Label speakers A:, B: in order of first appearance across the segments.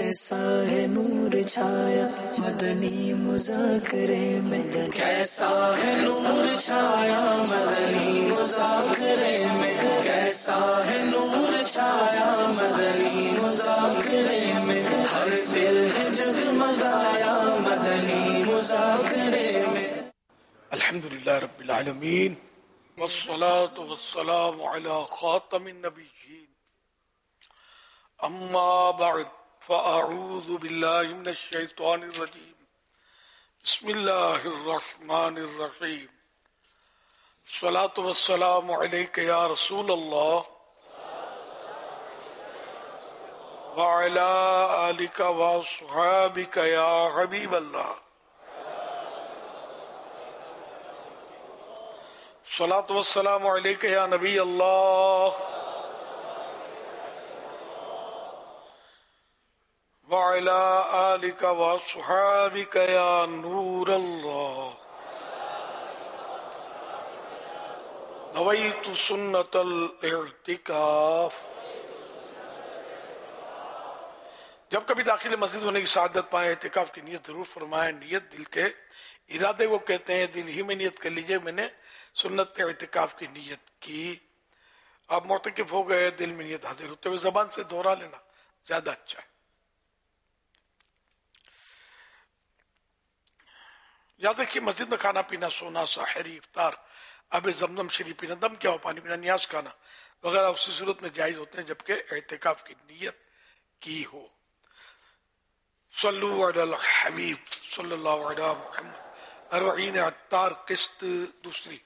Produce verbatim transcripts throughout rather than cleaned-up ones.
A: کیسا ہے نور چھایا مدنی مذاکرے میں، کیسا ہے نور چھایا مدنی مذاکرے میں، کیسا ہے نور چھایا مدنی مذاکرے میں، ہر دل ہے جگمگایا مدنی مذاکرے میں۔
B: الحمدللہ رب العالمین والصلاة والسلام علی خاتم النبیین، اما بعد فاعوذ باللہ من الشیطان الرجیم، بسم اللہ الرحمن الرحیم، الصلاة والسلام علیک یا رسول اللہ وعلی آلک واصحابک یا حبیب اللہ، الصلاة والسلام علیک یا نبی اللہ وعلی آلک واصحابک یا نور اللہ، نویت سنت الاعتکاف۔ جب کبھی داخل مسجد ہونے کی سعادت پائیں اعتکاف کی نیت ضرور فرمائیں۔ نیت دل کے ارادے کو کہتے ہیں، دل ہی میں نیت کر لیجئے میں نے سنت اعتکاف کی نیت کی۔ آپ معتکف ہو گئے، دل میں نیت حاضر ہوتے ہوئے زبان سے دہرا لینا زیادہ اچھا ہے۔ یاد رکھیے مسجد میں کھانا پینا، سونا، سحری، افطار، آب زمزم شریف پینا، دم کیا ہو پانی پینا، نیاز کھانا وغیرہ اسی صورت میں جائز ہوتے ہیں جبکہ اعتکاف کی نیت کی ہو۔ صلو علی الحبیب صلی اللہ علیہ محمد، اربعین عطار قسط دوسری،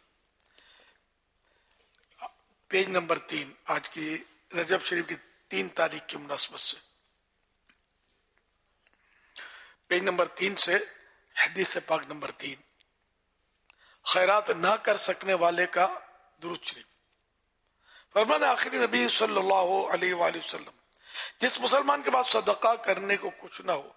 B: پیج نمبر تین، آج کی رجب شریف کی تین تاریخ کی مناسبت سے، پیج نمبر تین سے حدیث پاک نمبر تین، خیرات نہ کر سکنے والے کا درود شریف۔ فرمان آخری نبی صلی اللہ علیہ وآلہ وسلم، جس مسلمان کے پاس صدقہ کرنے کو کچھ نہ ہو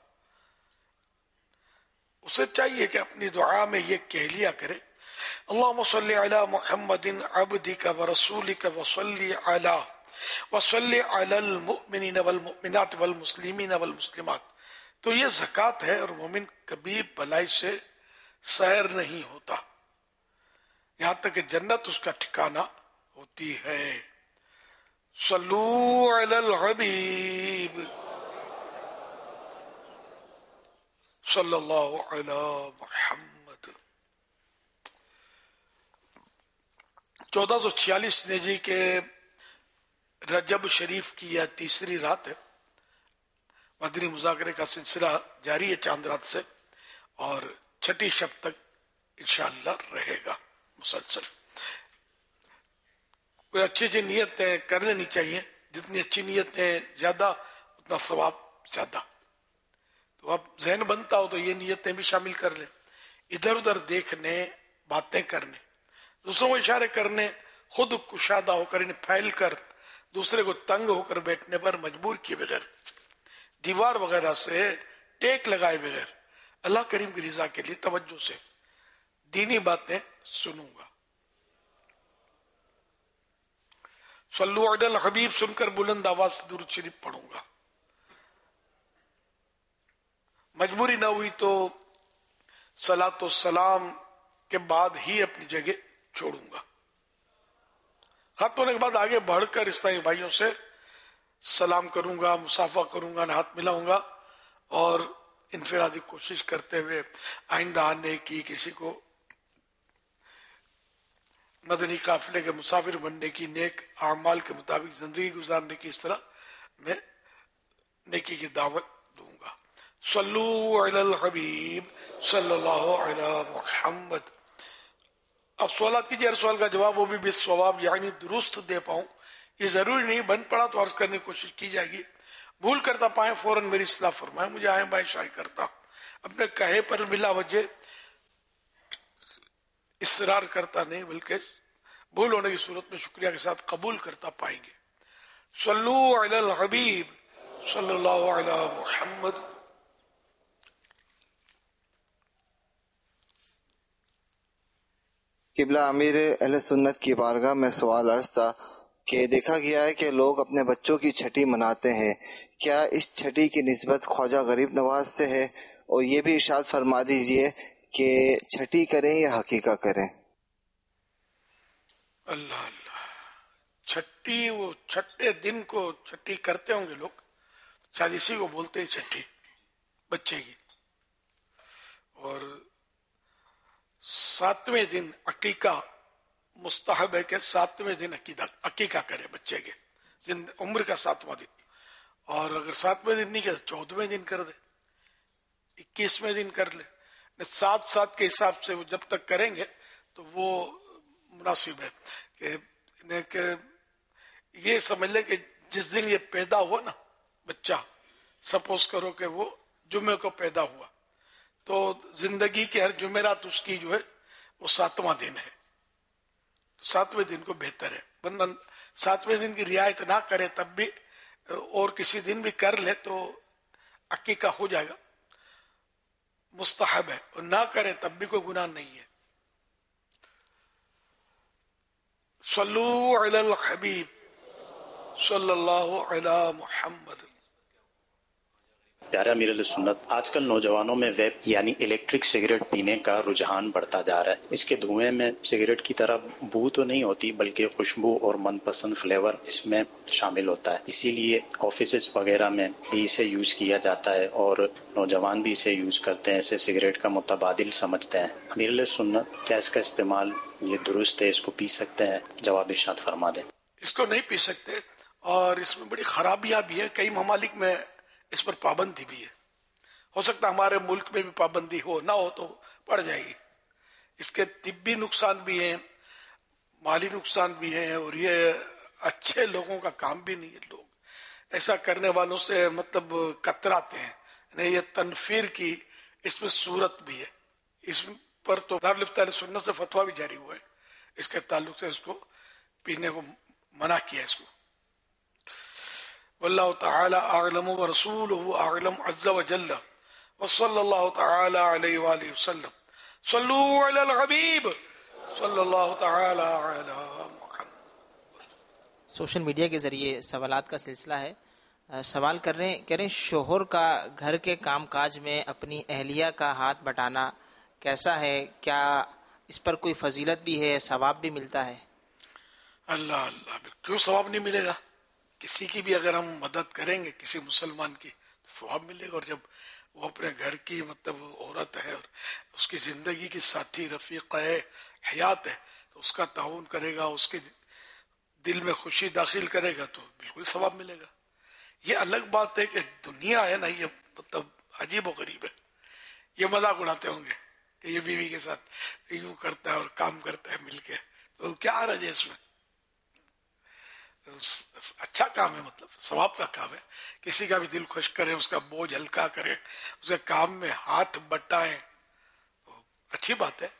B: اسے چاہیے کہ اپنی دعا میں یہ کہہ لیا کرے، اللہم صلی علی محمد عبدک ورسولک وصلی علی وصلی علی المؤمنین والمؤمنات والمسلمین والمسلمات۔ تو یہ زکوٰۃ ہے، اور مومن کبھی بلائی سے سیر نہیں ہوتا یہاں تک کہ جنت اس کا ٹھکانہ ہوتی ہے۔ صلو علی الحبیب صلی اللہ علی محمد۔ چودہ سو چھیالیس نجی کے رجب شریف کی یہ تیسری رات ہے۔ مدنی مذاکرے کا سلسلہ جاری ہے چاند رات سے، اور چھٹی شب تک انشاءاللہ رہے گا مسلسل۔ کوئی اچھی اچھی نیتیں کر لینی چاہیے، جتنی اچھی نیتیں زیادہ اتنا ثواب زیادہ۔ تو اب ذہن بنتا ہو تو یہ نیتیں بھی شامل کر لیں، ادھر ادھر دیکھنے، باتیں کرنے، دوسروں کو اشارے کرنے، خود کشادہ ہو کر انہیں پھیل کر دوسرے کو تنگ ہو کر بیٹھنے پر مجبور کیے بغیر، دیوار وغیرہ سے ٹیک لگائے بغیر اللہ کریم کی رضا کے لیے توجہ سے دینی باتیں سنوں گا۔ صلو علی الحبیب سن کر بلند آواز سے درود شریف پڑھوں گا۔ مجبوری نہ ہوئی تو صلاۃ و سلام کے بعد ہی اپنی جگہ چھوڑوں گا۔ ختم ہونے کے بعد آگے بڑھ کر اسلامی بھائیوں سے سلام کروں گا، مصافحہ کروں گا، ہاتھ ملاؤں گا، اور انفرادی کوشش کرتے ہوئے آئندہ آنے کی، کسی کو مدنی قافلے کے مسافر بننے کی، نیک اعمال کے مطابق زندگی گزارنے کی، اس طرح میں نیکی کی دعوت دوں گا۔ صلو علی الحبیب صلی اللہ علی محمد۔ اب سوالات کیجیے، ہر سوال کا جواب وہ بھی بالصواب یعنی درست دے پاؤں، یہ ضروری نہیں، بن پڑا تو عرض کرنے کی کوشش کی جائے گی، بھول کرتا پائیں فوراً میری اصلاح فرمائیں، مجھے آئیں بائیں شائع کرتا اپنے کہے پر بلا وجہ اصرار کرتا نہیں، بلکہ بھول ہونے کی صورت میں شکریہ کے ساتھ قبول کرتا پائیں گے۔ صلو علی الحبیب صلی اللہ علی محمد۔
C: قبلہ امیر اہل سنت کی بارگاہ میں سوال عرض تھا، کہ دیکھا گیا ہے کہ لوگ اپنے بچوں کی چھٹی مناتے ہیں، کیا اس چھٹی کی نسبت خواجہ غریب نواز سے ہے؟ اور یہ بھی ارشاد فرما دیجئے کہ چھٹی کریں یا حقیقہ کریں؟
B: اللہ اللہ، چھٹی، وہ چھٹے دن کو چھٹی کرتے ہوں گے لوگ، شاید اسی کو بولتے ہیں چھٹی بچے کی. اور ساتویں دن عقیقہ مستحب ہے کہ ساتویں دن عقیدہ عقیقہ کرے بچے کے، عمر کا ساتواں دن. اور اگر ساتویں دن نہیں کیا تو چودھویں دن کر دے، اکیسویں دن کر لے. سات سات کے حساب سے وہ جب تک کریں گے تو وہ مناسب ہے. کہ کہ یہ سمجھ لے کہ جس دن یہ پیدا ہوا نا بچہ، سپوز کرو کہ وہ جمعے کو پیدا ہوا، تو زندگی کے ہر جمعرات اس کی جو ہے وہ ساتواں دن ہے. ساتویں دن کو بہتر ہے، ورنہ ساتویں دن کی رعایت نہ کرے تب بھی اور کسی دن بھی کر لے تو عقیقہ ہو جائے گا، مستحب ہے. اور نہ کرے تب بھی کوئی گناہ نہیں ہے. صلو علی الحبیب صلی اللہ علی محمد.
D: پیارے امیر علیہ سنت، آج کل نوجوانوں میں ویپ یعنی الیکٹرک سگریٹ پینے کا رجحان بڑھتا جا رہا ہے. اس کے دھوئیں میں سگریٹ کی طرح بو تو نہیں ہوتی بلکہ خوشبو اور من پسند فلیور اس میں شامل ہوتا ہے. اسی لیے آفیسز وغیرہ میں بھی اسے یوز کیا جاتا ہے اور نوجوان بھی اسے یوز کرتے ہیں، اسے سگریٹ کا متبادل سمجھتے ہیں. امیر علیہ سنت، کیا اس کا استعمال یہ درست ہے؟ اس کو پی سکتے ہیں؟ جواب ارشاد فرما دیں.
B: اس کو نہیں پی سکتے، اور اس میں بڑی خرابیاں بھی ہیں. کئی ممالک میں اس پر پابندی بھی ہے. ہو سکتا ہمارے ملک میں بھی پابندی ہو، نہ ہو تو پڑ جائے گی. اس کے طبی نقصان بھی ہیں، مالی نقصان بھی ہیں، اور یہ اچھے لوگوں کا کام بھی نہیں ہے. لوگ ایسا کرنے والوں سے مطلب کتراتے ہیں. یعنی یہ تنفیر کی اس میں صورت بھی ہے. اس پر تو دارالفتہ اہل سنت سے فتویٰ بھی جاری ہوا ہے اس کے تعلق سے، اس کو پینے کو منع کیا ہے اس کو. واللہ تعالی اعلم ورسولہ اعلم عز وجل وصلی اللہ تعالی علیہ وآلہ وسلم. صلو علی الحبیب صلی اللہ تعالی علی محمد.
E: سوشل میڈیا کے ذریعے سوالات کا سلسلہ ہے. سوال کر رہے ہیں کہہ رہے ہیں شوہر کا گھر کے کام کاج میں اپنی اہلیہ کا ہاتھ بٹانا کیسا ہے؟ کیا اس پر کوئی فضیلت بھی ہے، ثواب بھی ملتا ہے؟
B: اللہ اللہ، کیوں ثواب نہیں ملے گا؟ کسی کی بھی اگر ہم مدد کریں گے کسی مسلمان کی تو ثواب ملے گا. اور جب وہ اپنے گھر کی مطلب عورت ہے اور اس کی زندگی کی ساتھی رفیق ہے، حیات ہے، تو اس کا تعاون کرے گا، اس کے دل میں خوشی داخل کرے گا تو بالکل ثواب ملے گا. یہ الگ بات ہے کہ دنیا ہے نا، یہ مطلب عجیب و غریب ہے. یہ مذاق اڑاتے ہوں گے کہ یہ بیوی کے ساتھ یوں کرتا ہے اور کام کرتا ہے مل کے، تو کیا حرج ہے اس میں؟ اچھا کام ہے، مطلب ثواب کا کام ہے. کسی کا بھی دل خوش کرے، اس کا بوجھ ہلکا کرے، اس کے کام میں ہاتھ بٹائیں تو اچھی بات ہے.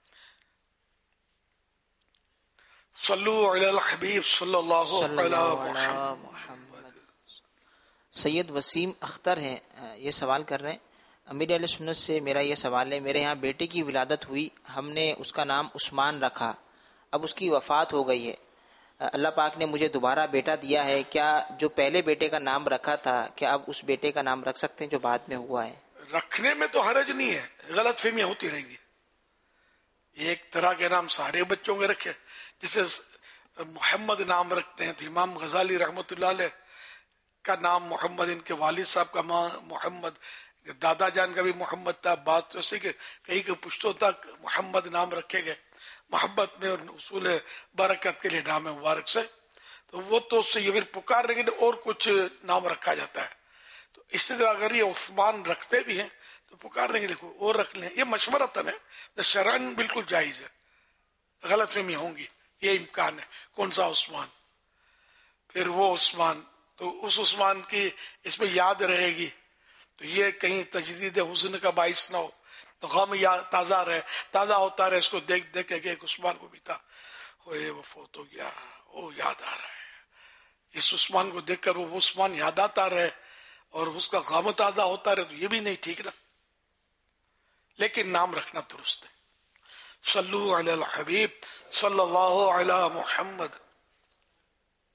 B: صلو علی الحبیب صلی اللہ علی محمد.
E: سید وسیم اختر ہیں، یہ سوال کر رہے ہیں امیر اہل سنت سے میرا یہ سوال ہے، میرے یہاں بیٹے کی ولادت ہوئی، ہم نے اس کا نام عثمان رکھا، اب اس کی وفات ہو گئی ہے، اللہ پاک نے مجھے دوبارہ بیٹا دیا ہے، کیا جو پہلے بیٹے کا نام رکھا تھا کیا اب اس بیٹے کا نام رکھ سکتے ہیں جو بعد میں ہوا ہے؟
B: رکھنے میں تو حرج نہیں ہے، غلط فہمیاں ہوتی رہیں گی. ایک طرح کے نام سارے بچوں کے رکھے، جسے محمد نام رکھتے ہیں تو امام غزالی رحمۃ اللہ علیہ کا نام محمد، ان کے والد صاحب کا محمد، دادا جان کا بھی محمد تھا. بات تو ایسے کہ کئی کے پشتوں تک محمد نام رکھے گئے محبت میں اور اصول برکت کے لیے نام مبارک سے. تو وہ تو اس سے یہ پھر پکار رہے گے اور کچھ نام رکھا جاتا ہے. تو اسی طرح اگر یہ عثمان رکھتے بھی ہیں تو پکار رہے گے دیکھو اور رکھ لیں، یہ مشورتاً ہے، شرعاً بالکل جائز ہے. غلط فہمی ہوں گی، یہ امکان ہے. کون سا عثمان؟ پھر وہ عثمان، تو اس عثمان کی اس میں یاد رہے گی تو یہ کہیں تجدید حسن کا باعث نہ ہو، تو غم یا تازہ رہے، تازہ ہوتا رہے. اس کو دیکھ دیکھ کے ایک عثمان کو بھی تھا ہوئے وہ فوت ہو گیا، وہ یاد آ رہا ہے. اس عثمان کو دیکھ کر وہ عثمان یاد آتا رہے اور اس کا غم تازہ ہوتا رہے تو یہ بھی نہیں ٹھیک نا. لیکن نام رکھنا درست ہے. صلو علی الحبیب صلی اللہ علی محمد.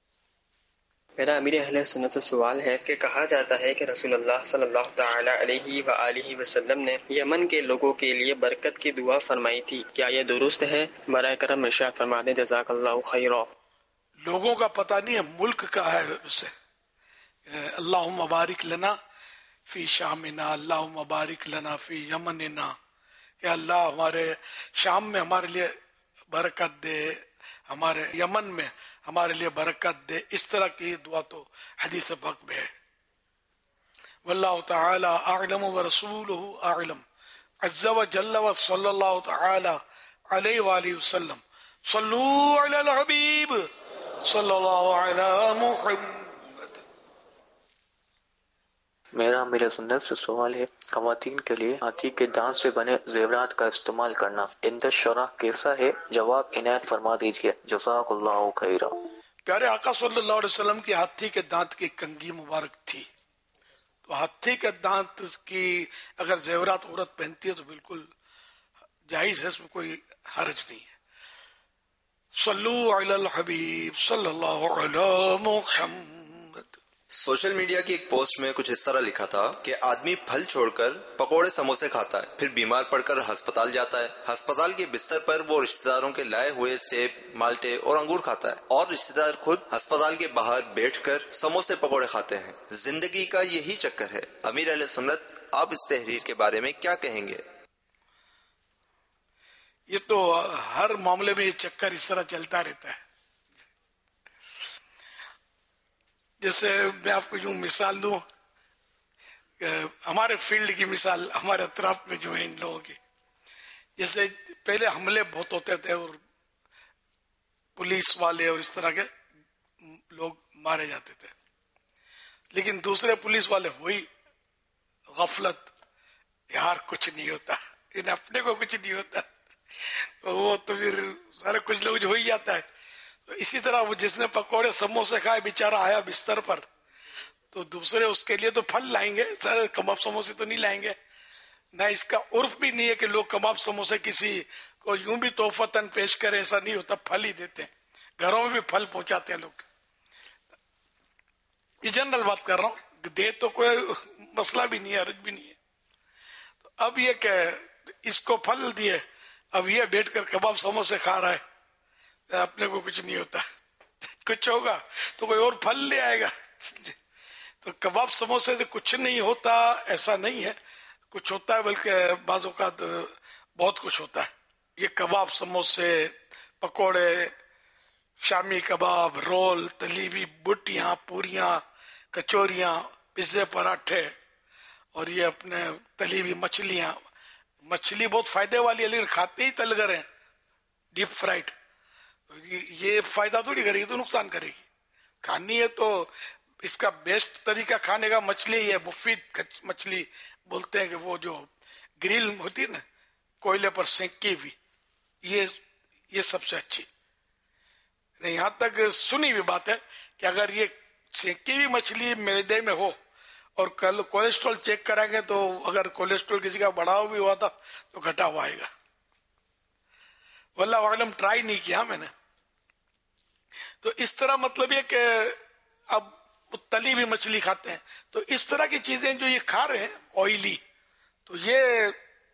F: میرا امیر اہل سنت سے سوال ہے کہ کہا جاتا ہے کہ رسول اللہ صلی اللہ تعالی علیہ وآلہ وسلم نے یمن کے لوگوں کے لیے برکت کی دعا فرمائی تھی، کیا یہ درست ہے؟ برائے کرم ارشاد فرما دیں، جزاک اللہ خیرا۔
B: لوگوں کا پتہ نہیں ہے، ملک کا ہے اسے، اللہم بارک لنا فی شامنا، اللہم بارک لنا فی یمننا، کہ اللہ ہمارے شام میں ہمارے لیے برکت دے، ہمارے یمن میں ہمارے لیے برکت دے۔ اس طرح کی دعا تو حدیث پاک میں ہے۔ واللہ تعالی اعلم ورسولہ اعلم عز وجل وصلی اللہ تعالی علیہ وآلہ وسلم۔ صلو علی الحبیب صلی اللہ علی محمد۔
G: میرا امیر سنت سے سوال ہے، خواتین کے لیے ہاتھی کے دانت سے بنے زیورات کا استعمال کرنا عند الشرع کیسا ہے؟ جواب عنایت فرما دیجیے، جزاک اللہ خیرا۔
B: پیارے آقا صلی اللہ علیہ وسلم کی ہاتھی کے دانت کی کنگھی مبارک تھی، تو ہاتھی کے دانت کی اگر زیورات عورت پہنتی ہے تو بالکل جائز ہے، اس میں کوئی حرج نہیں ہے۔ صلو علی الحبیب صلی اللہ علی محمد۔
H: سوشل میڈیا کی ایک پوسٹ میں کچھ اس طرح لکھا تھا کہ آدمی پھل چھوڑ کر پکوڑے سموسے کھاتا ہے، پھر بیمار پڑ کر ہسپتال جاتا ہے، ہسپتال کے بستر پر وہ رشتہ داروں کے لائے ہوئے سیب، مالٹے اور انگور کھاتا ہے، اور رشتہ دار خود ہسپتال کے باہر بیٹھ کر سموسے پکوڑے کھاتے ہیں۔ زندگی کا یہی چکر ہے۔ امیر اہل سنت، آپ اس تحریر کے بارے میں کیا کہیں گے؟
B: یہ تو ہر معاملے میں یہ چکر اس طرح چلتا رہتا ہے۔ جیسے میں آپ کو یوں مثال دوں کہ ہمارے فیلڈ کی مثال ہمارے اطراف میں جو ہیں ان لوگوں کی، جیسے پہلے حملے بہت ہوتے تھے اور پولیس والے اور اس طرح کے لوگ مارے جاتے تھے، لیکن دوسرے پولیس والے ہوئی غفلت، یار کچھ نہیں ہوتا، ان اپنے کو کچھ نہیں ہوتا، تو وہ تو پھر سارے کچھ لوگ جو ہو ہی جاتا ہے۔ تو اسی طرح وہ جس نے پکوڑے سموسے کھائے بیچارہ آیا بستر پر، تو دوسرے اس کے لیے تو پھل لائیں گے، سارے کباب سموسے تو نہیں لائیں گے، نہ اس کا عرف بھی نہیں ہے کہ لوگ کباب سموسے کسی کو یوں بھی تحفتاً پیش کرے، ایسا نہیں ہوتا، پھل ہی دیتے ہیں، گھروں میں بھی پھل پہنچاتے ہیں لوگ۔ یہ جنرل بات کر رہا ہوں، دے تو کوئی مسئلہ بھی نہیں ہے، حرج بھی نہیں ہے۔ تو اب یہ کہ اس کو پھل دیے، اب یہ بیٹھ کر کباب سموسے کھا رہا ہے، اپنے کو کچھ نہیں ہوتا، کچھ ہوگا تو کوئی اور پھل لے آئے گا۔ تو کباب سموسے سے کچھ نہیں ہوتا ایسا نہیں ہے، کچھ ہوتا ہے، بلکہ بعض اوقات بہت کچھ ہوتا ہے۔ یہ کباب سموسے، پکوڑے، شامی کباب، رول، تلی ہوئی بٹیاں، پوریاں، کچوریاں، پزے، پراٹھے، اور یہ اپنے تلی ہوئی مچھلیاں۔ مچھلی بہت فائدے والی ہے لیکن کھاتے ہی تلگر ہیں، ڈیپ فرائڈ، یہ فائدہ تھوڑی کرے گی، تو نقصان کرے گی۔ کھانی ہے تو اس کا بیسٹ طریقہ کھانے کا مچھلی ہی ہے، مفید مچھلی بولتے ہیں کہ وہ جو گریل ہوتی ہے نا، کوئلے پر سینکی ہوئی، یہ یہ سب سے اچھی۔ یہاں تک سنی ہوئی بات ہے کہ اگر یہ سینکی ہوئی مچھلی معدے میں ہو اور کل کولیسٹرول چیک کریں گے تو اگر کولیسٹرول کسی کا بڑھا بھی ہوا تھا تو گھٹا ہوا آئے گا۔ واللہ اعلم، ٹرائی نہیں کیا میں نے۔ تو اس طرح مطلب یہ کہ اب تلی ہوئی مچھلی کھاتے ہیں، تو اس طرح کی چیزیں جو یہ کھا رہے ہیں آئلی، تو یہ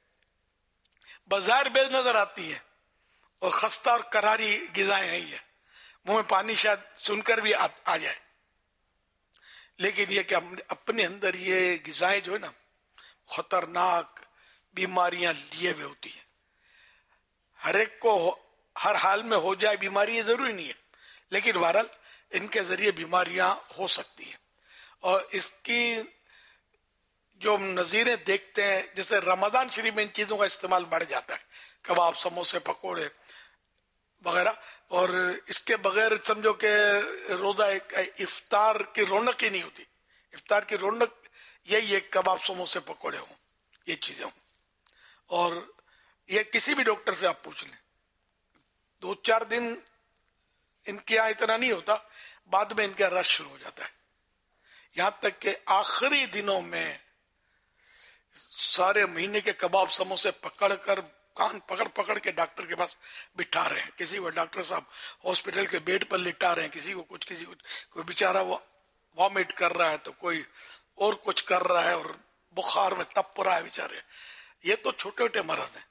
B: بظاہر بے نظر آتی ہے اور خستہ اور کراری غذائیں ہیں، یہ منہ میں پانی شاید سن کر بھی آ جائے، لیکن یہ کہ اپنے اندر یہ غذائیں جو ہے نا خطرناک بیماریاں لیے ہوئے ہوتی ہیں۔ ہر ایک کو ہر حال میں ہو جائے بیماری، یہ ضروری نہیں ہے، لیکن بہرحال ان کے ذریعے بیماریاں ہو سکتی ہیں۔ اور اس کی جو نظیریں دیکھتے ہیں، جیسے رمضان شریف میں ان چیزوں کا استعمال بڑھ جاتا ہے، کباب، سموسے، پکوڑے وغیرہ، اور اس کے بغیر سمجھو کہ روزہ افطار کی رونق ہی نہیں ہوتی۔ افطار کی رونق یہی ہے کباب، سموسے، پکوڑے ہوں، یہ چیزیں ہوں۔ اور یہ کسی بھی ڈاکٹر سے آپ پوچھ لیں، دو چار دن ان کے یہاں اتنا نہیں ہوتا، بعد میں ان کا رش شروع ہو جاتا ہے، یہاں تک کہ آخری دنوں میں سارے مہینے کے کباب، سموسے پکڑ کر کان پکڑ پکڑ کے ڈاکٹر کے پاس بٹھا رہے ہیں، کسی کو ڈاکٹر صاحب ہاسپٹل کے بیڈ پر لٹا رہے ہیں، کسی کو کچھ کسی کو کوئی بیچارہ وہ وامٹ کر رہا ہے تو کوئی اور کچھ کر رہا ہے اور بخار میں تپ رہا ہے بیچارے. یہ تو چھوٹے چھوٹے مرض ہیں.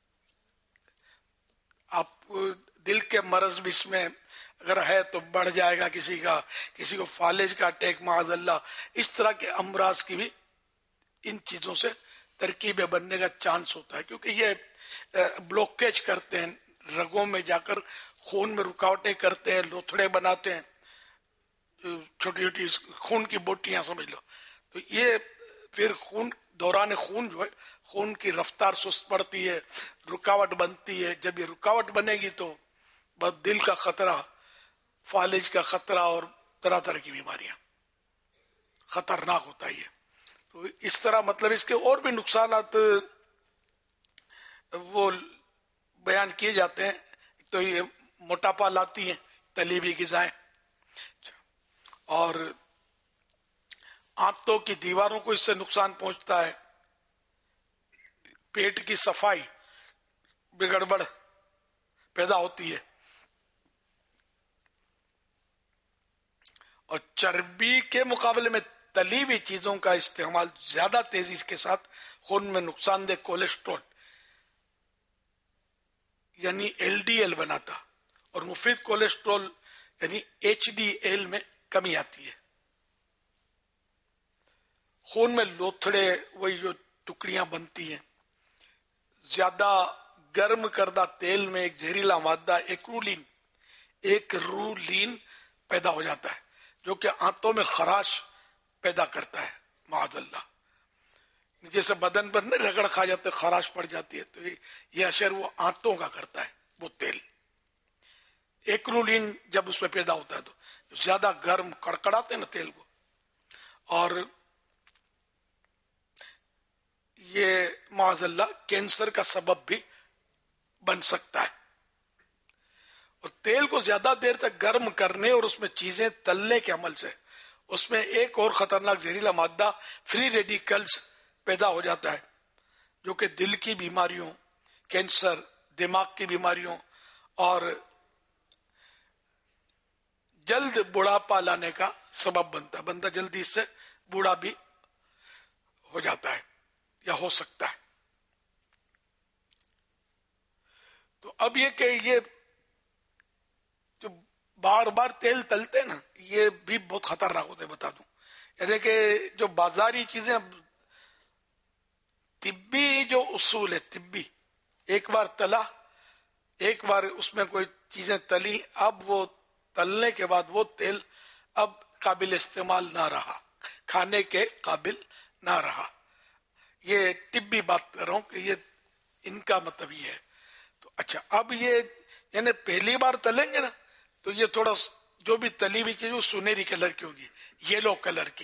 B: آپ دل کے مرض بھی اس میں اگر ہے تو بڑھ جائے گا کسی کا، کسی کو فالج کا اٹیک معاذ اللہ. اس طرح کے امراض کی بھی ان چیزوں سے ترکیبیں بننے کا چانس ہوتا ہے، کیونکہ یہ بلوکیج کرتے ہیں رگوں میں جا کر، خون میں رکاوٹیں کرتے ہیں، لوتھڑے بناتے ہیں، چھوٹی چھوٹی خون کی بوٹیاں سمجھ لو. تو یہ پھر خون دوران خون جو ہے خون کی رفتار سست پڑتی ہے، رکاوٹ بنتی ہے. جب یہ رکاوٹ بنے گی تو بس دل کا خطرہ، فالج کا خطرہ اور طرح طرح کی بیماریاں، خطرناک ہوتا ہے یہ. تو اس طرح مطلب اس کے اور بھی نقصانات وہ بیان کیے جاتے ہیں. تو یہ موٹاپا لاتی ہیں تلی ہوئی غذائیں، اور آنتوں کی دیواروں کو اس سے نقصان پہنچتا ہے. پیٹ کی صفائی بگڑبڑ پیدا ہوتی ہے، اور چربی کے مقابلے میں تلی ہوئی چیزوں کا استعمال زیادہ تیزی کے ساتھ خون میں نقصان دہ کولیسٹرول یعنی ایل ڈی ایل بناتا، اور مفید کولیسٹرول یعنی ایچ ڈی ایل میں کمی آتی ہے. خون میں لوتھڑے، وہی جو ٹکڑیاں بنتی ہیں. زیادہ گرم کردہ تیل میں ایک زہریلا مادہ ایکرولین ایکرولین پیدا ہو جاتا ہے، جو کہ آنتوں میں خراش پیدا کرتا ہے معاذ اللہ. جیسے بدن پر نہ رگڑ کھا جاتے خراش پڑ جاتی ہے، تو یہ اثر وہ آنتوں کا کرتا ہے وہ تیل. ایکرولین جب اس میں پیدا ہوتا ہے تو زیادہ گرم کڑکڑاتے نا تیل کو، اور یہ معاذ اللہ کینسر کا سبب بھی بن سکتا ہے. اور تیل کو زیادہ دیر تک گرم کرنے اور اس میں چیزیں تلنے کے عمل سے اس میں ایک اور خطرناک زہریلا مادہ فری ریڈیکلز پیدا ہو جاتا ہے، جو کہ دل کی بیماریوں، کینسر، دماغ کی بیماریوں اور جلد بڑھاپا لانے کا سبب بنتا ہے. بندہ جلدی سے بوڑھا بھی ہو جاتا ہے یا ہو سکتا ہے. تو اب یہ کہ یہ جو بار بار تیل تلتے نا یہ بھی بہت خطرناک ہوتے، بتا دوں. یعنی کہ جو بازاری چیزیں، طبی جو اصول ہے، طبی ایک بار تلا، ایک بار اس میں کوئی چیزیں تلی، اب وہ تلنے کے بعد وہ تیل اب قابل استعمال نہ رہا، کھانے کے قابل نہ رہا. یہ طبی بات کر رہا ہوں کہ یہ ان کا مطلب یہ ہے. تو اچھا اب یہ یعنی پہلی بار تلیں گے نا تو یہ تھوڑا جو بھی تلی ہوئی چیز وہ سنہری کلر کی ہوگی، یلو کلر کی،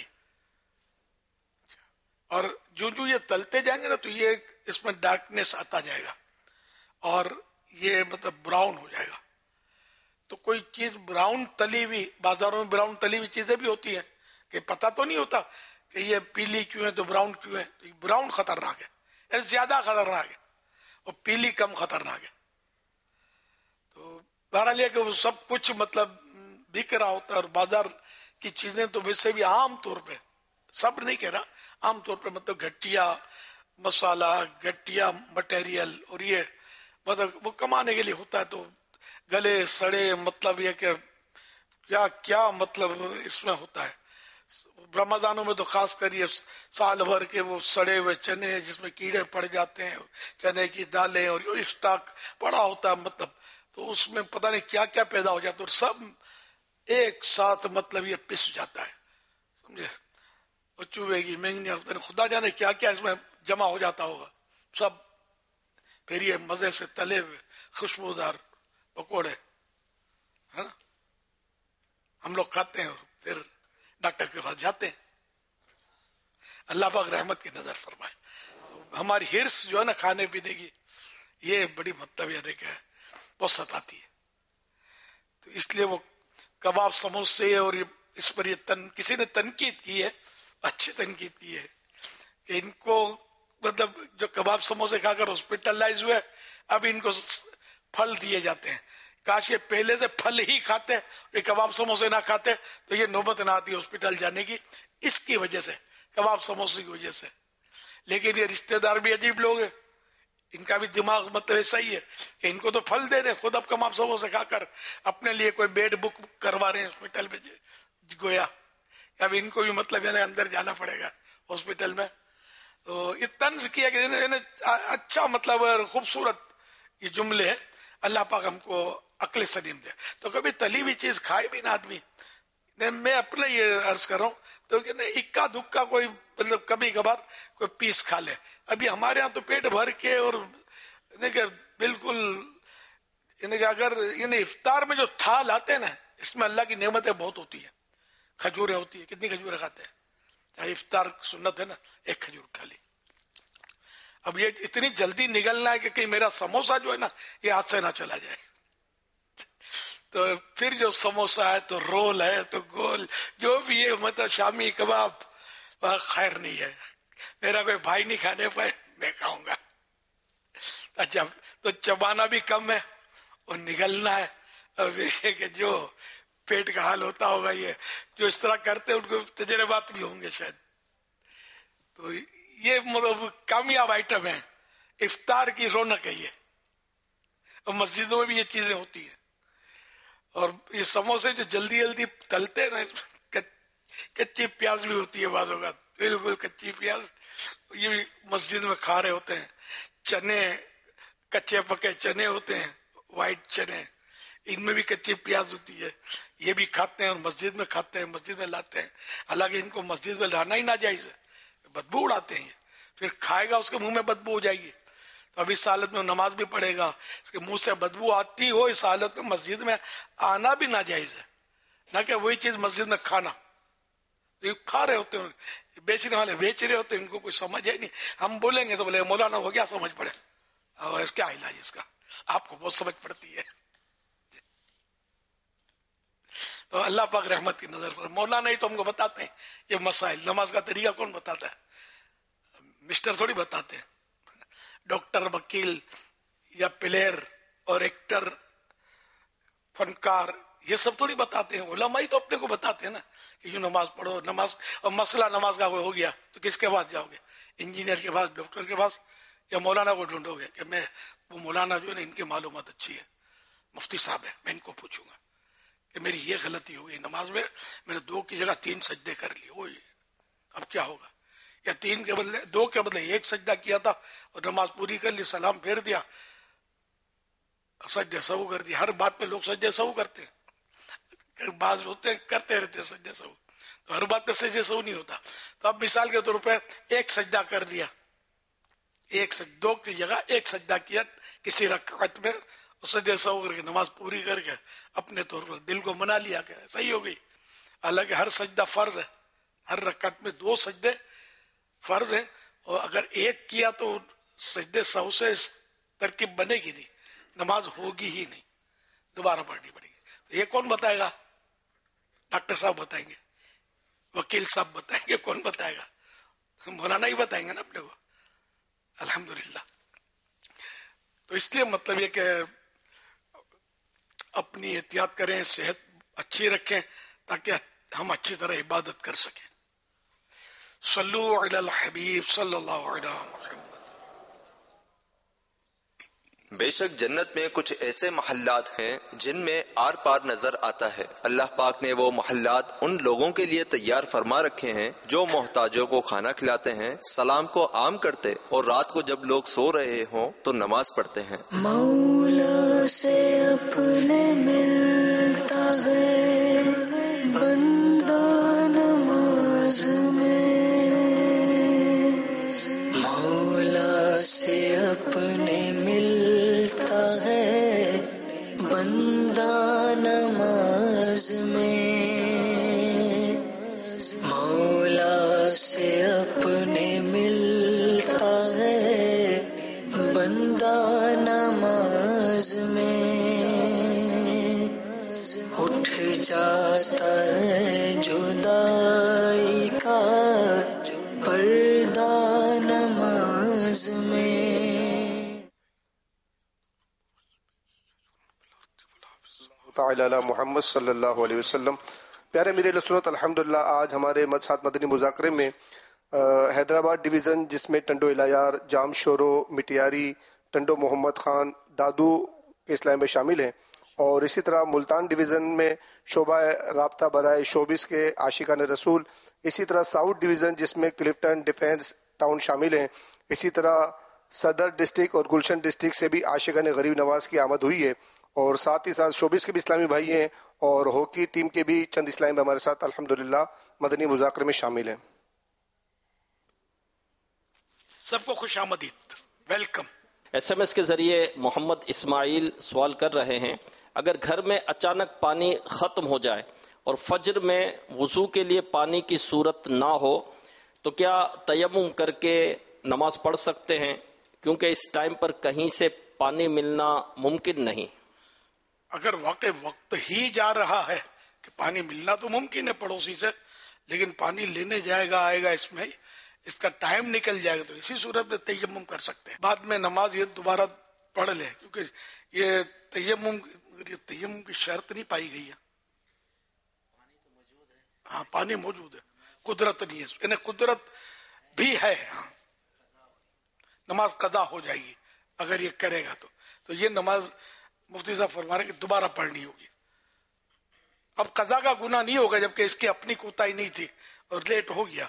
B: اور جو جو یہ تلتے جائیں گے نا تو یہ اس میں ڈارکنیس آتا جائے گا اور یہ مطلب براؤن ہو جائے گا. تو کوئی چیز براؤن تلی ہوئی، بازاروں میں براؤن تلی ہوئی چیزیں بھی ہوتی ہیں کہ پتہ تو نہیں ہوتا کہ یہ پیلی کیوں ہے تو براؤن کیوں ہے. براؤن خطرناک ہے، زیادہ خطرناک ہے، اور پیلی کم خطرناک ہے. تو بہرحال یہ کہ وہ سب کچھ مطلب بک رہا ہوتا ہے، اور بازار کی چیزیں تو ویسے بھی عام طور پہ، سب نہیں کہہ رہا، عام طور پہ مطلب گھٹیا مسالہ، گھٹیا مٹیریل، اور یہ مطلب وہ کمانے کے لیے ہوتا ہے. تو گلے سڑے، مطلب یہ کہ کیا کیا مطلب اس میں ہوتا ہے. رمضانوں میں تو خاص کر یہ سال بھر کے وہ سڑے ہوئے چنے جس میں کیڑے پڑ جاتے ہیں، چنے کی دالیں، اور جو اسٹاک پڑا ہوتا ہے مطلب، تو اس میں پتہ نہیں کیا کیا پیدا ہو جاتا ہے، اور سب ایک ساتھ مطلب یہ پس جاتا ہے، سمجھے. اور چوہے کی مینگنی، خدا جانے کیا کیا اس میں جمع ہو جاتا ہوگا سب. پھر یہ مزے سے تلے ہوئے خوشبودار پکوڑے ہے نا، ہم لوگ کھاتے ہیں اور پھر ڈاکٹر کے پاس جاتے ہیں. اللہ پاک رحمت کی نظر فرمائے. ہماری ہرس جو ہے نا کھانے پینے کی، یہ بڑی مطلب یہ کہ بہت ستاتی ہے. تو اس لیے وہ کباب سموسے، اور اس پر یہ تن کسی نے تنقید کی ہے، اچھی تنقید کی ہے کہ ان کو مطلب जो कबाब समोसे खाकर हॉस्पिटलाइज हुए, अब इनको फल दिए जाते हैं। काश ये पहले से फल ही खाते, ये कबाब समोसे ना खाते तो ये नौबत ना आती हॉस्पिटल जाने की, इसकी वजह से, कबाब समोसे की वजह से। लेकिन ये रिश्तेदार भी अजीब लोग हैं, इनका भी दिमाग मतलब ऐसा ही है कि इनको तो फल दे रहे, खुद अब कबाब समोसे खाकर अपने लिए कोई बेड बुक करवा रहे हैं हॉस्पिटल में गोया। अब इनको भी मतलब अंदर जाना पड़ेगा हॉस्पिटल में। तो ये तंज किया कि इन्हें अच्छा मतलब खूबसूरत ये जुमले है। अल्लाह पाक हमको अक्ल सलीम दे। तो कभी तली हुई चीज खाए भी ना आदमी, मैं अपने ये अर्ज कर रहा हूँ, तो इक्का दुक्का कोई मतलब कभी कभार कोई पीस खा ले। अभी हमारे यहाँ तो पेट भर के और बिल्कुल अगर इन्हें इफ्तार में जो थाल आते हैं ना, इसमें अल्लाह की नेमतें बहुत होती है। खजूरें होती है, कितनी खजूरें खाते हैं, इफ्तार सुन्नत है ना, एक खजूर उठा ली। अब ये इतनी जल्दी निकलना है कि कहीं मेरा समोसा जो है ना ये हाथ से ना चला जाए। तो फिर जो समोसा है तो रोल है तो गोल जो भी है, मतलब शामी कबाब, वह खैर नहीं है। मेरा कोई भाई नहीं खाने पाए, मैं खाऊंगा। अच्छा, तो चबाना भी कम है और निगलना है। अब ये कि जो पेट का हाल होता होगा, ये जो इस तरह करते हैं उनको तजर्बात भी होंगे शायद। तो ये मतलब कामयाब आइटम है, इफ्तार की रौनक है ये। और मस्जिदों में भी ये चीजें होती है। और ये समोसे जो जल्दी जल्दी तलते हैं ना, कच्ची प्याज भी होती है बाज़ औक़ात, बिल्कुल कच्ची प्याज, ये भी मस्जिद में खा रहे होते हैं। चने, कच्चे पके चने होते हैं, वाइट चने, इनमें भी कच्ची प्याज होती है, ये भी खाते हैं और मस्जिद में खाते हैं, मस्जिद में लाते हैं। हालांकि इनको मस्जिद में लाना ही ना जायज़ है, बदबू उड़ाते हैं। फिर खाएगा उसके मुंह में बदबू हो जाएगी, तो अब इस हालत में नमाज भी पढ़ेगा, इसके मुंह से बदबू आती हो, इस हालत में मस्जिद में आना भी ना जायज़ है। ना कि वही चीज मस्जिद में खाना, तो खा रहे होते हैं, बेचने वाले बेच रहे होते हैं, इनको कुछ समझ है नहीं। हम बोलेंगे तो बोले मौलाना हो गया समझ पड़े, और क्या इलाज इसका, आपको बहुत समझ पड़ती है। तो अल्लाह पाक रहमत की नजर पर, मौलाना ही तो हमको बताते हैं ये मसाइल। नमाज का तरीका कौन बताता है? मिस्टर थोड़ी बताते हैं, डॉक्टर, वकील या प्लेयर और एक्टर, फनकार, ये सब थोड़ी बताते हैं। उलमा ही तो अपने को बताते हैं ना कि यूं नमाज पढ़ो। नमाज और मसला नमाज का कोई हो गया तो किसके पास जाओगे? इंजीनियर के पास, डॉक्टर के पास, या मौलाना को ढूंढोगे कि मैं वो मौलाना जो है ना इनकी मालूमात अच्छी है, मुफ्ती साहब है, मैं इनको पूछूंगा कि मेरी ये गलती हो गई नमाज में, मैंने दो की जगह तीन सजदे कर लिए, वो अब क्या होगा? या तीन के बदले दो के बदले एक सजदा किया था और नमाज पूरी कर ली, सलाम फेर दिया, सजदे सहू कर दिया। हर बात में लोग सजदे सहू करते हैं, बाज होते हैं करते रहते हैं सजदे सहू, तो हर बात में सजदे सहू नहीं होता। तो अब मिसाल के तौर पर एक सजदा कर दिया, एक सज दो की जगह एक सजदा किया किसी रकात में, सजदे सहू करके नमाज पूरी करके अपने तौर पर दिल को मना लिया कि सही हो गई। हालांकि हर सजदा फर्ज है, हर रकात में दो सजदे फर्ज है, और अगर एक किया तो सजदे सहू से तरकीब बनेगी नहीं, नमाज होगी ही नहीं, दोबारा पढ़नी पड़ेगी। तो ये कौन बताएगा? डॉक्टर साहब बताएंगे, वकील साहब बताएंगे, कौन बताएगा? मौलाना ही बताएंगे ना अपने को, अल्हम्दुलिल्लाह। तो इसलिए मतलब ये कि अपनी एहतियात करें, सेहत अच्छी रखें ताकि हम अच्छी तरह इबादत कर सकें। सल्लु अलल हबीब सल्लल्लाहु अलैहि वसल्लम।
H: बेशक जन्नत में कुछ ऐसे महल्लात हैं जिनमें आर पार नजर आता है। अल्लाह पाक ने वो महल्लात उन लोगों के लिए तैयार फरमा रखे हैं जो मोहताजों को खाना खिलाते हैं, सलाम को आम करते और रात को जब लोग सो रहे हों तो नमाज पढ़ते हैं।
A: मौला से अपने मिलता है बंदा नमाज में, मौला से अपने मिलता है बंदा नमाज में, मौला से अपने मिलता है बंदा नमाज में। उठ जा طنز میں
I: تعالی علی محمد صلی اللہ علیہ وسلم. پیارے میرے سنت الحمدللہ آج ہمارے مسحت مدنی مذاکرے میں حیدرآباد ڈویژن جس میں ٹنڈو الایار، جام شورو، مٹیاری، ٹنڈو محمد خان، دادو کے اسلام میں شامل ہیں، اور اسی طرح ملتان ڈویژن میں شعبہ رابطہ برائے شوبس کے عاشقان رسول، اسی طرح ساؤتھ ڈویژن جس میں کلفٹن ڈیفنس ٹاؤن شامل ہیں، اسی طرح صدر ڈسٹرکٹ اور گلشن ڈسٹرکٹ سے بھی عاشقان غریب نواز کی آمد ہوئی ہے، اور ساتھ ہی ساتھ شوبس کے بھی اسلامی بھائی ہیں، اور ہاکی ٹیم کے بھی چند اسلامی ہمارے ساتھ الحمدللہ مدنی مذاکرے میں شامل ہیں.
B: سب کو خوش آمدید، ویلکم.
J: ایس ایم ایس کے ذریعے محمد اسماعیل سوال کر رہے ہیں، اگر گھر میں اچانک پانی ختم ہو جائے اور فجر میں وضو کے لیے پانی کی صورت نہ ہو تو کیا تیمم کر کے نماز پڑھ سکتے ہیں، کیونکہ اس ٹائم پر کہیں سے پانی ملنا ممکن نہیں؟
B: اگر واقع وقت ہی جا رہا ہے کہ پانی ملنا تو ممکن ہے پڑوسی سے، لیکن پانی لینے جائے گا آئے گا اس میں اس کا ٹائم نکل جائے گا، تو اسی صورت میں تیمم کر سکتے ہیں. بعد میں نماز یہ دوبارہ پڑھ لے، کیونکہ یہ تیمم تیمم کی شرط نہیں پائی گئی ہے. ہاں پانی موجود ہے، قدرت نہیں ہے، یعنی قدرت بھی ہے. ہاں نماز قضا ہو جائے گی اگر یہ کرے گا تو تو یہ نماز مفتی صاحب فرما رہے کہ دوبارہ پڑھنی ہوگی. اب قضا کا گناہ نہیں ہوگا جبکہ اس کی اپنی کوتاہی نہیں تھی اور لیٹ ہو گیا.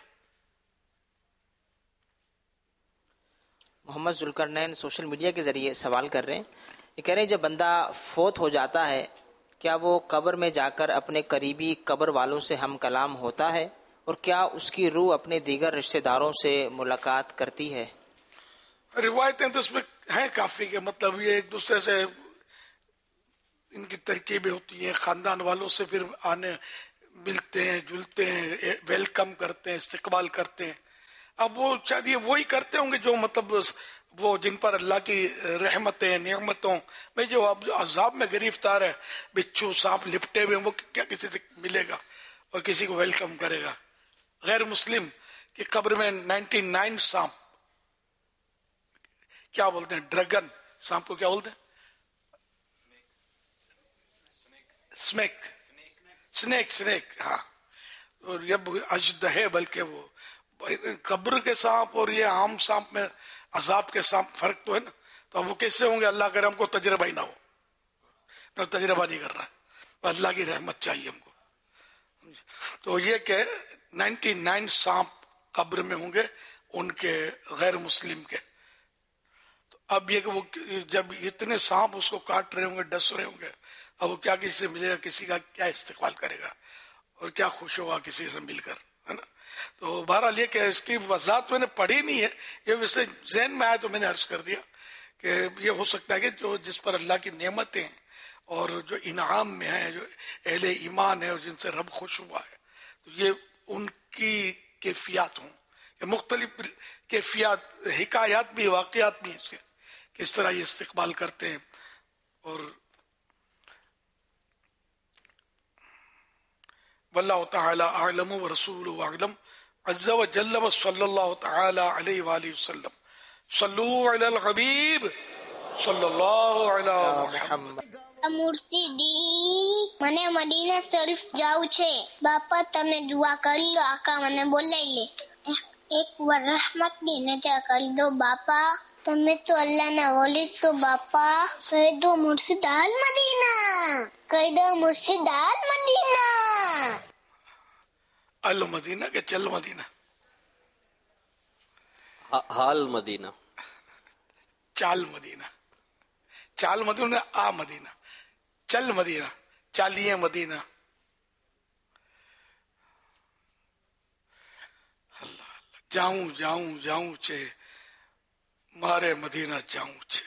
E: محمد ذوالقرنین سوشل میڈیا کے ذریعے سوال کر رہے ہیں، یہ کہہ رہے ہیں جب بندہ فوت ہو جاتا ہے کیا وہ قبر میں جا کر اپنے قریبی قبر والوں سے ہم کلام ہوتا ہے، اور کیا اس کی روح اپنے دیگر رشتہ داروں سے ملاقات کرتی ہے؟
B: روایتیں تو اس میں ہیں کافی، کہ مطلب یہ ایک دوسرے سے ان کی ترکیبیں ہوتی ہیں، خاندان والوں سے پھر آنے ملتے ہیں جلتے ہیں، ویلکم کرتے ہیں، استقبال کرتے ہیں. اب وہ شاید یہ وہی کرتے ہوں گے جو مطلب وہ جن پر اللہ کی رحمتیں نعمتوں میں جو عذاب میں گرفتار ہے، بچھو سانپ لپٹے ہوئے، وہ کیا کسی سے ملے گا اور کسی کو ویلکم کرے گا؟ غیر مسلم کی قبر میں نائنٹی نائن سانپ، کیا بولتے ہیں، ڈریگن سانپ کو کیا بولتے ہیں؟ سنیک سنیک سنیک ہاں. اور یہ اجد ہے، بلکہ وہ قبر کے سانپ اور یہ عام سانپ میں عذاب کے سانپ فرق تو ہے نا. تو اب وہ کیسے ہوں گے؟ اللہ کرے ہم کو تجربہ ہی نہ ہو، میں تجربہ نہیں کر رہا، اللہ کی رحمت چاہیے ہم کو. تو یہ کہ نائنٹی نائن سانپ قبر میں ہوں گے ان کے غیر مسلم کے. تو اب یہ کہ وہ جب اتنے سانپ اس کو کاٹ رہے ہوں گے، ڈس رہے ہوں گے، اب وہ کیا کسی سے ملے گا، کسی کا کیا استقبال کرے گا اور کیا خوش ہوگا کسی سے مل کر، ہے نا. تو بہرحال یہ کہ اس کی وضاحت میں نے پڑھی نہیں ہے، یہ ویسے ذہن میں آیا تو میں نے عرض کر دیا کہ یہ ہو سکتا ہے کہ جو جس پر اللہ کی نعمتیں ہیں اور جو انعام میں ہیں، جو اہل ایمان ہے اور جن سے رب خوش ہوا ہے، تو یہ ان کی کیفیات ہوں، کہ مختلف کیفیات، حکایات بھی، واقعات بھی اس کے کہ اس طرح یہ استقبال کرتے ہیں. اور واللہ تعالی اعلم ورسولہ اعلم عز وجل وصلی اللہ تعالی علیہ وآلہ وسلم. صلو علی الحبیب صلی اللہ علی محمد.
K: મુર્શિદી મને મદીના શરીફ જાવું છે બાપા, તમે દુઆ કરી લો, આકા મને બોલાવી લે. એક વાર રહમત ની નજર કરી દો બાપા, તમે તો અલ્લાહના વલી છો બાપા. કહી દો મુર્શિદ આલ મદીના, કહી દો મુર્શિદ આલ મદીના.
B: ال مدینہ کہ چل مدینہ؟
J: حال مدینہ،
B: چال مدینہ. چال مدینہ آ مدینہ، چل مدینہ، چالیے مدینہ. اللہ اللہ. جاؤں جاؤں جاؤں چھے مارے مدینہ جاؤں چھے.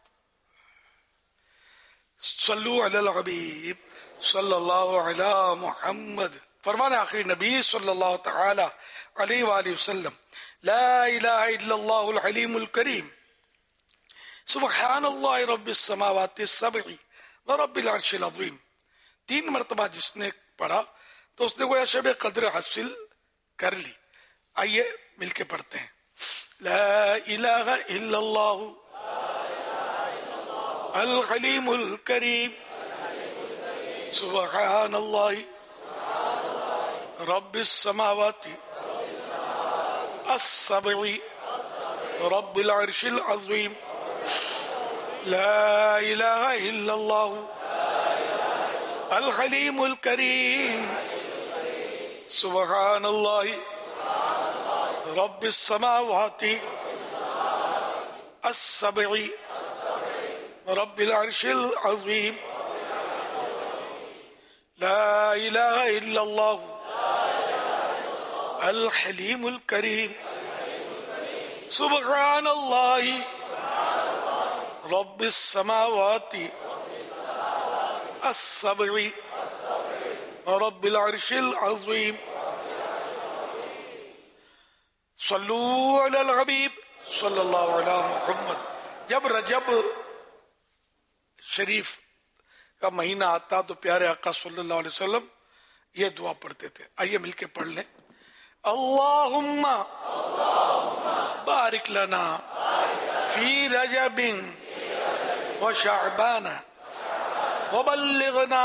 B: صلو علی الحبیب صلی اللہ علی محمد. فرمان آخری نبی صلی اللہ تعالی علیہ وآلہ وسلم، لا الہ الا اللہ الحلیم الکریم، سبحان اللہ رب السماوات السبع ورب العرش العظیم. تین مرتبہ جس نے پڑھا تو اس نے کوئی شب قدر حاصل کر لی. آئیے مل کے پڑھتے ہیں. لا إله إلا الله الحليم الكريم سبحان الله رب السماوات السبع رب العرش العظيم لا إله إلا الله الحليم الكريم سبحان الله رب السماوات السبع رب العرش العظيم لا إله إلا الله الحليم الكريم سبحان الله رب السماوات السبع رب العرش العظيم صلو علی الحبیب صلی اللہ علیہ محمد. جب رجب شریف کا مہینہ آتا تو پیارے آقا صلی اللہ علیہ وسلم یہ دعا پڑھتے تھے. آئیے مل کے پڑھ لیں. اللہم بارک لنا فی رجب و شعبان وبلغنا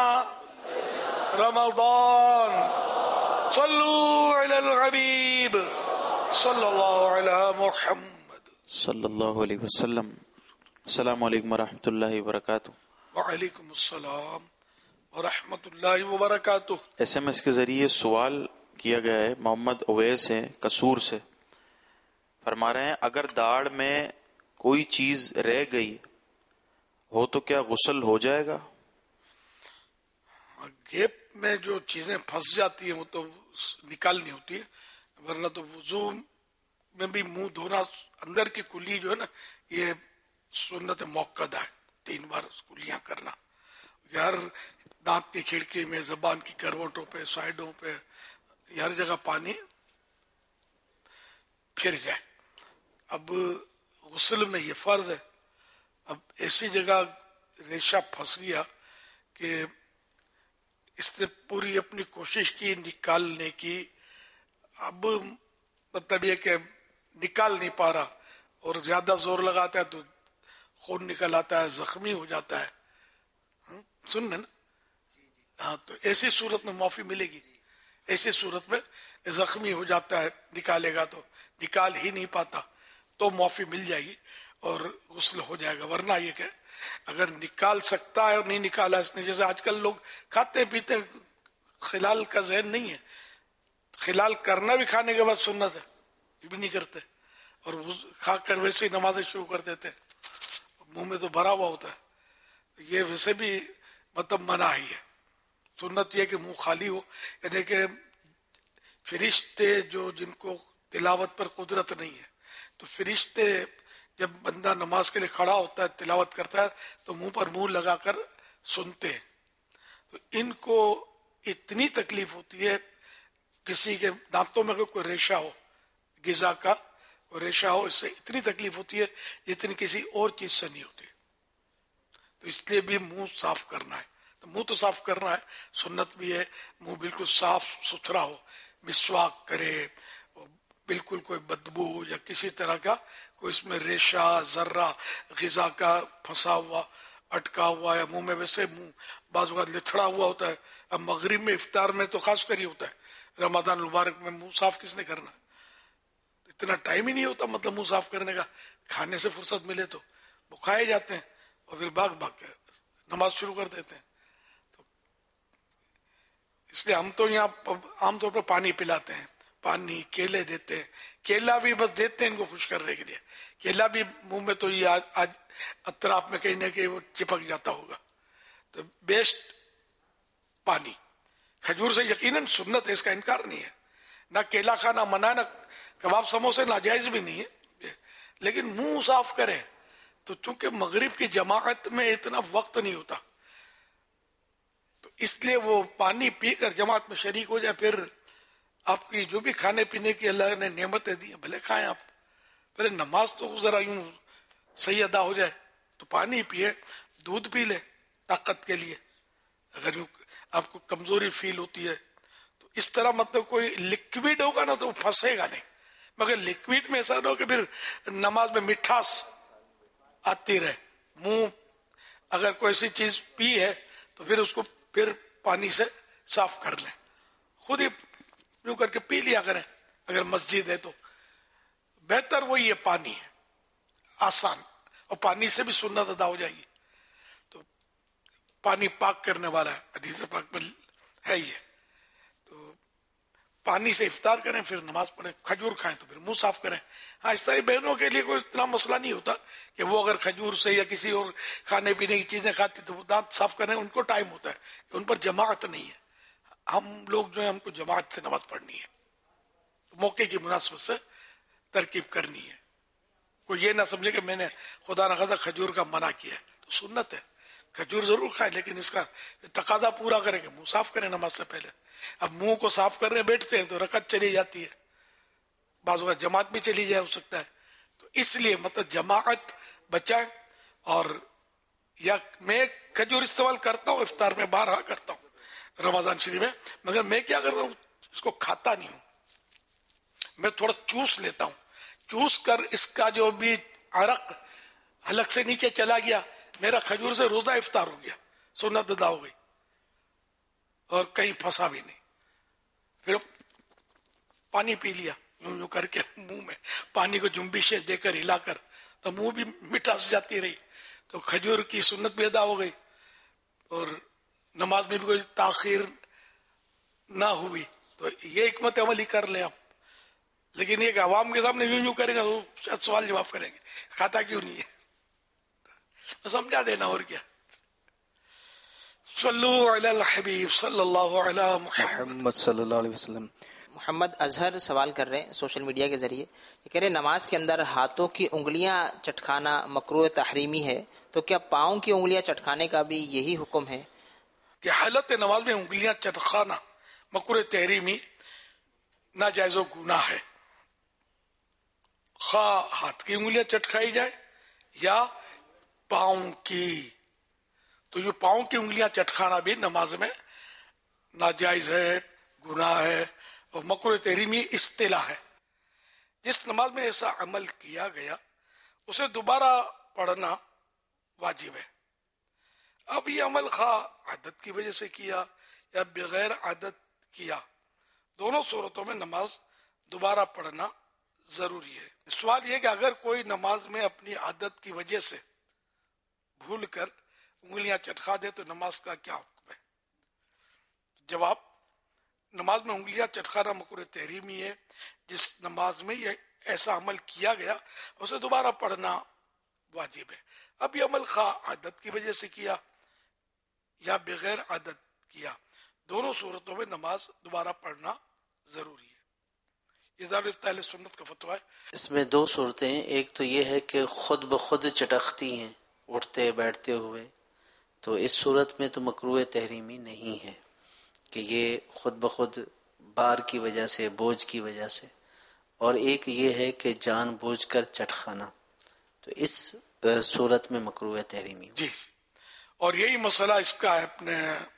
B: رمضان صلو علی الحبیب صلی اللہ علیہ محمد
L: صلی اللہ علیہ وسلم. السلام علیکم ورحمۃ اللہ وبرکاتہ.
B: وعلیکم السلام ورحمۃ اللہ وبرکاتہ.
L: ایس ایم ایس کے ذریعے سوال کیا گیا ہے. محمد اویس ہیں قصور سے. فرما رہے ہیں اگر داڑھ میں کوئی چیز رہ گئی ہو تو کیا غسل ہو جائے گا؟
B: گیپ میں جو چیزیں پھنس جاتی ہیں وہ تو نکالنی ہوتی ہے، ورنہ تو وضو میں بھی منہ دھونا اندر کی کلی جو ہے نا یہ سنت موقع ہے، تین بار کلیاں کرنا. ہر دانت کی کھڑکی میں، زبان کی کروٹوں پہ، سائڈوں پہ، ہر جگہ پانی پھر جائے. اب غسل میں یہ فرض ہے. اب ایسی جگہ ریشہ پھنس گیا کہ اس نے پوری اپنی کوشش کی نکالنے کی، اب مطلب یہ کہ نکال نہیں پا رہا اور زیادہ زور لگاتا ہے تو خون نکل آتا ہے، زخمی ہو جاتا ہے. سن نا ہاں، تو ایسی صورت میں معافی ملے گی. ایسی صورت میں زخمی ہو جاتا ہے، نکالے گا تو نکال ہی نہیں پاتا تو معافی مل جائے گی اور غسل ہو جائے گا. ورنہ یہ کہ اگر نکال سکتا ہے اور نہیں نکالا اس نے، جیسے آج کل لوگ کھاتے پیتے خلال کا ذہن نہیں ہے، خلال کرنا بھی کھانے کے بعد سنت ہے، یہ بھی نہیں کرتے اور کھا کر ویسے ہی نمازیں شروع کر دیتے، منہ میں تو بھرا ہوا ہوتا ہے. یہ ویسے بھی مطلب منع ہی ہے. سنت یہ کہ منہ خالی ہو، یعنی کہ فرشتے جو جن کو تلاوت پر قدرت نہیں ہے تو فرشتے جب بندہ نماز کے لیے کھڑا ہوتا ہے تلاوت کرتا ہے تو منہ پر منہ لگا کر سنتے ہیں. تو ان کو اتنی تکلیف ہوتی ہے، کسی کے دانتوں میں کوئی ریشہ ہو، غذا کا کوئی ریشہ ہو، اس سے اتنی تکلیف ہوتی ہے جتنی کسی اور چیز سے نہیں ہوتی. تو اس لیے بھی منہ صاف کرنا ہے. تو منہ تو صاف کرنا ہے، سنت بھی ہے. منہ بالکل صاف ستھرا ہو، مسواک کرے، بالکل کوئی بدبو یا کسی طرح کا کوئی اس میں ریشہ ذرہ غذا کا پھنسا ہوا اٹکا ہوا یا منہ میں ویسے منہ بعض اوقات لتھڑا ہوا ہوتا ہے. اب مغرب میں افطار میں تو خاص کر ہی ہوتا ہے، رمضان المبارک میں منہ صاف کس نے کرنا؟ اتنا ٹائم ہی نہیں ہوتا مطلب منہ صاف کرنے کا. کھانے سے فرصت ملے تو وہ کھائے جاتے ہیں اور پھر بھاگ بھاگ کے نماز شروع کر دیتے ہیں. تو اس لیے ہم تو یہاں عام طور پر پانی پلاتے ہیں، پانی کیلے دیتے ہیں. کیلا بھی بس دیتے ہیں ان کو خوش کرنے کے لیے. کیلا بھی منہ میں تو یہ آج اطراف میں کہیں نہ کہیں وہ چپک جاتا ہوگا. تو بیسٹ پانی. کھجور سے یقیناً سنت ہے، اس کا انکار نہیں ہے. نہ کیلا کھانا منع، نہ کباب سموسے ناجائز بھی نہیں ہے، لیکن منہ صاف کرے. تو چونکہ مغرب کی جماعت میں اتنا وقت نہیں ہوتا تو اس لیے وہ پانی پی کر جماعت میں شریک ہو جائے. پھر آپ کی جو بھی کھانے پینے کی اللہ نے نعمتیں دی ہیں بھلے کھائیں آپ، پہلے نماز تو ذرا یوں صحیح ادا ہو جائے تو پانی پیے، دودھ پی لے طاقت کے لیے اگر یوں آپ کو کمزوری فیل ہوتی ہے. تو اس طرح مطلب کوئی لکوڈ ہوگا نا تو وہ پھنسے گا نہیں. مگر لکوڈ میں ایسا نہ ہو کہ پھر نماز میں مٹھاس آتی رہے. منہ اگر کوئی سی چیز پی ہے تو پھر اس کو پھر پانی سے صاف کر لیں, خود ہی یوں کر کے پی لیا کریں. اگر مسجد ہے تو بہتر وہی ہے, پانی ہے آسان, اور پانی سے بھی سنت ادا ہو جائے گی. تو پانی پاک کرنے والا ہے, حدیث پاک میں ہے یہ. تو پانی سے افطار کریں, پھر نماز پڑھیں. کھجور کھائیں تو پھر منہ صاف کریں. ہاں, اس طرح بہنوں کے لیے کوئی اتنا مسئلہ نہیں ہوتا کہ وہ اگر کھجور سے یا کسی اور کھانے پینے کی چیزیں کھاتی تو وہ دانت صاف کریں. ان کو ٹائم ہوتا ہے کہ ان پر جماعت نہیں ہے. ہم لوگ جو ہیں ہم کو جماعت سے نماز پڑھنی ہے, موقع کی مناسبت سے ترکیب کرنی ہے. کوئی یہ نہ سمجھے کہ میں نے خدا نخواستہ کھجور کا منع کیا ہے. تو سنت ہے, کھجور ضرور کھائیں, لیکن اس کا تقاضا پورا کریں کہ منہ صاف کریں نماز سے پہلے. اب منہ کو صاف کرنے بیٹھتے ہیں تو رکعت چلی جاتی ہے, بعض اوقات جماعت بھی چلی جائے ہو سکتا ہے. تو اس لیے مطلب جماعت بچائیں. اور یا میں کھجور استعمال کرتا ہوں افطار میں, بارہا کرتا ہوں رمضان شریف میں, مگر میں کیا کرتا ہوں, اس کو کھاتا نہیں ہوں, میں تھوڑا چوس لیتا ہوں. چوس کر اس کا جو بھی عرق حلق سے نیچے چلا گیا, میرا کھجور سے روزہ افطار ہو گیا, سنت ادا ہو گئی, اور کہیں پھنسا بھی نہیں. پھر پانی پی لیا یوں یوں کر کے, منہ میں پانی کو جنبشیں دے کر ہلا کر, تو منہ بھی مٹھاس جاتی رہی. تو کھجور کی سنت بھی ادا ہو گئی, اور نماز میں بھی کوئی تاخیر نہ ہوئی. تو یہ حکمت عملی کر لیں آپ. لیکن یہ کہ عوام کے سامنے یوں یوں کریں گے تو شاید سوال جواب کریں گے, کھاتا کیوں نہیں ہے, سمجھا دینا. اور کیا. صلو علی الحبیب صلی اللہ علی محمد
M: صلی اللہ علیہ وسلم.
E: محمد اظہر سوال کر رہے ہیں سوشل میڈیا کے ذریعے, یہ کہہ رہے نماز کے اندر ہاتھوں کی انگلیاں چٹکانا مکروہ تحریمی ہے, تو کیا پاؤں کی انگلیاں چٹکانے کا بھی یہی حکم ہے؟
B: کہ حالت نماز میں انگلیاں چٹکانا مکروہ تحریمی ناجائز و گناہ ہے. خواہ ہاتھ کی انگلیاں چٹکائی جائے یا پاؤں کی, تو یہ پاؤں کی انگلیاں چٹکانا بھی نماز میں ناجائز ہے, گناہ ہے, اور مکروہ تحریمی اصطلاح ہے. جس نماز میں ایسا عمل کیا گیا اسے دوبارہ پڑھنا واجب ہے. اب یہ عمل خواہ عادت کی وجہ سے کیا یا بغیر عادت کیا, دونوں صورتوں میں نماز دوبارہ پڑھنا ضروری ہے. سوال یہ کہ اگر کوئی نماز میں اپنی عادت کی وجہ سے بھول کر انگلیاں چٹکا دے تو نماز کا کیا حکم ہے؟ جواب, نماز میں انگلیاں چٹکانا مکروہ تحریمی ہے. جس نماز میں یہ ایسا عمل کیا گیا اسے دوبارہ پڑھنا واجب ہے. اب یہ عمل خواہ عادت کی وجہ سے کیا یا بغیر عادت کیا, دونوں صورتوں میں نماز دوبارہ پڑھنا ضروری ہے. یہ دارالفتہ اہل سنت کا فتویٰ ہے.
M: اس میں دو صورتیں ہیں, ایک تو یہ ہے کہ خود بخود چٹکتی ہیں اٹھتے بیٹھتے ہوئے, تو اس صورت میں تو مکروہ تحریمی نہیں ہے کہ یہ خود بخود بار کی وجہ سے, بوجھ کی وجہ سے. اور ایک یہ ہے کہ جان بوجھ کر چٹکانا, تو اس صورت میں مکروہ تحریمی.
B: جی, اور یہی مسئلہ اس کا ہے اپنے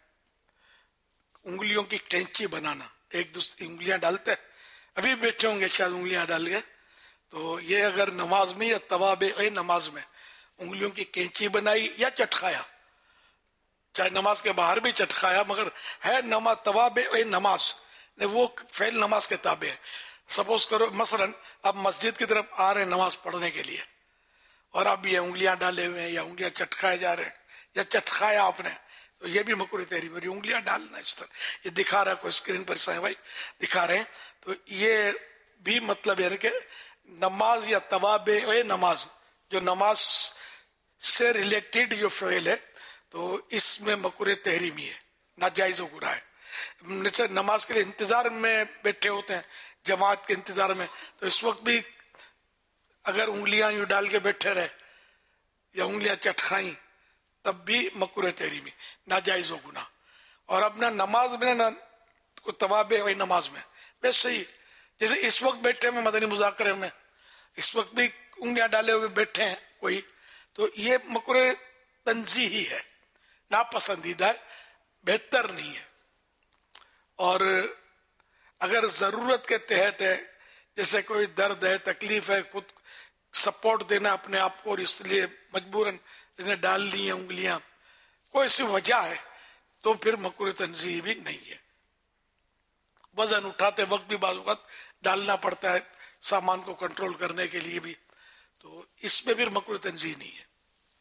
B: انگلیوں کی کینچی بنانا. ایک دوسری انگلیاں ڈالتے ہیں, ابھی بیٹھے ہوں گے شاید انگلیاں ڈال کے, تو یہ اگر نماز میں یا توابع نماز میں انگلیوں کی کینچی بنائی یا چٹکایا, چاہے نماز کے باہر بھی چٹکایا, مگر ہے نماز توابع نماز, وہ فعل نماز کے تابع ہے. سپوز کرو مثلا آپ مسجد کی طرف آ رہے ہیں نماز پڑھنے کے لیے, اور آپ یہ انگلیاں ڈالے ہوئے ہیں یا انگلیاں چٹکائے جا رہے ہیں یا چٹکایا آپ نے, تو یہ بھی مکروہ تحریم ہے. انگلیاں ڈالنا اس طرح, یہ دکھا رہا ہے کوئی اسکرین پر صاحب بھائی دکھا رہے ہیں, تو یہ بھی مطلب ہے کہ نماز یا توابع نماز, جو نماز سے ریلیٹڈ جو فعل ہے, تو اس میں مکروہ تحریمی ہے, ناجائز و گناہ ہے. نماز کے لیے انتظار میں بیٹھے ہوتے ہیں, جماعت کے انتظار میں, تو اس وقت بھی اگر انگلیاں یوں ڈال کے بیٹھے رہے یا انگلیاں چٹکائیں تب بھی مکروہ تحریمی, ناجائز و گناہ. اور اپنا نماز میں نہ توابع نماز میں بس صحیح, جیسے اس وقت بیٹھے ہیں مدنی مذاکرے میں, اس وقت بھی انگلیاں ڈالے ہوئے بیٹھے ہیں کوئی, تو یہ مکروہ تنزیہی ہے, ناپسندیدہ ہے, بہتر نہیں ہے. اور اگر ضرورت کے تحت ہے, جیسے کوئی درد ہے، تکلیف ہے، خود سپورٹ دینا اپنے آپ کو اور اس لیے مجبوراً اس نے ڈال لی ہیں انگلیاں، کوئی سی وجہ ہے تو پھر مکروہ تنزیہی بھی نہیں ہے. وزن اٹھاتے وقت بھی بعض اوقات ڈالنا پڑتا ہے سامان کو کنٹرول کرنے کے لیے بھی، تو اس میں پھر مکروہ تنزیہی نہیں ہے.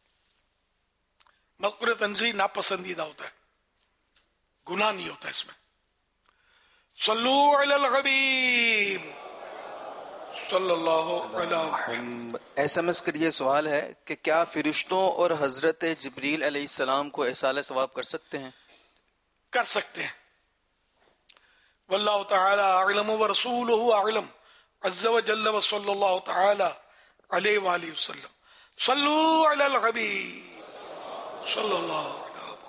B: مکروہ تنزیہی ناپسندیدہ ہوتا ہے، گناہ نہیں ہوتا اس میں. صلو علی الحبیب صلی اللہ علیہ وسلم.
N: ایس ایم ایس کا یہ سوال ہے کہ کیا فرشتوں اور حضرت جبریل علیہ السلام کو احصال ثواب کر سکتے ہیں؟
B: کر سکتے ہیں. واللہ تعالی اعلم ورسولہ اعلم عز وجل وصلی اللہ تعالی علیہ وآلہ وسلم. صلو علی الحبیب صلی اللہ علیہ وسلم.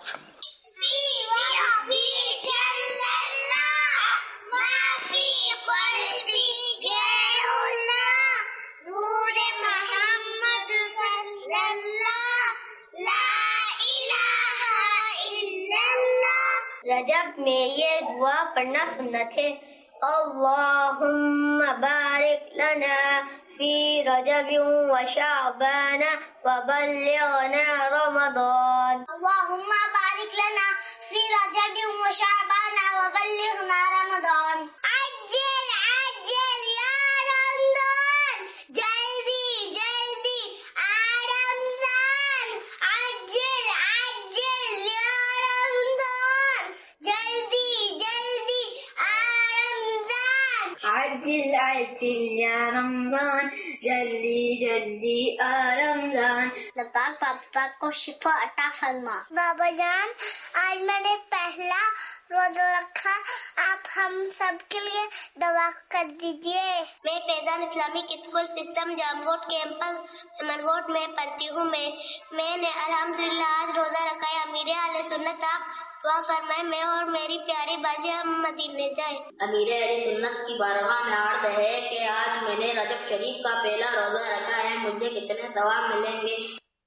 O: رجب میں یہ دعا پڑھنا سنت ہے. اللہم بارک لنا فی رجب و شعبان وبلغنا رمضان. اللہم بارک لنا فی رجب و شعبان وبلغنا رمضان. عجل عجل یا رمضان، جلدی جلدی آ رمضان. عجل عجل یا رمضان، جلدی جلدی آ رمضان. عجل عجل یا رمضان، جلدی جلدی آ رمضان. پاک پاپا کو شفا عطا فرما. بابا جان آج میں نے پہلا روزہ رکھا، آپ ہم سب کے لیے دعا کر دیجیے. میں Faizan Islamic school system Jamgot campus Mangot میں پڑھتی ہوں. میں میں نے الحمدللہ آج روزہ رکھا ہے. امیر اہل سنت آپ دعا فرمائے میں اور میری پیاری بازی ہم مدینے جائیں. امیر اہل سنت کی بارگاہ میں عرض ہے کہ آج میں نے رجب شریف کا پہلا روزہ رکھا ہے، مجھے کتنے ثواب ملیں گے؟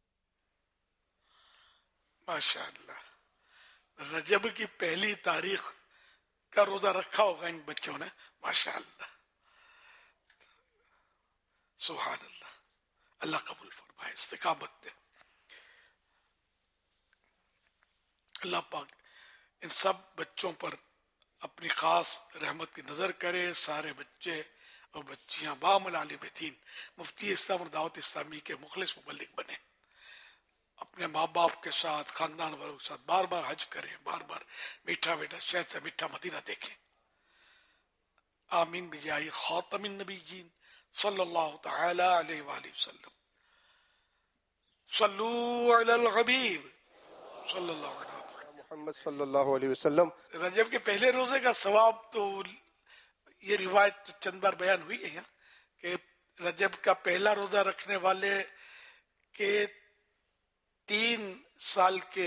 B: ماشاء اللہ، رجب کی پہلی تاریخ کا روزہ رکھا ہوگا ان بچوں نے. ماشاء اللہ، سبحان اللہ. اللہ قبول فرمائے، استقامت دے. اللہ پاک ان سب بچوں پر اپنی خاص رحمت کی نظر کرے. سارے بچے اور بچیاں بامل عالم دین مفتی اسلام اور دعوت اسلامی کے مخلص مبلغ بنے، اپنے ماں باپ کے ساتھ خاندان والوں کے ساتھ بار بار حج کریں، بار بار میٹھا میٹھا شہد سے میٹھا مدینہ دیکھیں. آمین بجائے خاتم النبیین صلی اللہ تعالی علیہ وآلہ وسلم. صلو علی الحبیب صلی اللہ علیہ وسلم.
I: محمد صلی اللہ علیہ وسلم.
B: رجب کے پہلے روزے کا ثواب تو یہ روایت چند بار بیان ہوئی ہے کہ رجب کا پہلا روزہ رکھنے والے کے تین سال کے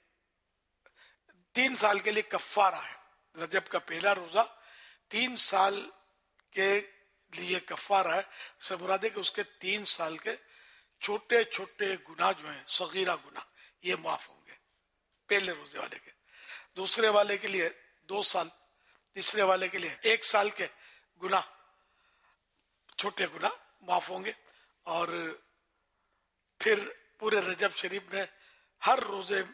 B: تین سال کے لیے کفارہ ہے. رجب کا پہلا روزہ تین سال کے لیے کفارہ ہے. سے مراد ہے کہ اس کے تین سال کے چھوٹے چھوٹے گناہ جو ہیں، صغیرہ گناہ، یہ معاف ہوں گے پہلے روزے والے کے. دوسرے والے کے لیے دو سال، تیسرے والے کے لیے ایک سال کے گناہ، چھوٹے گناہ معاف ہوں گے. اور پھر پورے رجب شریف میں ہر روزے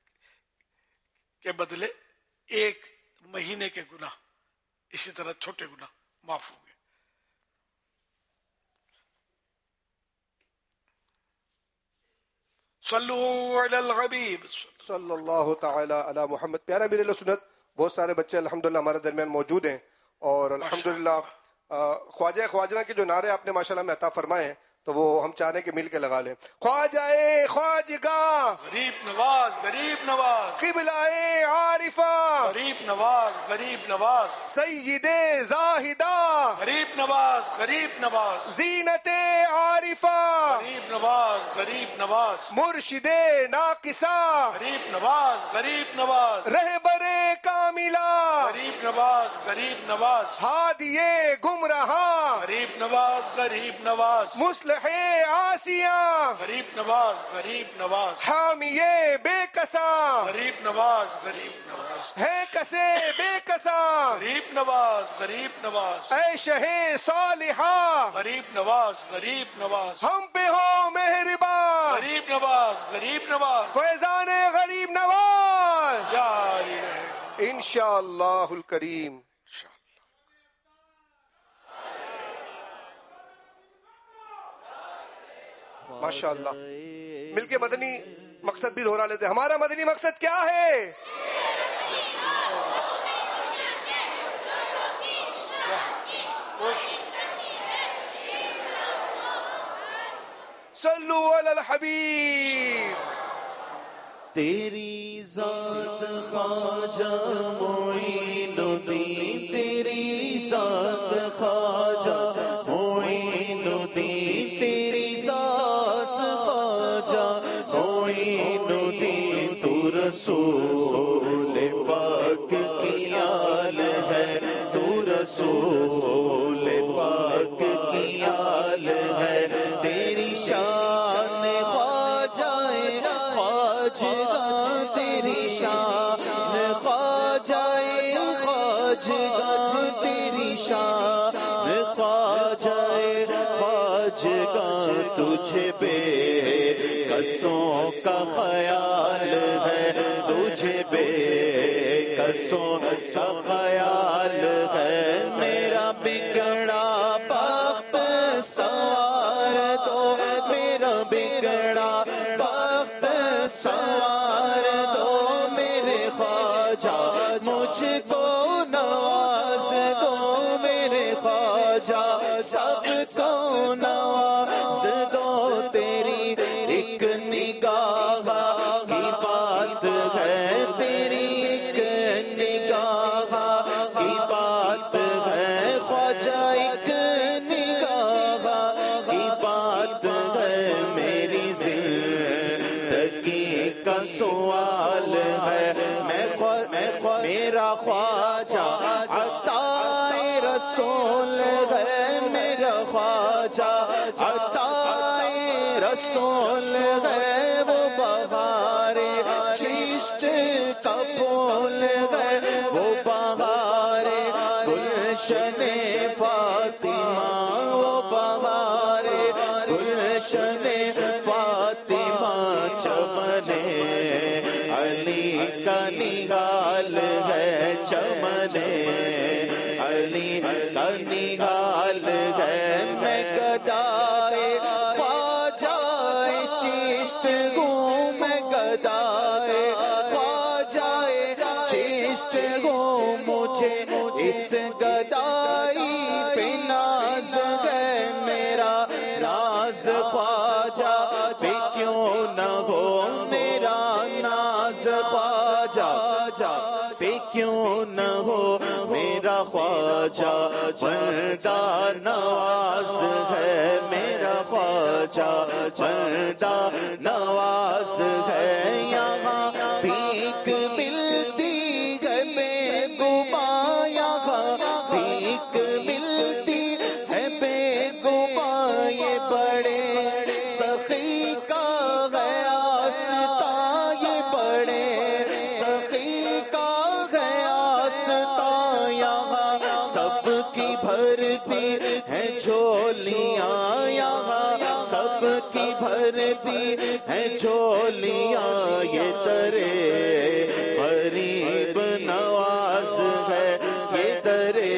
B: کے بدلے ایک مہینے کے گناہ، اسی طرح چھوٹے گناہ معاف ہوں گے. صلو علی الحبیب
I: صلی اللہ تعالی علی محمد. پیارا امیر اہل سنت، بہت سارے بچے الحمدللہ ہمارے درمیان موجود ہیں اور الحمدللہ خواجہ خواجہ کے جو نعرے آپ نے ماشاءاللہ میں عطا فرمائے ہیں تو وہ ہم چاہ رہے ہیں کہ مل کے لگا لیں. خواجہ خواجگاہ،
B: غریب نواز غریب نواز،
I: قبلہ عارفہ،
B: غریب نواز غریب نواز،
I: سید زاہدہ،
B: غریب نواز غریب نواز،
I: زینت عارفہ،
B: غریب نواز غریب نواز،
I: مرشد ناقصہ،
B: غریب نواز غریب نواز،
I: رہبر کام کاملا
B: غریب نواز غریب نواز
I: ہادیے گمراہاں
B: غریب نواز غریب نواز
I: مصلح آسیاں
B: غریب نواز غریب نواز
I: حامیے بے کساں
B: غریب نواز غریب نواز
I: ہے کسے بے کساں
B: غریب نواز غریب نواز
I: اے شہ صالحہ
B: غریب نواز غریب نواز
I: ہم پہ ہو مہربان
B: غریب نواز غریب نواز
I: فیضان غریب نواز
B: جاری رہے گا
I: انشاءاللہ الکریم. ماشاءاللہ. مل کے مدنی مقصد بھی دہرا لیتے ہیں. ہمارا مدنی مقصد کیا ہے؟ صلو علی الحبیب.
P: تیری ذات خواجہ معین الدین، تیری ذات خواجہ معین الدین، تیری ذات خواجہ معین الدین، تو رسول پاک کی آل ہے، تو رسول پاک کی آل ہے. تیری شان خواجہ خواجہ، تیری شان خواجہ خواجہ، تیری شان خواجہ خواجہ، تجھے بے کسوں کا خیال ہے، تجھے بے کسوں کا خیال ہے. میرا بگڑا بخت سوار دو، میرا بگڑا بخت سوار دو، میرے خواجہ مجھ کو نواز دو، میرے خواجہ سب کو نواز دو. تیری ایک نگاہ کی بات ہے، تیری ایک نگاہ کی بات ہے، خواجہ ایک نگاہ کی بات ہے. میری زندگی کا سوال ہے، میں میرا خواجہ عطائے رسول ہے، میرا خواجہ عطائے رسول ہے. وہ بہار چشت کا پھول ہے، وہ بہار گلشن فاطمہ، وہ بہار گلشن فاطمہ. چمن علی کا نگال ہے، چمن علی کا نگال ہے. میں گدائے خواجہ چشت ہوں، میں گدائے خواجہ چشت ہوں. مجھے اس گدائی پہ ناز ہے، میرا ناز خواجہ پہ کیوں نہ ہو، میرا ناز خواجہ پہ کیوں نہ ہو. میرا خواجہ بندہ نواز ہے، میرا خواجہ بندہ نواز ہے. یہاں بھیک ملتی ہے بے گماں، یہاں بھیک ملتی ہے بے گماں. یہ بڑے سخی کا ہے آستہ، یہ بڑے سخی کا ہے آستہ. یہاں سب کی بھرتی ہے جھولیاں، یہاں سب کی بھرتی ہے جھولیاں. یہ درے غریب نواز ہے، یہ درے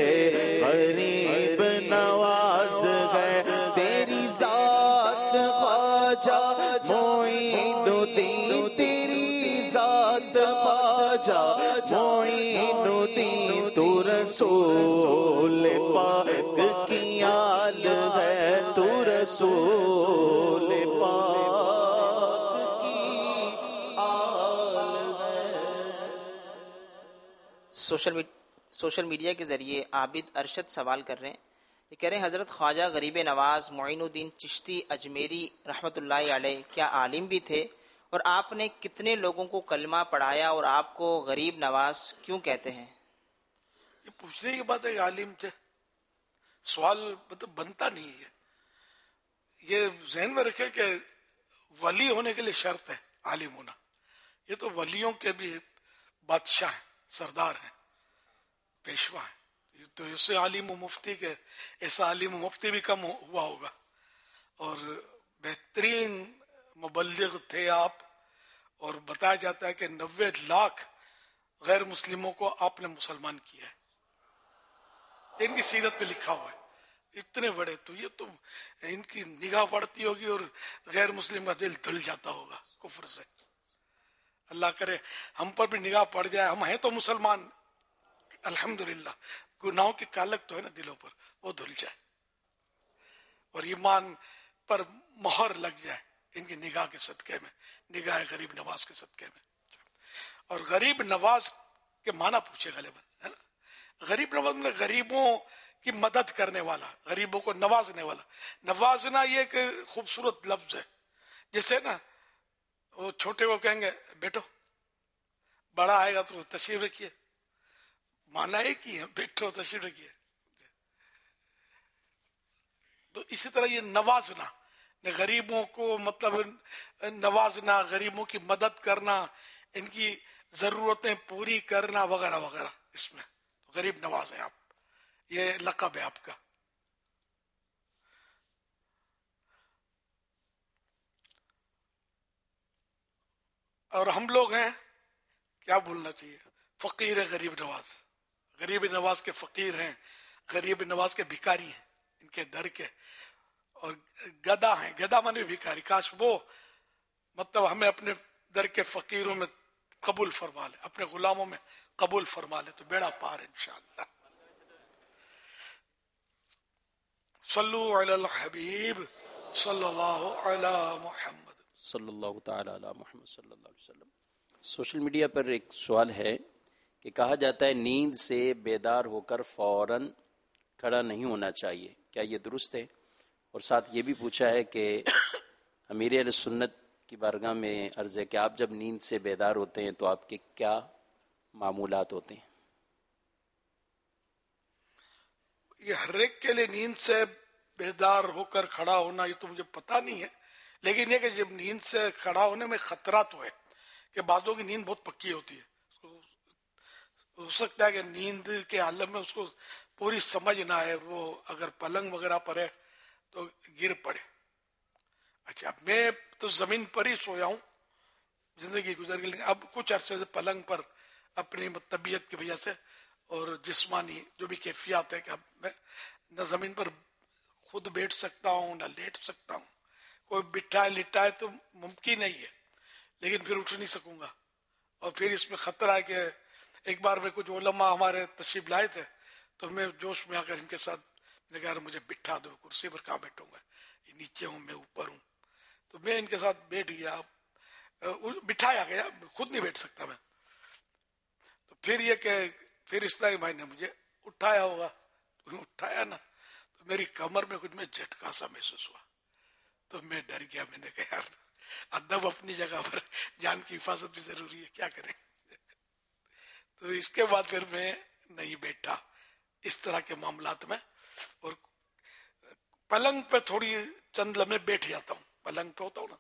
P: غریب نواز ہے. تیری ذات خواجہ معین الدین، تیری ذات خواجہ معین الدین، تو رسول پاک کی آل ہے، تو رسول پاک کی آل ہے.
E: سوشل میڈ... سوشل میڈیا کے ذریعے عابد ارشد سوال کر رہے ہیں. یہ کہہ رہے ہیں حضرت خواجہ غریب نواز معین الدین چشتی اجمیری رحمۃ اللہ علیہ کیا عالم بھی تھے اور آپ نے کتنے لوگوں کو کلمہ پڑھایا اور آپ کو غریب نواز کیوں کہتے ہیں؟
B: یہ پوچھنے کی بات ہے کہ عالم تھے، سوال مطلب بنتا نہیں ہے. یہ ذہن میں رکھے کہ ولی ہونے کے لیے شرط ہے عالم ہونا. یہ تو ولیوں کے بھی بادشاہ ہیں، سردار ہیں، پیشوا ہیں. تو اس سے عالم و مفتی کے ایسا عالم و مفتی بھی کم ہوا ہوگا. اور بہترین مبلغ تھے آپ، اور بتایا جاتا ہے کہ نوے لاکھ غیر مسلموں کو آپ نے مسلمان کیا ہے. ان کی سیرت میں لکھا ہوا ہے. اتنے بڑے، تو یہ تو ان کی نگاہ پڑتی ہوگی اور غیر مسلم کا دل دھل جاتا ہوگا کفر سے. اللہ کرے ہم پر بھی نگاہ پڑ جائے. ہم ہیں تو مسلمان الحمدللہ، گناہوں کی کالک تو ہے نا دلوں پر، وہ دھل جائے اور ایمان پر مہر لگ جائے ان کی نگاہ کے صدقے میں، نگاہ غریب نواز کے صدقے میں. اور غریب نواز کے معنی پوچھے غالباً، ہے نا. غریب نواز میں غریبوں کی مدد کرنے والا، غریبوں کو نوازنے والا. نوازنا یہ ایک خوبصورت لفظ ہے. جیسے نا وہ چھوٹے کو کہیں گے بیٹو، بڑا آئے گا تو تشریف رکھیے، مانا ایک ہی ہے، بیٹھو تشریف رکھیے. تو اسی طرح یہ نوازنا، غریبوں کو مطلب نوازنا، غریبوں کی مدد کرنا، ان کی ضرورتیں پوری کرنا وغیرہ وغیرہ، اس میں غریب نواز ہیں آپ. یہ لقب ہے آپ کا. اور ہم لوگ ہیں، کیا بولنا چاہیے، فقیر غریب نواز. غریب نواز کے فقیر ہیں، غریب نواز کے بھکاری ہیں ان کے در کے. اور گدا ہیں، گدا مانے بھکاری. کاش وہ مطلب ہمیں اپنے در کے فقیروں میں قبول فرما لے، اپنے غلاموں میں قبول فرما لے تو بیڑا پار انشاءاللہ. صلو علی الحبیب صلی اللہ علی محمد
J: صلی اللہ تعالی علی محمد صلی اللہ علیہ وسلم. سوشل میڈیا پر ایک سوال ہے کہ کہا جاتا ہے نیند سے بیدار ہو کر فوراً کھڑا نہیں ہونا چاہیے، کیا یہ درست ہے؟ اور ساتھ یہ بھی پوچھا ہے کہ امیر اہل سنت کی بارگاہ میں عرض ہے کہ آپ جب نیند سے بیدار ہوتے ہیں تو آپ کے کیا معمولات ہوتے ہیں؟
B: یہ ہر ایک کے لیے نیند سے بیدار ہو کر کھڑا ہونا یہ تو مجھے پتا نہیں ہے، لیکن یہ کہ جب نیند سے کھڑا ہونے میں خطرہ تو ہے کہ بعضوں کی نیند بہت پکی ہوتی ہے. ہو سکتا ہے کہ نیند کے عالم میں اس کو پوری سمجھ نہ آئے، وہ اگر پلنگ وغیرہ پر ہے تو گر پڑے. اچھا میں تو زمین پر ہی سویا ہوں، زندگی گزر گئی، اب کچھ عرصے سے پلنگ پر اپنی طبیعت کی وجہ سے اور جسمانی جو بھی کیفیات ہے کہ اب میں نہ زمین پر خود بیٹھ سکتا ہوں نہ لیٹ سکتا ہوں. کوئی بٹھائے لٹائے تو ممکن نہیں ہے، لیکن پھر اٹھ نہیں سکوں گا. اور پھر اس میں خطرہ ہے کہ ایک بار میں کچھ علماء ہمارے تشریف لائے تھے تو میں جوش میں آ کر ان کے ساتھ میں نے کہا مجھے بٹھا دو، کرسی پر کہاں بیٹھوں گا، یہ نیچے ہوں میں اوپر ہوں. تو میں ان کے ساتھ بیٹھ گیا، بٹھایا گیا، خود نہیں بیٹھ سکتا میں. تو پھر یہ کہ پھر اس طرح بھائی نے مجھے اٹھایا ہوگا، اٹھایا نا تو میری کمر میں کچھ میں جھٹکا سا محسوس ہوا تو میں ڈر گیا. میں نے کہا یار ادب اپنی جگہ پر، جان کی حفاظت بھی ضروری ہے، کیا کریں. تو اس کے بعد پھر میں نہیں بیٹھا اس طرح کے معاملات میں. اور پلنگ پہ تھوڑی چند لمحے بیٹھ جاتا ہوں، پلنگ پہ ہوتا ہوں نا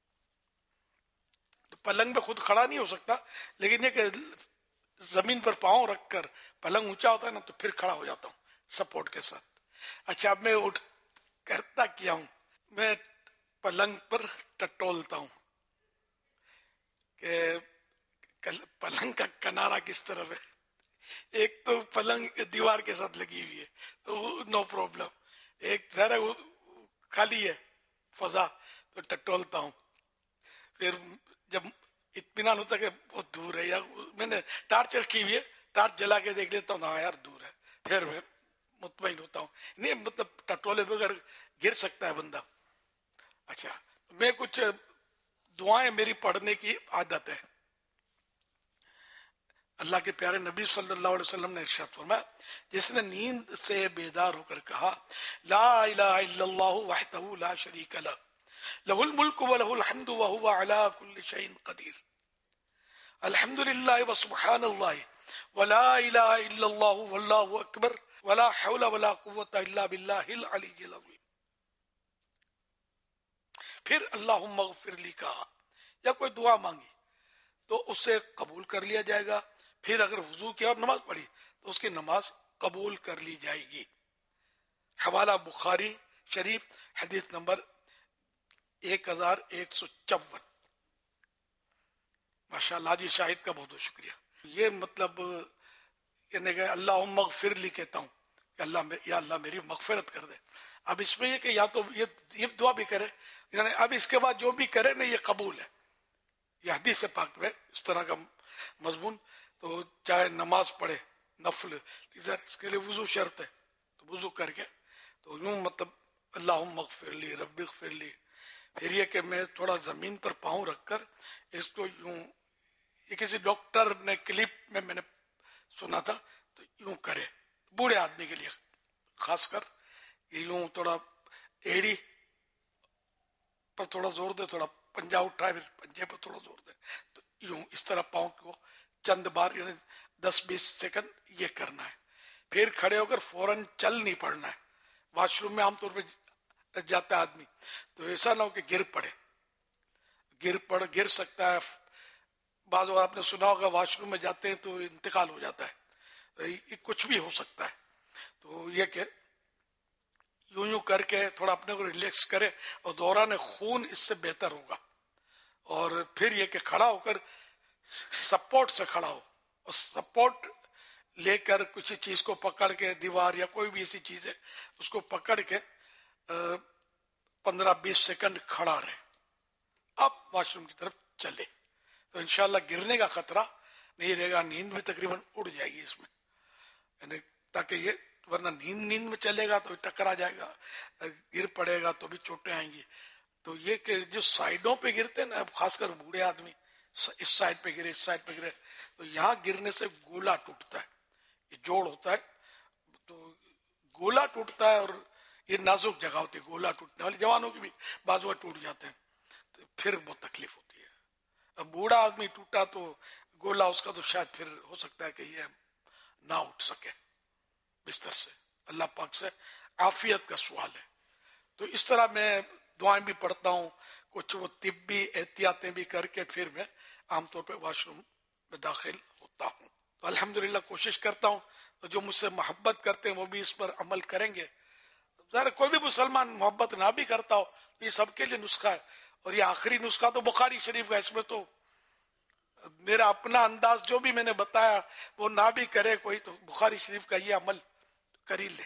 B: تو پلنگ پہ خود کھڑا نہیں ہو سکتا، لیکن یہ کہ زمین پر پاؤں رکھ کر پلنگ اونچا ہوتا ہے نا تو پھر کھڑا ہو جاتا ہوں سپورٹ کے ساتھ. اچھا اب میں اٹھ کرتا کیا ہوں، میں پلنگ پر ٹٹولتا ہوں کہ پلنگ کا کنارہ کس طرف ہے. ایک تو پلنگ دیوار کے ساتھ لگی ہوئی ہے، نو پرابلم. ایک ذرا خالی ہے فضا تو ٹٹولتا ہوں. پھر جب اطمینان ہوتا ہے کہ بہت دور ہے، یا میں نے ٹارچ رکھی ہوئی ہے، ٹارچ جلا کے دیکھ لیتا ہوں ہاں یار دور ہے، پھر میں مطمئن ہوتا ہوں. نہیں مطلب ٹٹولے بغیر گر سکتا ہے بندہ. اچھا میں کچھ دعائیں میری پڑھنے کی عادت ہے. اللہ کے پیارے نبی صلی اللہ علیہ وسلم نے ارشاد فرمایا جس نے نیند سے بیدار ہو کر کہا لا الہ الا اللہ وحدہ لا شریک لہ لہ الملک ولہ الحمد وہو علی کل شیء قدیر، الحمد للہ وسبحان اللہ ولا الہ الا اللہ واللہ اکبر ولا حول ولا قوۃ الا باللہ العلی العظیم۔ پھر اللہم اغفر لی کہا یا کوئی دعا مانگی تو اسے قبول کر لیا جائے گا، پھر اگر وضو کیا اور نماز پڑھی تو اس کی نماز قبول کر لی جائے گی۔ حوالہ بخاری شریف حدیث نمبر ایک ہزار ایک سو چون۔ ماشاء اللہ جی، شاہد کا بہت بہت شکریہ۔ یہ مطلب یعنی کہ اللہم اغفر لی کہتا ہوں کہ اللہ یا اللہ میری مغفرت کر دے۔ اب اس میں یہ کہ یا تو یہ دعا بھی کرے، یعنی اب اس کے بعد جو بھی کرے نا یہ قبول ہے، یہ حدیث پاک میں اس طرح کا مضمون۔ تو چاہے نماز پڑھے نفل، اس کے لیے وضو شرط ہے، تو وضو کر کے تو یوں مطلب اللہم اغفر لی رب اغفر لی، پھر یہ کہ میں تھوڑا زمین پر پاؤں رکھ کر اس کو یوں، یہ کسی ڈاکٹر نے کلپ میں میں نے سنا تھا، تو یوں کرے بوڑھے آدمی کے لیے خاص کر، یوں تھوڑا ایڑی پر تھوڑا زور دے، تھوڑا پنجہ اٹھائے، پھر پنجے پر تھوڑا زور دے، تو یوں اس طرح پاؤں کو چند بار یعنی دس بیس سیکنڈ یہ کرنا ہے۔ پھر کھڑے ہو کر فوراً چل نہیں پڑنا ہے۔ واش روم میں عام طور پہ جاتا ہے آدمی تو ایسا نہ ہو کہ گر پڑے، گر پڑ گر سکتا ہے۔ بعض آپ نے سنا ہوگا واش روم میں جاتے ہیں تو انتقال ہو جاتا ہے، کچھ بھی ہو سکتا ہے۔ تو یہ کہ یوں یوں کر کے تھوڑا اپنے کو ریلیکس کرے اور دوران خون اس سے بہتر ہوگا۔ اور پھر یہ کہ کھڑا ہو کر سپورٹ سے کھڑا ہو، اور سپورٹ لے کر کسی چیز کو پکڑ کے، دیوار یا کوئی بھی ایسی چیز ہے اس کو پکڑ کے پندرہ بیس سیکنڈ کھڑا رہے، اب واش روم کی طرف چلے تو انشاءاللہ گرنے کا خطرہ نہیں رہے گا۔ نیند بھی تقریباً اڑ جائے گی اس میں، یعنی تاکہ یہ، ورنہ نیند نیند میں چلے گا تو ٹکرا جائے گا، گر پڑے گا تو بھی چوٹیں آئیں گی۔ تو یہ کہ جو سائڈوں پہ گرتے ہیں نا، خاص کر بوڑھے آدمی اس سائڈ پہ گرے، اس سائڈ پہ گرے، تو یہاں گرنے سے گولا ٹوٹتا ہے، یہ جوڑ ہوتا ہے تو گولا ٹوٹتا ہے، اور یہ نازک جگہ ہوتی ہے گولا ٹوٹنے والی، جوانوں کی بھی بازو ٹوٹ جاتے ہیں تو پھر بہت تکلیف ہوتی ہے۔ اب بوڑھا آدمی ٹوٹا تو گولا اس کا تو شاید پھر ہو سکتا ہے کہ یہ نہ اٹھ سکے بستر سے، اللہ پاک سے عافیت کا سوال ہے۔ تو اس طرح میں دعائیں بھی پڑھتا ہوں، کچھ وہ طبی احتیاطیں بھی کر کے پھر میں عام طور پہ واش روم میں داخل ہوتا ہوں۔ تو الحمدللہ کوشش کرتا ہوں، تو جو مجھ سے محبت کرتے ہیں وہ بھی اس پر عمل کریں گے۔ ظاہر کوئی بھی مسلمان محبت نہ بھی کرتا ہو تو یہ سب کے لیے نسخہ ہے، اور یہ آخری نسخہ تو بخاری شریف کا، اس میں تو میرا اپنا انداز جو بھی میں نے بتایا وہ نہ بھی کرے کوئی تو بخاری شریف کا یہ عمل کر ہی لے۔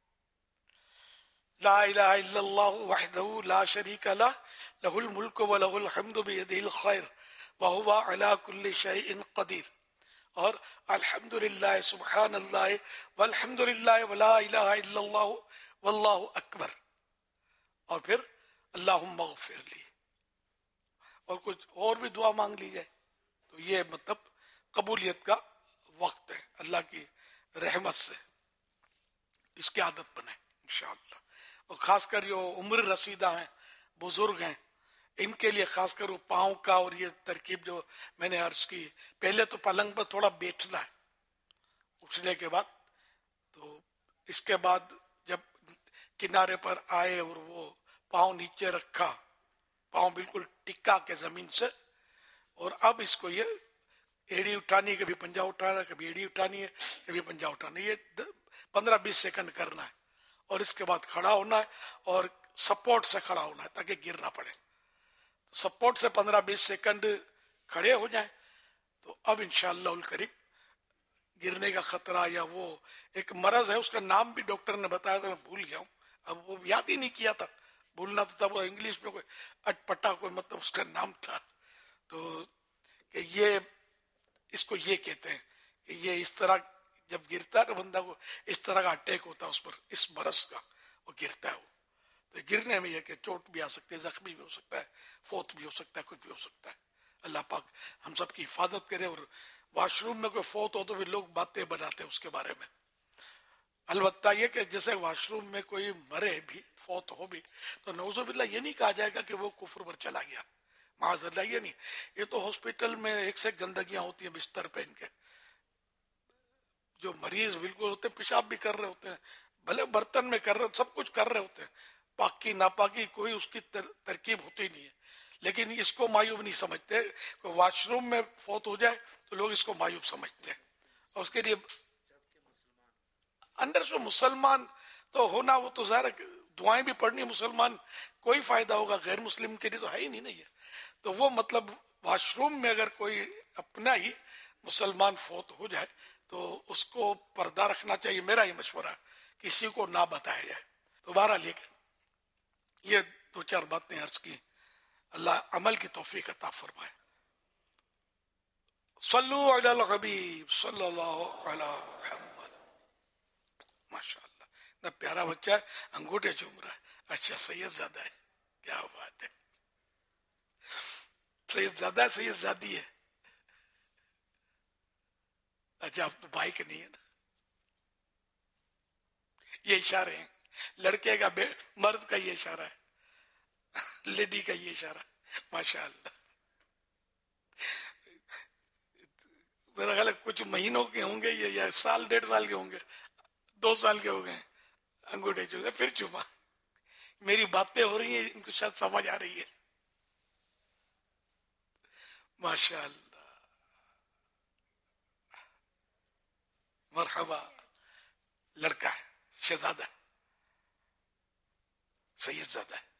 B: لا الہ الا اللہ وحدہ لا شریک لہ لہ الملک ولہ الحمد بیدہ الخیر وہو علی کل شیء قدیر، اور الحمد للہ سبحان اللہ والحمد للہ ولا الہ الا اللہ واللہ اکبر، اور پھر اللہم اغفر لی، اور کچھ اور بھی دعا مانگ لی جائے۔ تو یہ مطلب قبولیت کا وقت ہے، اللہ کی رحمت سے اس کی عادت بنے انشاءاللہ۔ اور خاص کر جو عمر رسیدہ ہیں، بزرگ ہیں، ان کے لیے خاص کر وہ پاؤں کا، اور یہ ترکیب جو میں نے عرض کی، پہلے تو پلنگ پر تھوڑا بیٹھنا ہے اٹھنے کے بعد، تو اس کے بعد جب کنارے پر آئے اور وہ پاؤں نیچے رکھا، پاؤں بالکل ٹکا کے زمین سے، اور اب اس کو یہ ایڑی اٹھانی ہے، کبھی پنجہ اٹھانا ہے، کبھی ایڑی اٹھانی ہے، کبھی پنجہ اٹھانا ہے، یہ پندرہ بیس سیکنڈ کرنا ہے، اور اس کے بعد کھڑا ہونا ہے اور سپورٹ سے کھڑا ہونا ہے تاکہ گر نہ پڑے۔ سپورٹ سے پندرہ بیس سیکنڈ کھڑے ہو جائیں تو اب انشاءاللہ الکریم گرنے کا خطرہ، یا وہ ایک مرض ہے اس کا نام بھی ڈاکٹر نے بتایا تھا، میں بھول گیا ہوں، اب وہ یاد ہی نہیں کیا تھا، بھولنا تو تھا، وہ انگلش میں کوئی اٹ پٹا کوئی مطلب اس کا نام تھا، تو کہ یہ اس کو یہ کہتے ہیں کہ یہ اس طرح جب گرتا ہے تو بندہ کو اس طرح کا اٹیک ہوتا ہے اس پر، اس مرض کا وہ گرتا ہے، وہ تو گرنے میں یہ کہ چوٹ بھی آ سکتی ہے، زخمی بھی ہو سکتا ہے، فوت بھی ہو سکتا ہے، کچھ بھی ہو سکتا ہے۔ اللہ پاک ہم سب کی حفاظت کرے۔ اور واش روم میں کوئی فوت ہو تو بھی لوگ باتیں بناتے ہیں اس کے بارے میں، البتہ یہ کہ جیسے واش روم میں کوئی مرے بھی، فوت ہو بھی، تو نعوذ باللہ یہ نہیں کہا جائے گا کہ وہ کفر پر چلا گیا، معاذ اللہ یہ نہیں. یہ تو ہاسپٹل میں ایک سے گندگیاں ہوتی ہیں بستر پہ ان کے، جو مریض بالکل ہوتے ہیں پیشاب بھی کر رہے ہوتے ہیں، بھلے برتن میں کر رہے، سب کچھ کر رہے ہوتے ہیں، پاکی ناپاکی کوئی اس کی تر, ترکیب ہوتی نہیں ہے، لیکن اس کو معیوب نہیں سمجھتے. کوئی واش روم میں فوت ہو جائے تو لوگ اس کو معیوب سمجھتے ہیں، اور اس کے لیے اندر سے مسلمان تو ہونا وہ تو ظاہر دعائیں بھی پڑھنی مسلمان، کوئی فائدہ ہوگا غیر مسلم کے لیے تو ہے ہی نہیں نا یہ. تو وہ مطلب واش روم میں اگر کوئی اپنا ہی مسلمان فوت ہو جائے تو اس کو پردہ رکھنا چاہیے، میرا یہ مشورہ ہے، کسی کو نہ بتایا جائے. تو بہرحال یہ دو چار باتیں عرض کی، اللہ عمل کی توفیق عطا فرمائے. صلو علی الحبیب صلی اللہ علی محمد. ماشاء اللہ اتنا پیارا بچہ ہے، انگوٹھے چوم رہا ہے. اچھا سید زادہ ہے، کیا بات ہے، سید زادہ ہے، سید زادی ہے. اچھا اب تو بھائی کے نہیں ہے نا. یہ اشارے ہیں، لڑکے کا بے مرد کا یہ اشارہ ہے، لیڈی کا یہ اشارہ. ماشاء اللہ میرا خیال ہے کچھ مہینوں کے ہوں گے یہ، یا سال ڈیڑھ سال کے ہوں گے، دو سال کے ہو گئے انگوٹھے چومے پھر چوما. میری باتیں ہو رہی ہیں ان کو شاید سمجھ آ رہی ہے. ماشاء اللہ مرحبا. لڑکا ہے، شہزادہ سید زادہ ہے.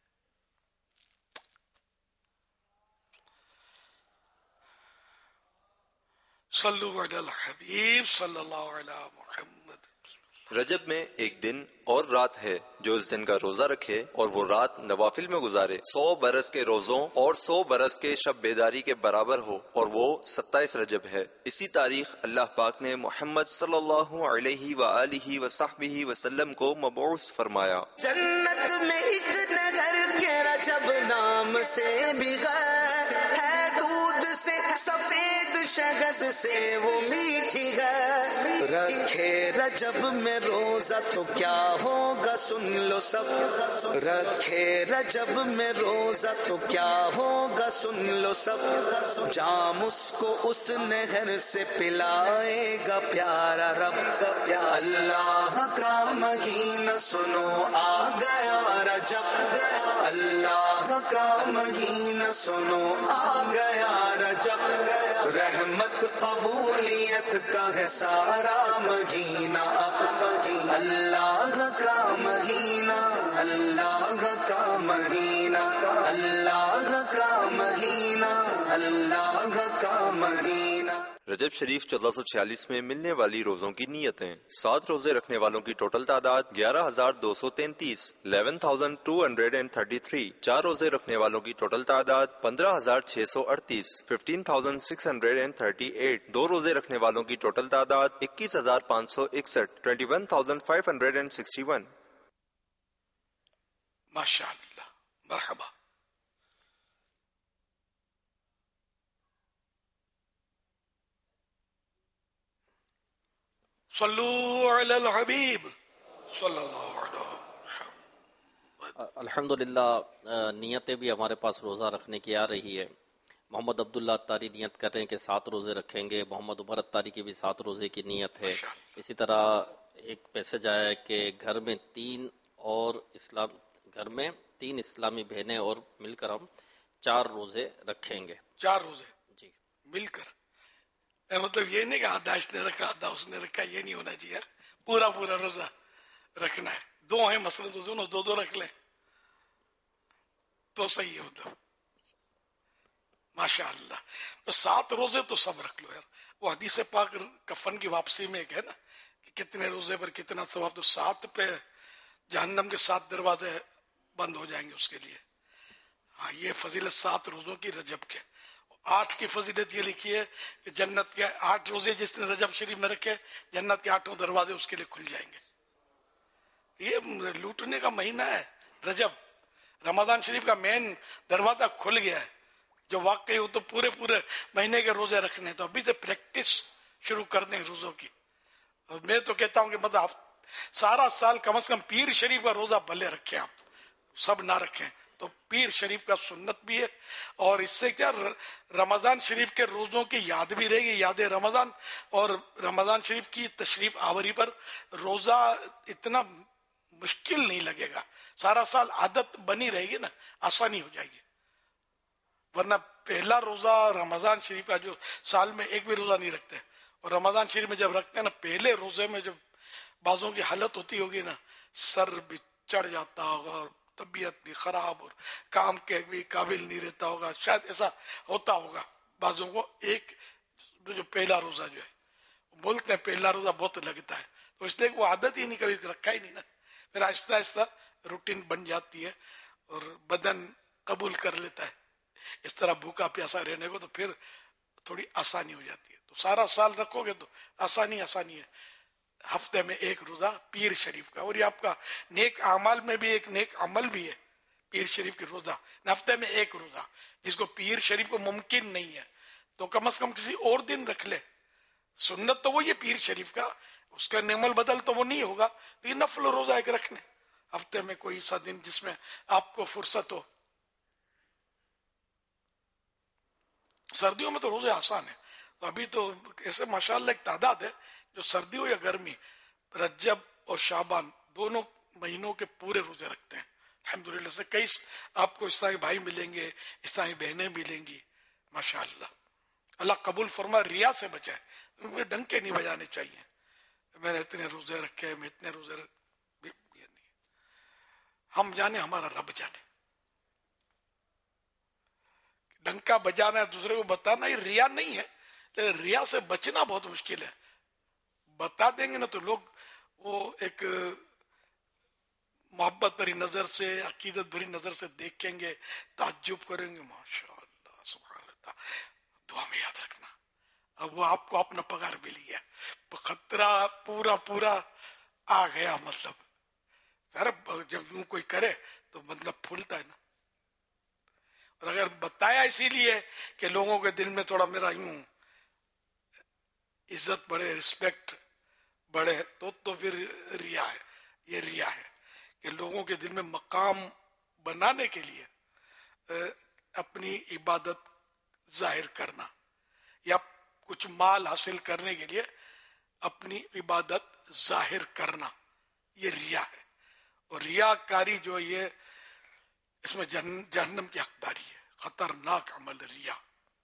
B: صلو علی الحبیب صلی اللہ علی محمد.
H: رجب میں ایک دن اور رات ہے، جو اس دن کا روزہ رکھے اور وہ رات نوافل میں گزارے سو برس کے روزوں اور سو برس کے شب بیداری کے برابر ہو، اور وہ ستائیس رجب ہے. اسی تاریخ اللہ پاک نے محمد صلی اللہ علیہ وآلہ وصحبہ وسلم کو مبعوث فرمایا.
P: جنت میں ایک نگر کے رجب نام سے بھی غیر ہے، دودھ سے سفید شگس سے وہ میٹھی ہے. رکھے رجب میں روزہ تو کیا ہوگا سن لو سب، رکھے رجب میں روزہ تو کیا ہوگا سن لو سب. جام اس کو اس نہر سے پلائے گا پیارا رب. اللہ کا مہینہ سنو آ گیا رجب، اللہ کا مہینہ سنو آ گیا رجب. رحمت قبولیت کا ہے سارا مہینہ اب، اللہ کا مہینہ، اللہ کا مہینہ، اللہ کا مہینہ، اللہ کا مہینہ.
H: رجب شریف چودہ سو چھیالیس میں ملنے والی روزوں کی نیتیں. سات روزے رکھنے والوں کی ٹوٹل تعداد گیارہ ہزار دو سو تینتیس، eleven thousand two hundred and thirty three. چار روزے رکھنے والوں کی ٹوٹل تعداد پندرہ ہزار چھ سو اڑتیس، fifteen thousand six hundred and thirty eight. دو روزے رکھنے والوں کی ٹوٹل تعداد اکیس ہزار پانچ سو اکسٹھ، twenty one thousand five hundred and sixty one.
B: ماشاء اللہ مرحبا. صلو علی الحبیب صلی اللہ علیہ وسلم.
J: الحمدللہ نیتیں بھی ہمارے پاس روزہ رکھنے کی آ رہی ہے. محمد عبداللہ اتاری نیت کر رہے ہیں کہ سات روزے رکھیں گے. محمد عمر اتاری کی بھی سات روزے کی نیت ہے. اسی طرح ایک میسج آیا ہے کہ گھر میں تین اور اسلام گھر میں تین اسلامی بہنیں اور مل کر ہم چار روزے رکھیں گے.
B: چار روزے
J: جی
B: مل کر، مطلب یہ نہیں کہ آدھا اس نے رکھا آدھا اس نے رکھا، یہ نہیں ہونا چاہیے. پورا پورا روزہ رکھنا ہے. دو ہیں مثلا تو دونوں دو دو رکھ لیں تو صحیح ہے. مطلب ماشاء اللہ سات روزے تو سب رکھ لو یار. وہ حدیث پاک کفن کی واپسی میں ایک ہے نا کہ کتنے روزے پر کتنا ثواب، تو سات پہ جہنم کے سات دروازے بند ہو جائیں گے اس کے لیے. ہاں یہ فضیلت سات روزوں کی رجب کے. آٹھ کی فضیلت یہ لکھی ہے کہ جنت کے آٹھ روزے جس نے رجب شریف میں رکھے جنت کے آٹھوں دروازے اس کے لیے کھل جائیں گے. یہ لوٹنے کا مہینہ ہے رجب. رمضان شریف کا مین دروازہ کھل گیا ہے. جو واقعی ہو تو پورے پورے مہینے کے روزے رکھنے، تو ابھی سے پریکٹس شروع کر دیں روزوں کی. اور میں تو کہتا ہوں کہ مطلب سارا سال کم از کم پیر شریف کا روزہ بھلے رکھیں، آپ سب نہ رکھیں تو پیر شریف کا سنت بھی ہے، اور اس سے کیا رمضان شریف کے روزوں کی یاد بھی رہے گی، یاد رمضان، اور رمضان شریف کی تشریف آوری پر روزہ اتنا مشکل نہیں لگے گا، سارا سال عادت بنی رہے گی نا، آسانی ہو جائے گی. ورنہ پہلا روزہ رمضان شریف کا جو سال میں ایک بھی روزہ نہیں رکھتے، اور رمضان شریف میں جب رکھتے ہیں نا، پہلے روزے میں جب بعضوں کی حالت ہوتی ہوگی نا، سر بھی چڑھ جاتا ہوگا اور طبیعت بھی خراب اور کام کے بھی قابل نہیں رہتا ہوگا، شاید ایسا ہوتا ہوگا بعضوں کو. ایک جو پہلا روزہ جو ہے بولتے ہیں پہلا روزہ بہت لگتا ہے، تو اس لیے وہ عادت ہی نہیں کبھی رکھا ہی نہیں نا، پھر آہستہ آہستہ روٹین بن جاتی ہے اور بدن قبول کر لیتا ہے اس طرح بھوکا پیاسا رہنے کو، تو پھر تھوڑی آسانی ہو جاتی ہے. تو سارا سال رکھو گے تو آسانی آسانی ہے. ہفتے میں ایک روزہ پیر شریف کا، اور یہ آپ کا نیک اعمال میں بھی ایک نیک عمل بھی ہے پیر شریف کی روزہ. ہفتے میں ایک روزہ، جس کو پیر شریف کو ممکن نہیں ہے تو کم از کم کسی اور دن رکھ لے. سنت تو وہ یہ پیر شریف کا، اس کا نعم البدل تو وہ نہیں ہوگا، لیکن نفل روزہ ایک رکھنے ہفتے میں کوئی سا دن جس میں آپ کو فرصت ہو. سردیوں میں تو روزے آسان ہے، تو ابھی تو ایسے ماشاءاللہ ایک تعداد ہے جو سردی ہو یا گرمی، رجب اور شعبان دونوں مہینوں کے پورے روزے رکھتے ہیں الحمدللہ. سے کئی آپ کو اسلامی بھائی ملیں گے، اسلامی بہنیں ملیں گی ماشاءاللہ. اللہ قبول فرما، ریا سے بچائے، ڈنکے نہیں بجانے چاہیے میں نے اتنے روزے رکھے، میں اتنے روزے رکھے. ہم جانے، ہمارا رب جانے. ڈنکا بجانا ہے، دوسرے کو بتانا، یہ ریا نہیں ہے، لیکن ریا سے بچنا بہت مشکل ہے. بتا دیں گے نا تو لوگ وہ ایک محبت بھری نظر سے، عقیدت بھری نظر سے دیکھیں گے، تعجب کریں گے، ماشاءاللہ سبحان اللہ. دعا میں یاد رکھنا، اب وہ آپ کو اپنا پگار بھی لیا، خطرہ پورا پورا آ گیا. مطلب سر جب کوئی کرے تو مطلب پھولتا ہے نا. اور اگر بتایا اسی لیے کہ لوگوں کے دل میں تھوڑا میرا یوں عزت بڑھے، رسپیکٹ بڑھے، تو تو پھر ریا ہے. یہ ریا ہے کہ لوگوں کے دل میں مقام بنانے کے لیے اپنی عبادت ظاہر کرنا، یا کچھ مال حاصل کرنے کے لیے اپنی عبادت ظاہر کرنا، یہ ریا ہے. اور ریا کاری جو یہ اس میں جہنم کی حقداری ہے، خطرناک عمل ریا.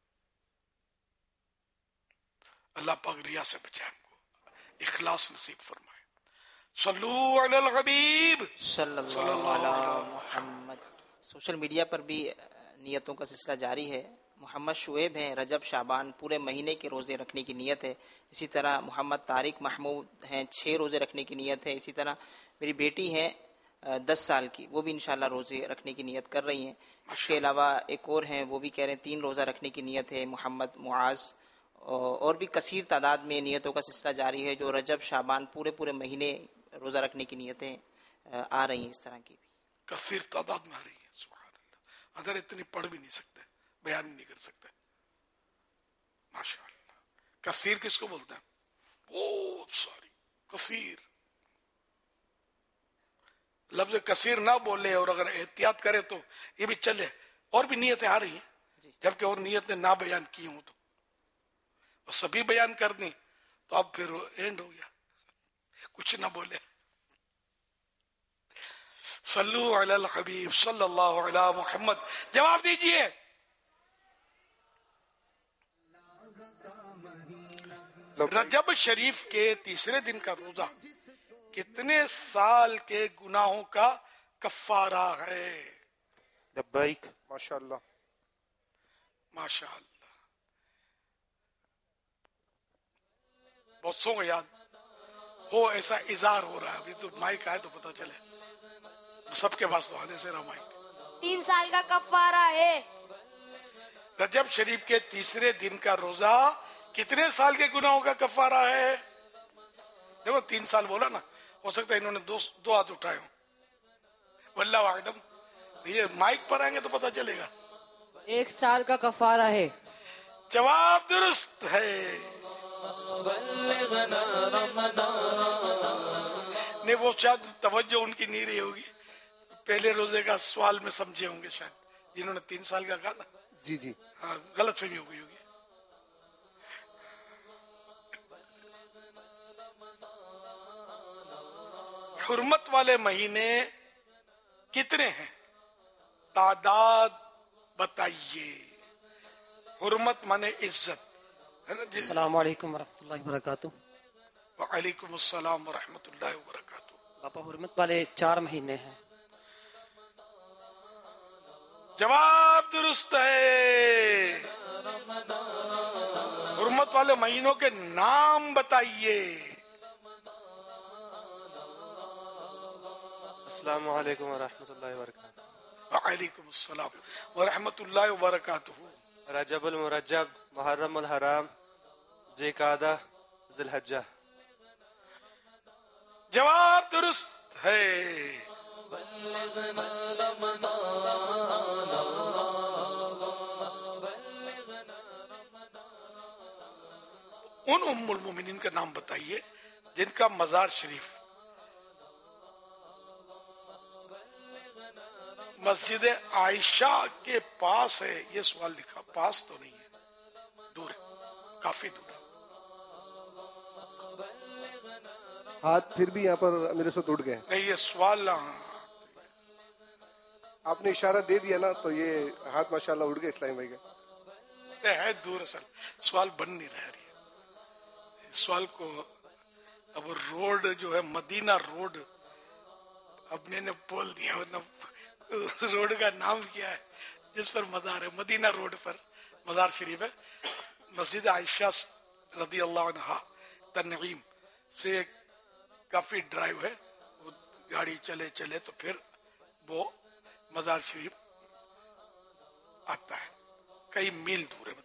B: اللہ پاک ریا سے بچائے، ہم کو اخلاص نصیب فرمائے. صلو علی الحبیب
E: صلی اللہ علی محمد. سوشل میڈیا پر بھی نیتوں کا سلسلہ جاری ہے. محمد شعیب ہیں، رجب شعبان پورے مہینے کے روزے رکھنے کی نیت ہے. اسی طرح محمد طارق محمود ہیں، چھ روزے رکھنے کی نیت ہے. اسی طرح میری بیٹی ہیں دس سال کی، وہ بھی انشاءاللہ روزے رکھنے کی نیت کر رہی ہیں. اس کے علاوہ ایک اور ہیں، وہ بھی کہہ رہے ہیں تین روزہ رکھنے کی نیت ہے، محمد معاذ. اور بھی کثیر تعداد میں نیتوں کا سلسلہ جاری ہے جو رجب شعبان پورے پورے مہینے روزہ رکھنے کی نیتیں آ رہی ہیں. اس طرح کی بھی
B: کثیر تعداد میں آ رہی ہے. سبحان اللہ، اگر اتنی پڑھ بھی نہیں سکتے، بیان نہیں کر سکتے. ماشاءاللہ. کثیر کس کو بولتے ہیں؟ بہت ساری. کثیر لفظ کثیر نہ بولے اور اگر احتیاط کرے تو یہ بھی چلے. اور بھی نیتیں آ رہی ہیں، جبکہ اور نیتیں نہ بیان کی ہوں تو اور سبھی بیان کر دیں تو اب پھر اینڈ ہو گیا، کچھ نہ بولے. صلو علی الحبیب صلی اللہ علی محمد. جواب دیجئے. رجب شریف کے تیسرے دن کا روزہ کتنے سال کے گناہوں کا کفارہ ہے؟
I: لبیک. ماشاءاللہ
B: ماشاءاللہ. بہت سو کو یاد ہو، ایسا اظہار ہو رہا ہے. ابھی تو مائک آئے تو پتا چلے، سب کے پاس تو آنے سے رہا مائک.
Q: تین سال کا کفارہ ہے.
B: رجب شریف کے تیسرے دن کا روزہ کتنے سال کے گناہوں کا کفارہ ہے؟ دیکھو تین سال بولا نا، ہو سکتا ہے انہوں نے دو دو ہاتھ اٹھائے ہوں. واللہ اعلم. یہ مائک پر آئیں گے تو پتا چلے گا.
Q: ایک سال کا کفارہ ہے.
B: جواب درست ہے. نہیں وہ شاید توجہ ان کی نہیں رہی ہوگی، پہلے روزے کا سوال میں سمجھے ہوں گے شاید، جنہوں نے تین سال کا کہا نا.
I: جی جی
B: ہاں غلط فہمی ہو گئی ہوگی. حرمت والے مہینے کتنے ہیں؟ تعداد بتائیے. حرمت مانے عزت ہے نا.
R: السلام علیکم ورحمۃ اللہ وبرکاتہ.
B: وعلیکم السلام ورحمۃ اللہ وبرکاتہ.
R: باپا حرمت والے چار مہینے ہیں.
B: جواب درست ہے. حرمت والے مہینوں کے نام بتائیے.
S: السلام علیکم ورحمۃ اللہ وبرکاتہ.
B: وعلیکم السلام ورحمۃ اللہ وبرکاتہ.
S: رجب المرجب، محرم الحرام، ذوالقعدہ، ذی الحجہ.
B: جواب درست ہے. ان ام المومنین کا نام بتائیے جن کا مزار شریف مسجد عائشہ کے پاس ہے. یہ سوال لکھا، پاس تو نہیں ہے، دور ہے، کافی دور ہے.
I: ہاتھ پھر بھی یہاں پر میرے سے اٹھ گئے.
B: نہیں یہ سوال
I: آپ نے اشارہ دے دیا نا تو یہ ہاتھ ماشاءاللہ اٹھ گئے اسلام بھائی کا.
B: ہے دور. اصل سوال بن نہیں رہ رہی ہے سوال کو. اب روڈ جو ہے مدینہ روڈ اب میں نے بول دیا، روڈ کا نام کیا ہے جس پر مزار ہے؟ مدینہ روڈ پر مزار شریف ہے. مسجد عائشہ رضی اللہ عنہا تنعیم سے کافی ڈرائیو ہے، وہ گاڑی چلے چلے تو پھر وہ مزار شریف آتا ہے. کئی میل دور ہے.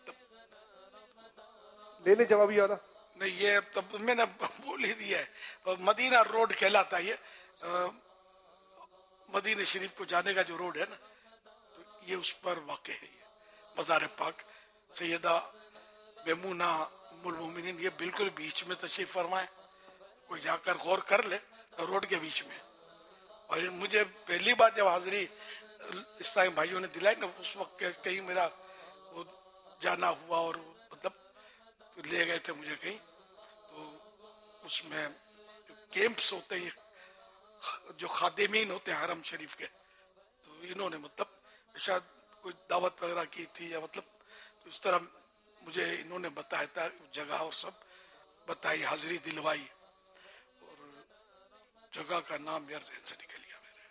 B: مطلب
I: لینے جوابی والا
B: نہیں، یہ تب میں نے بول ہی دیا ہے. مدینہ روڈ کہلاتا ہے. یہ مدینہ شریف کو جانے کا جو روڈ ہے نا، تو یہ اس پر واقع ہے. یہ مزار پاک سیدہ میمونہ ام المومنین یہ بالکل بیچ میں تشریف فرمائے. کوئی جا کر غور کر لے، روڈ کے بیچ میں. اور مجھے پہلی بار جب حاضری اسلامی بھائیوں نے دلائی نا، اس وقت کہیں میرا وہ جانا ہوا اور مطلب تو لے گئے تھے مجھے کہیں، تو اس میں کیمپس ہوتے ہیں جو خادمین ہوتے ہیں حرم شریف کے، تو انہوں نے مطلب شاید کوئی دعوت وغیرہ کی تھی یا مطلب تو اس طرح مجھے انہوں نے بتایا تھا جگہ اور سب بتائی، حاضری دلوائی. اور جگہ کا نام یار ذہن سے نکل گیا میرے.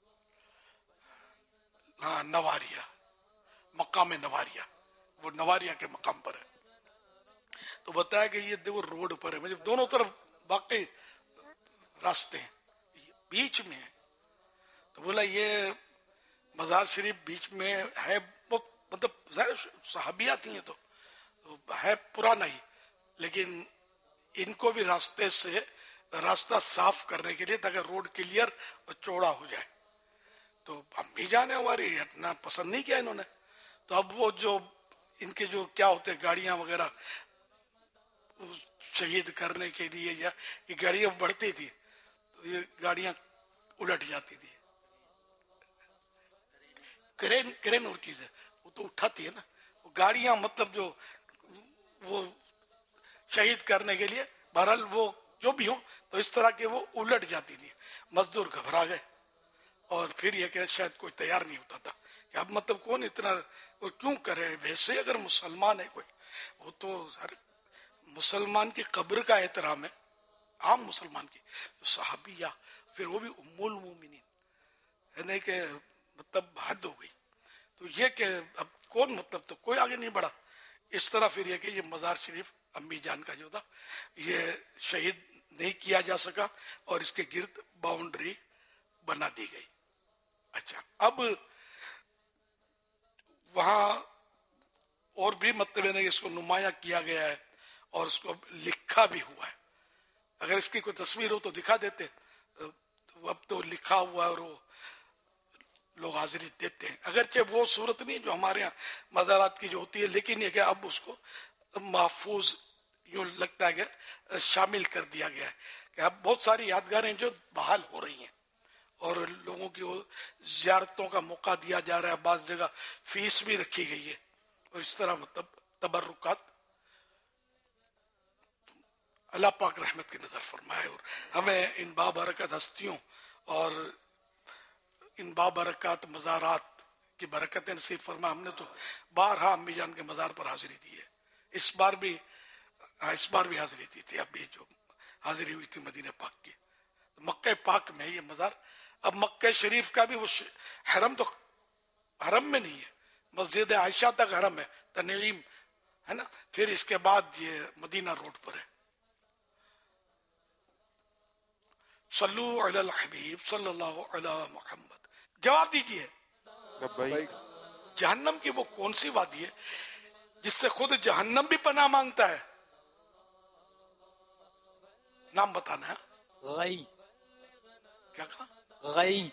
B: ہاں نواریہ، مقام نواریہ، وہ نواریہ کے مقام پر ہے. تو بتایا کہ یہ دیکھو روڈ پر ہے، مجھے دونوں طرف باقی راستے ہیں، بیچ میں ہے. تو بولا یہ مزار شریف بیچ میں ہے، مطلب صحابیات ہی ہیں تو ہے پرانا ہی، لیکن ان کو بھی راستے سے راستہ صاف کرنے کے لیے تاکہ روڈ کلیئر اور چوڑا ہو جائے. تو امی جان ہے ہماری، اتنا پسند نہیں کیا انہوں نے. تو اب وہ جو ان کے جو کیا ہوتے گاڑیاں وغیرہ شہید کرنے کے لیے، یا یہ گاڑیاں بڑھتی تھی تو یہ گاڑیاں الٹ جاتی تھی. کرین کرین اور چیز ہے وہ تو اٹھاتی ہے نا، وہ گاڑیاں مطلب جو وہ شہید کرنے کے لیے بہرحال وہ جو بھی ہوں تو اس طرح کے وہ الٹ جاتی تھی. مزدور گھبرا گئے اور پھر یہ کہ شاید کوئی تیار نہیں ہوتا تھا کہ اب مطلب کون اتنا وہ کیوں کرے. ویسے اگر مسلمان ہے کوئی، وہ تو ہر مسلمان کی قبر کا احترام ہے، عام مسلمان کی صحابیہ، پھر وہ بھی ام المومنین، یعنی کہ مطلب حد ہو گئی. تو یہ کہ اب کون مطلب تو کوئی آگے نہیں بڑھا. اس طرح پھر یہ کہ یہ مزار شریف امی جان کا جو تھا یہ شہید نہیں کیا جا سکا اور اس کے گرد باؤنڈری بنا دی گئی. اچھا اب وہاں اور بھی مطلب ہے اس کو نمایاں کیا گیا ہے اور اس کو لکھا بھی ہوا ہے. اگر اس کی کوئی تصویر ہو تو دکھا دیتے. اب تو لکھا ہوا ہے اور وہ لوگ حاضری دیتے ہیں. اگرچہ وہ صورت نہیں جو ہمارے یہاں مزارات کی جو ہوتی ہے، لیکن یہ کہ اب اس کو محفوظ یوں لگتا ہے کہ شامل کر دیا گیا ہے کہ اب بہت ساری یادگاریں جو بحال ہو رہی ہیں اور لوگوں کی زیارتوں کا موقع دیا جا رہا ہے، بعض جگہ فیس بھی رکھی گئی ہے اور اس طرح مطلب تبرکات. اللہ پاک رحمت کی نظر فرمائے اور ہمیں ان بابرکت ہستیوں اور ان بابرکات مزارات کی برکتیں نصیب فرمائے. ہم نے تو بارہا امی جان کے مزار پر حاضری دی ہے، اس بار بھی اس بار بھی حاضری دی تھی. ابھی جو حاضری ہوئی تھی مدینہ پاک کی، مکہ پاک میں یہ مزار. اب مکہ شریف کا بھی وہ حرم تو حرم میں نہیں ہے، مسجد عائشہ تک حرم ہے، تنعیم ہے نا، پھر اس کے بعد یہ مدینہ روڈ پر ہے. صلو علی الحبیب صلی اللہ علی محمد. جواب دیجئے جہنم کی وہ کون سی وادی ہے جس سے خود جہنم بھی پناہ مانگتا ہے؟ نام بتانا ہے.
R: غی.
B: کیا کہا؟
R: غی.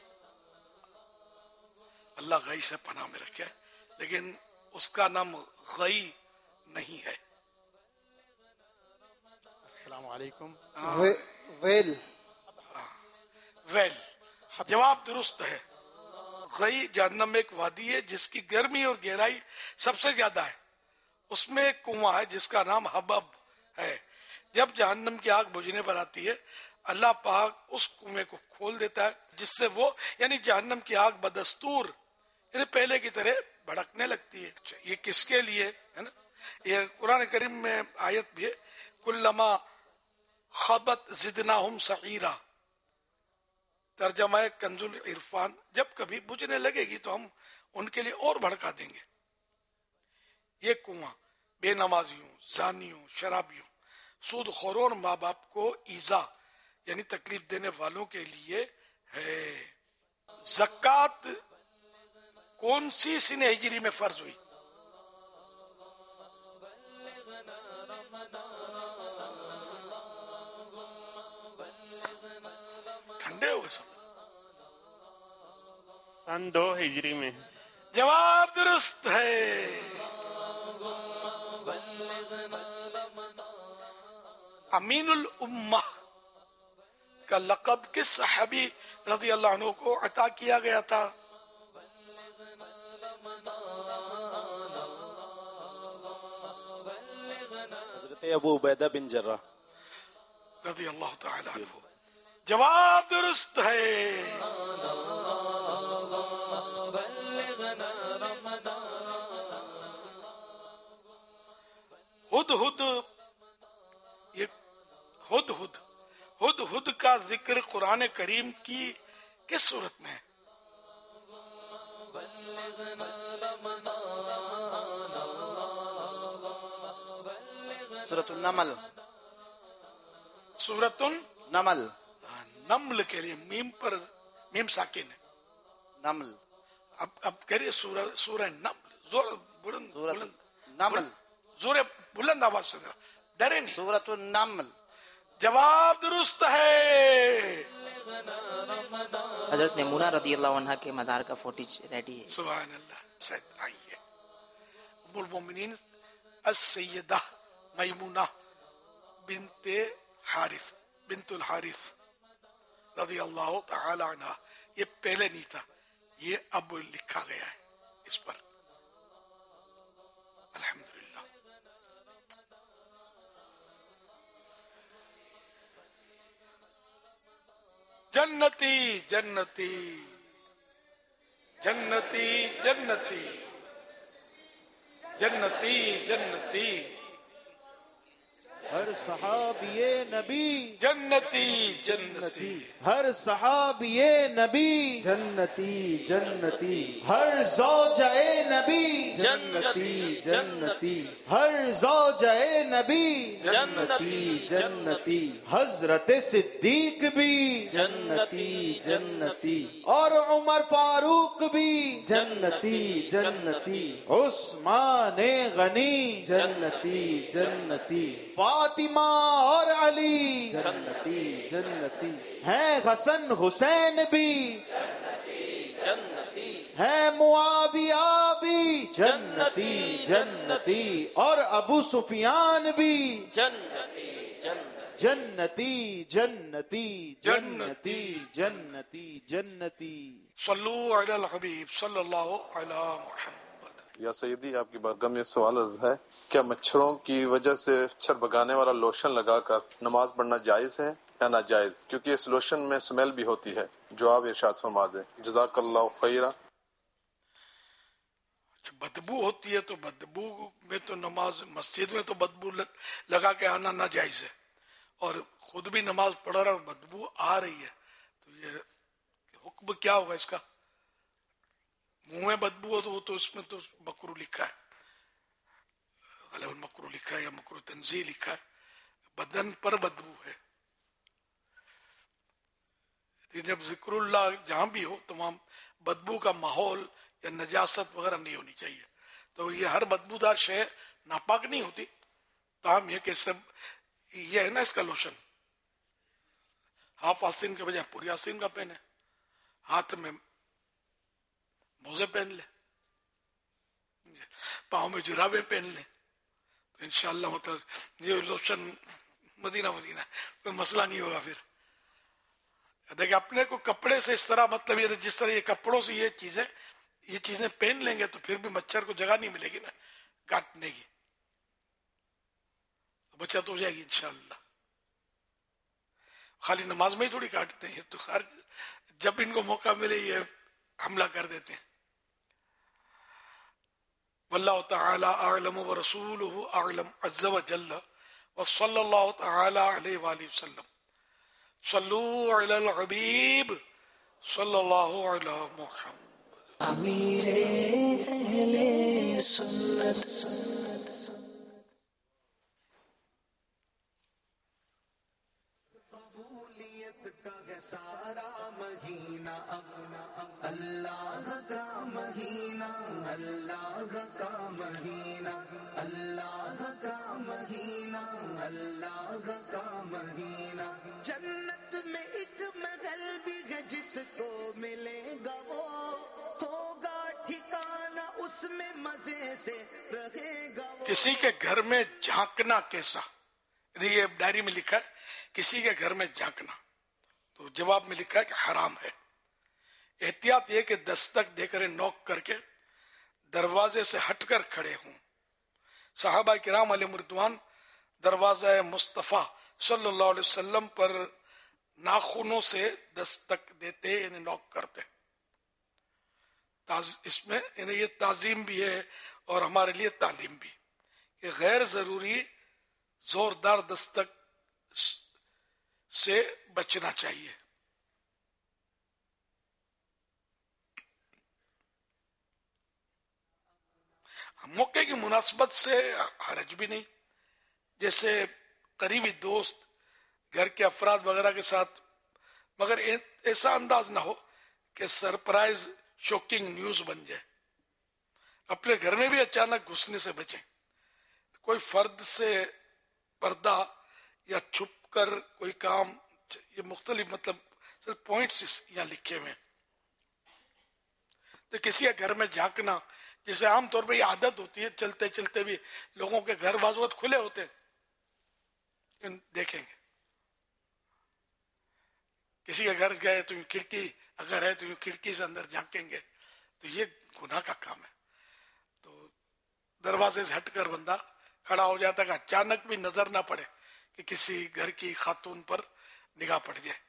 B: اللہ غی سے پناہ میں رکھے، لیکن اس کا نام غی نہیں ہے.
T: السلام علیکم.
B: ویل. ویل جواب درست ہے. غی جہنم میں ایک وادی ہے جس کی گرمی اور گہرائی سب سے زیادہ ہے. اس میں ایک کنواں ہے جس کا نام حبب ہے. جب جہنم کی آگ بجھنے پر آتی ہے اللہ پاک اس کنویں کو کھول دیتا ہے جس سے وہ یعنی جہنم کی آگ بدستور یعنی پہلے کی طرح بھڑکنے لگتی ہے. یہ کس کے لیے ہے نا؟ یہ قرآن کریم میں آیت بھی ہے، کلما خبت زدناہم سعیرا. ترجمہ کنز العرفان، جب کبھی بجھنے لگے گی تو ہم ان کے لیے اور بھڑکا دیں گے. یہ کنواں بے نمازیوں، زانیوں، شرابیوں، سود خوروں اور ماں باپ کو ایذا یعنی تکلیف دینے والوں کے لیے ہے. زکوٰۃ کون سی سنہ ہجری میں فرض ہوئی؟ ٹھنڈے ہو گئے سب.
U: سن دو ہجری میں.
B: جواب درست ہے. امین الامہ کا لقب کس صحابی رضی اللہ عنہ کو عطا کیا گیا تھا؟
T: حضرت ابو عبیدہ بن جراح
B: رضی اللہ تعالی عنہ. جواب درست ہے. ہد ہد یہ ہد ہد ہد ہد کا ذکر قرآن کریم کی کس صورت میں ہے؟
C: سورۃ النمل.
B: سورۃ
C: النمل.
B: نمل کے لیے میم پر میم ساکن ہے.
C: نمل.
B: اب اب کہیے سورہ سورہ نمل. زور بلند بلند
C: نمل.
B: زور بلند آواز سے ڈرے نہیں.
C: سورۃ النمل.
B: جواب درست ہے.
E: حضرت میمونہ رضی اللہ عنہ کے مدار کا فوٹیج ریڈی ہے.
B: سبحان اللہ. شاید آئیے. ام المومنین السیدہ میمونہ بنت حارث بنت الحارث رضی اللہ تعالی عنہ. یہ پہلے نہیں تھا، یہ اب لکھا گیا ہے اس پر. الحمدللہ. جنتی جنتی جنتی جنتی جنتی جنتی
V: ہر صحابی نبی
B: جنتی جنتی
V: ہر صحابی نبی جنتی جنتی ہر زوجہ نبی جنتی جنتی ہر زوجہ نبی جنتی جنتی حضرت صدیق بھی جنتی جنتی اور عمر فاروق بھی جنتی جنتی عثمان غنی جنتی جنتی فاطمہ اور علی جنتی جنتی ہیں حسن حسین بھی جنتی ہیں معاویہ بھی جنتی جنتی اور ابو سفیان بھی جنتی جنتی जन्नती जन्नती जन्नती जन्नती जन्नती।
B: सल्लू अलल हबीब सल्लल्लाहु अला मुहम्मद।
D: या सैयदी, आपकी बारगाह में सवाल अर्ज है, क्या मच्छरों की वजह से मच्छर भगाने वाला लोशन लगाकर नमाज पढ़ना जायज है या नाजायज, क्योंकि इस लोशन में स्मेल भी होती है? जवाब इरशाद फरमा दें, जज़ाकल्लाहु खैरा।
B: बदबू होती है तो बदबू में तो नमाज, मस्जिद में तो बदबू लगा के आना नाजायज है, और खुद भी नमाज पढ़ रहा और बदबू आ रही है, तो ये हुक्म क्या होगा इसका? मुंह में बदबू हो तो वो तो इसमें तो मकरू लिखा है, गलत मकरू लिखा है या मकरू तंजीह लिखा है, बदन पर बदबू है। जब जिक्रुल्लाह जहां भी हो तो वहां बदबू का माहौल या नजासत वगैरह नहीं होनी चाहिए। तो ये हर बदबूदार शय नापाक नहीं होती, ताम ये कि सब ये है ना इसका लोशन, हाफ आसीन के बजाय पूरी आसीन का पहने, हाथ में मोजे पहन ले, पाँव में जुराबे पहन ले, तो इंशाअल्लाह मतलब ये लोशन मदीना मदीना कोई मसला नहीं होगा। फिर देखिए अपने को कपड़े से इस तरह मतलब ये जिस तरह ये कपड़ों से ये चीजें ये चीजें पहन लेंगे तो फिर भी मच्छर को जगह नहीं मिलेगी ना काटने की, तो बचत हो जाएगी इंशाअल्लाह। खाली नमाज में ही थोड़ी काटते हैं, तो हर जब इनको मौका मिले ये हमला कर देते हैं। वल्लाहु तआला अअलम व रसूलुहु अअलम अज़्ज़ व जल्ल व सल्लल्लाहु तआला अलैहि व आलिहि वसल्लम। सल्लू अलल हबीब सल्लल्लाहु अला मुहम्मद।
A: अमीरे अहले सुन्नत
P: कबूलियत का है सारा महीना, अल्लाह का महीना, अल्लाह का महीना, अल्लाह का महीना, अल्लाह का महीना। जन्नत में एक महल भी है जिसको मिलेगा वो होगा ठिकाना, उसमें मजे से रहेगा वो।
B: किसी के घर में झांकना कैसा, ये डायरी में लिखा है किसी के घर में झांकना, तो जवाब में लिखा है कि हराम है। एहतियात ये कि दस्तक देकर नॉक करके दरवाजे से हटकर खड़े हों। सहाबा किराम अलैहिम रिदवान दरवाजा मुस्तफा सल्लल्लाहु अलैहि वसल्लम पर नाखूनों से दस्तक देते यानी नॉक करते। इसमें यानी ये ताजीम भी है और हमारे लिए तालीम भी कि गैर जरूरी जोरदार दस्तक से बचना चाहिए। मौके की मुनासबत से हरज भी नहीं, जैसे करीबी दोस्त घर के अफराद वगैरह के साथ, मगर ऐसा अंदाज ना हो कि सरप्राइज शॉकिंग न्यूज बन जाए। अपने घर में भी अचानक घुसने से बचें। कोई फर्द से पर्दा या छुप कर कोई काम, ये मुख्तलिफ मतलब सिर्फ पॉइंट्स यहाँ लिखे हुए। तो किसी के घर में झांकना, जिसे आमतौर पर आदत होती है, चलते चलते भी लोगों के घर बाजू खुले होते हैं, देखेंगे। किसी के घर गए तो खिड़की अगर है तो खिड़की से अंदर झांकेंगे, तो ये गुनाह का काम है। तो दरवाजे से हटकर बंदा खड़ा हो जाता है, अचानक भी नजर ना पड़े कि किसी घर की खातून पर निगाह पड़ जाए।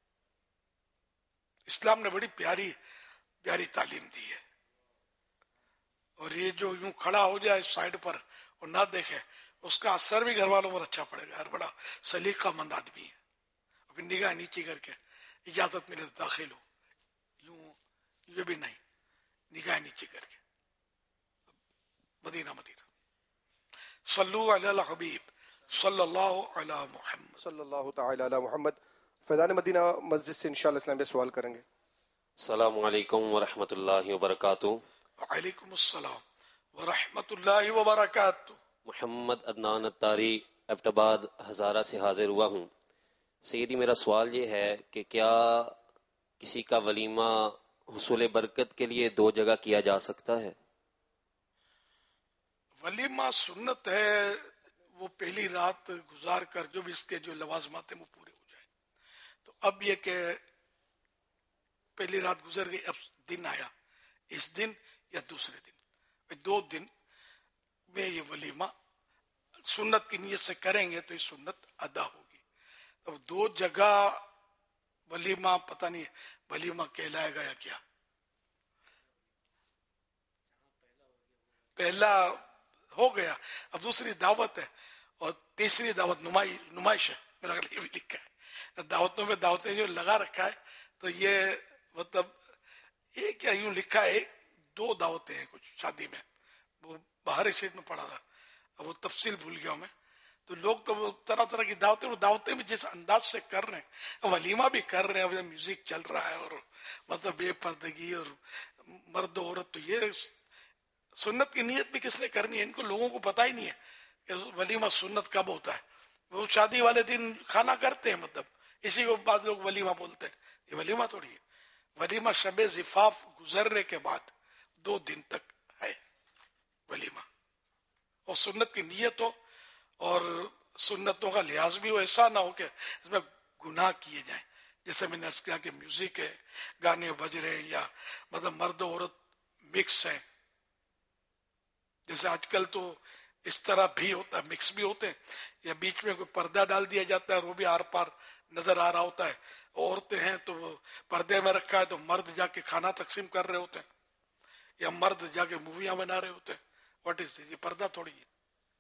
B: इस्लाम ने बड़ी प्यारी प्यारी तालीम दी है। और ये जो यूं खड़ा हो जाए साइड पर और ना देखे, उसका असर भी घर वालों पर अच्छा पड़ेगा। हर बड़ा सलीकामंद आदमी है। फिर निगाह नीचे करके इजाजत मिले तो दाखिल हो, यूं ये भी नहीं, निगाह नीचे करके। Medina Medina. सल्लू अला हबीब सल्लल्लाहु अला मुहम्मद
I: सल्लल्लाहु तआला अला मुहम्मद। फैज़ान मदीना मस्जिद से इंशाअल्लाह इस्लाम पे सवाल करेंगे।
U: अस्सलामु अलैकुम व रहमतुल्लाहि व बरकातुहू।
B: वालेकुम अस्सलाम व रहमतुल्लाहि व बरकातुहू।
U: मोहम्मद अदनान अत्तारी एबटाबाद हज़ारा से हाजिर हुआ हूँ। सैयदी, मेरा सवाल ये है कि क्या किसी का वलीमा हुसूल बरकत के लिए दो जगह किया जा सकता है?
B: वलीमा सुन्नत है, وہ پہلی رات گزار کر جو بھی اس کے جو لوازمات ہیں وہ پورے ہو جائیں. تو اب یہ کہ پہلی رات گزر گئی، اب دن آیا، اس دن یا دوسرے دن، دو دن میں یہ ولیمہ سنت کی نیت سے کریں گے تو یہ سنت ادا ہوگی. اب دو جگہ ولیمہ پتہ نہیں ولیمہ کہلائے گا یا کیا. پہلا ہو گیا، اب دوسری دعوت ہے، اور تیسری دعوت نمائش نمائش ہے. میرا خیال یہ بھی لکھا ہے دعوتوں میں دعوتیں جو لگا رکھا ہے. تو یہ مطلب یہ کیا یوں لکھا ہے، دو دعوتیں ہیں کچھ شادی میں، وہ باہر شریف میں پڑھا تھا، اب وہ تفصیل بھول گیا میں. تو لوگ تو وہ طرح طرح کی دعوتیں وہ دعوتیں بھی جس انداز سے کر رہے ہیں، ولیمہ بھی کر رہے ہیں، میوزک چل رہا ہے اور مطلب بے پردگی اور مرد و عورت. تو یہ سنت کی نیت بھی کس نے کرنی ہے؟ ان کو لوگوں کو پتہ ہی نہیں ہے کہ ولیمہ سنت کب ہوتا ہے. وہ شادی والے دن کھانا کرتے ہیں، مطلب اسی کو بعض لوگ ولیمہ بولتے ہیں. یہ ولیمہ تھوڑی ہے. ولیمہ شب زفاف گزرنے کے بعد دو دن تک ہے ولیمہ، اور سنت کی نیت ہو اور سنتوں کا لحاظ بھی ہو. ایسا نہ ہو کہ اس میں گناہ کیے جائیں، جیسے میں نے عرض کیا کہ میوزک ہے، گانے بج رہے ہیں، یا مطلب مرد و عورت مکس ہیں. جیسے آج کل تو اس طرح بھی ہوتا ہے، مکس بھی ہوتے ہیں، یا بیچ میں کوئی پردہ ڈال دیا جاتا ہے اور وہ بھی آر پار نظر آ رہا ہوتا ہے. عورتیں ہیں تو وہ پردے میں رکھا ہے تو مرد جا کے کھانا تقسیم کر رہے ہوتے ہیں، یا مرد جا کے موویاں بنا رہے ہوتے ہیں. واٹ از یہ پردہ تھوڑی ہے.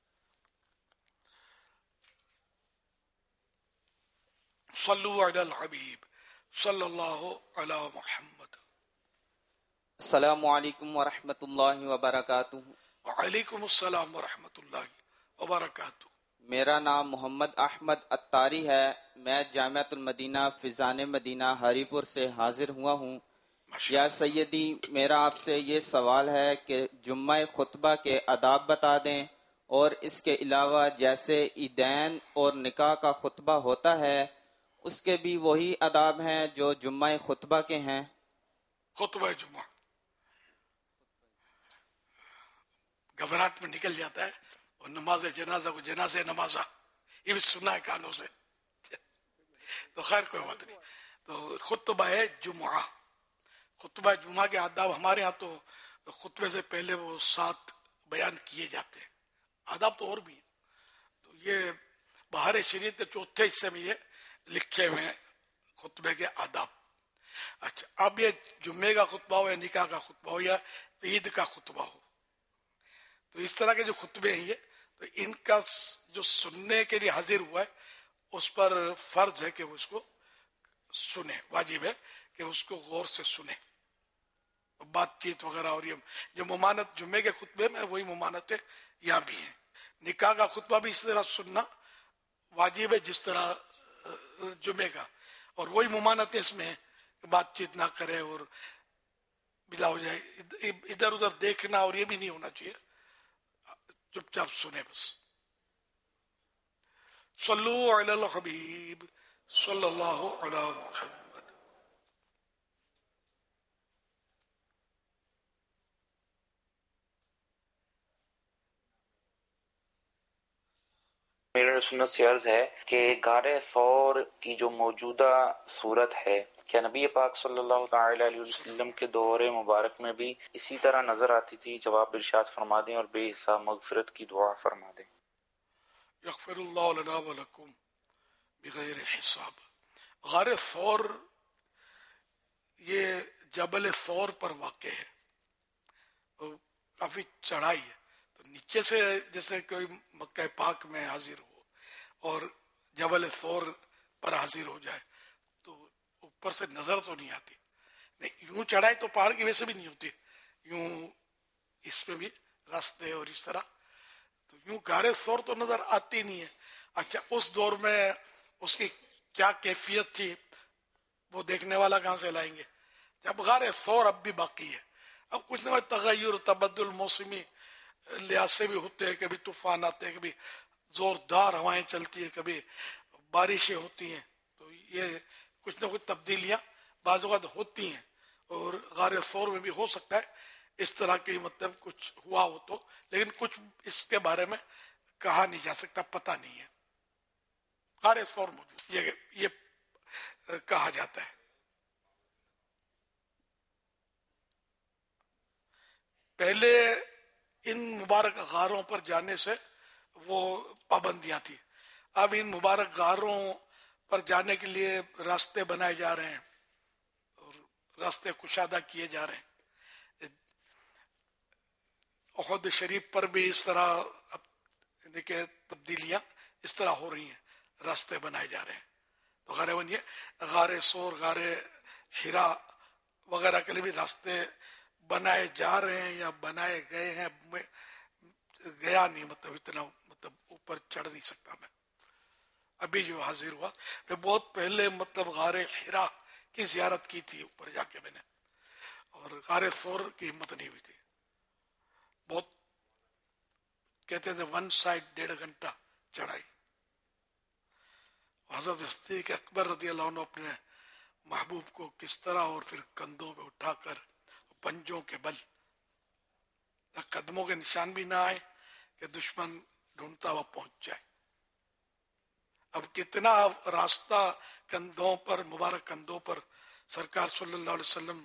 B: صلو علی الحبیب صلی اللہ علی محمد.
F: السلام علیکم ورحمۃ اللہ وبرکاتہ.
B: وعلیکم السلام ورحمۃ اللہ وبرکاتہ.
F: میرا نام محمد احمد اتاری ہے. میں جامعۃ المدینہ فیضان مدینہ ہری پور سے حاضر ہوا ہوں. یا سیدی، میرا آپ سے یہ سوال ہے کہ جمعہ خطبہ کے آداب بتا دیں، اور اس کے علاوہ جیسے عیدین اور نکاح کا خطبہ ہوتا ہے اس کے بھی وہی آداب ہیں جو جمعہ خطبہ کے ہیں؟
B: خطبہ جمعہ گھبراہٹ میں نکل جاتا ہے، اور نماز جنازہ کو جنازہ نمازہ یہ بھی سنا ہے کانوں سے. تو خیر کوئی بات نہیں. تو خطبہ ہے جمعہ. خطبہ جمعہ کے آداب ہمارے ہاں تو خطبے سے پہلے وہ سات بیان کیے جاتے ہیں. آداب تو اور بھی ہیں. تو یہ بہار شریعت کے چوتھے حصے میں یہ لکھے ہوئے ہیں خطبے کے آداب. اچھا، اب یہ جمعے کا خطبہ ہو یا نکاح کا خطبہ ہو یا عید کا خطبہ ہو، تو اس طرح کے جو خطبے ہیں یہ تو ان کا جو سننے کے لیے حاضر ہوا ہے اس پر فرض ہے کہ وہ اس کو سنے، واجب ہے کہ اس کو غور سے سنے. بات چیت وغیرہ اور یہ جو ممانت جمعے کے خطبے میں وہی ممانتیں یہاں بھی ہیں. نکاح کا خطبہ بھی اس طرح سننا واجب ہے جس طرح جمعے کا، اور وہی ممانتیں اس میں بات چیت نہ کرے اور بلا ہو جائے، ادھر ادھر دیکھنا اور یہ بھی نہیں ہونا چاہیے، چپ چاپ سنے بس. صلو علی الحبیب صلی اللہ علی محمد.
G: میرے سنت سے عرض ہے کہ غار ثور کی جو موجودہ صورت ہے کیا نبی پاک صلی اللہ تعالی علیہ وسلم کے دور مبارک میں بھی اسی طرح نظر آتی تھی؟ جواب ارشاد فرما دیں اور بے حساب مغفرت کی دعا فرما دیں.
B: یغفر اللہ لنا ولکم بغیر حساب. غار ثور یہ جبل ثور پر واقع ہے، وہ کافی چڑھائی ہے. تو نیچے سے جیسے کوئی مکہ پاک میں حاضر ہو اور جبل ثور پر حاضر ہو جائے تو اوپر سے نظر تو نہیں آتی. نہیں، یوں چڑھائی تو پہاڑ کی ویسے بھی نہیں ہوتی، یوں اس میں بھی راستے اور اس طرح، تو یوں غار ثور تو نظر آتی نہیں ہے. اچھا، اس دور میں اس کی کیا کیفیت تھی وہ دیکھنے والا کہاں سے لائیں گے جب غار ثور اب بھی باقی ہے. اب کچھ نہ تغیر تبدل موسمی لحاظ سے بھی ہوتے ہیں، کبھی طوفان آتے ہیں، کبھی زوردار ہوائیں چلتی ہیں، کبھی بارشیں ہوتی ہیں. تو یہ کچھ نہ کچھ تبدیلیاں بعض اوقات ہوتی ہیں، اور غار ثور میں بھی ہو سکتا ہے اس طرح کی مطلب کچھ ہوا ہو تو، لیکن کچھ اس کے بارے میں کہا نہیں جا سکتا، پتہ نہیں ہے. غار ثور موجود یہ یہ کہا جاتا ہے. پہلے ان مبارک غاروں پر جانے سے وہ پابندیاں تھیں. اب ان مبارک غاروں پر جانے کے لیے راستے بنائے جا رہے ہیں اور راستے کشادہ کیے جا رہے ہیں. احد شریف پر بھی اس طرح یعنی کہ تبدیلیاں اس طرح ہو رہی ہیں، راستے بنائے جا رہے ہیں. تو غالباً یہ غار ثور، غار حرا وغیرہ کے لیے بھی راستے بنائے جا رہے ہیں یا بنائے گئے ہیں. میں گیا نہیں، مطلب اتنا مطلب اوپر چڑھ نہیں سکتا میں. ابھی جو حاضر ہوا میں بہت پہلے مطلب غار حرا کی زیارت کی تھی اوپر جا کے میں نے، اور غار ثور کی ہمت نہیں ہوئی تھی. بہت کہتے تھے ون سائڈ ڈیڑھ گھنٹہ چڑھائی. حضرت صدیق اکبر رضی اللہ عنہ اپنے محبوب کو کس طرح اور پھر کندھوں پہ اٹھا کر پنجوں کے بل، قدموں کے نشان بھی نہ آئے کہ دشمن ڈھونڈتا ہوا پہنچ جائے. اب کتنا راستہ کندھوں پر، مبارک کندھوں پر سرکار صلی اللہ علیہ وسلم.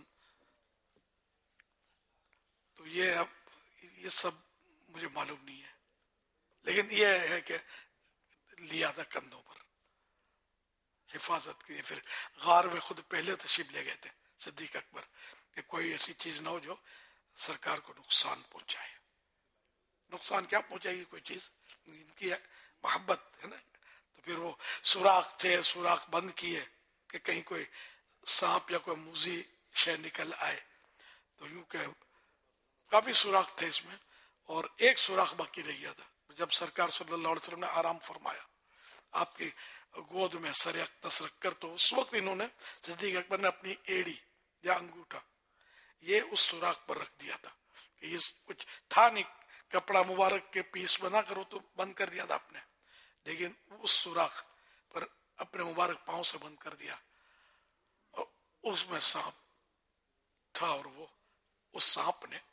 B: تو یہ اب یہ سب مجھے معلوم نہیں ہے، لیکن یہ ہے کہ لیا تھا کندھوں پر حفاظت کی. پھر غار میں خود پہلے تشریف لے گئے تھے صدیق اکبر کہ کوئی ایسی چیز نہ ہو جو سرکار کو نقصان پہنچائے. نقصان کیا پہنچائے گی کوئی چیز، ان کی محبت ہے نا. تو پھر وہ سوراخ تھے، سوراخ بند کیے کہ کہیں کوئی سانپ یا کوئی موذی شے نکل آئے. تو یوں کہ کافی سوراخ تھے اس میں، اور ایک سوراخ باقی رہ گیا تھا. جب سرکار صلی اللہ علیہ وسلم نے آرام فرمایا آپ کی گود میں سر اقدس رکھ کر، تو اس وقت انہوں نے صدیق اکبر نے اپنی ایڑی یا انگوٹھا یہ اس سوراخ پر رکھ دیا تھا کہ یہ کچھ تھا نہیں، کپڑا مبارک کے پیس بنا کرو تو بند کر دیا تھا آپ نے، لیکن اس سوراخ پر اپنے مبارک پاؤں سے بند کر دیا. اور اس میں سانپ تھا، اور وہ اس سانپ نے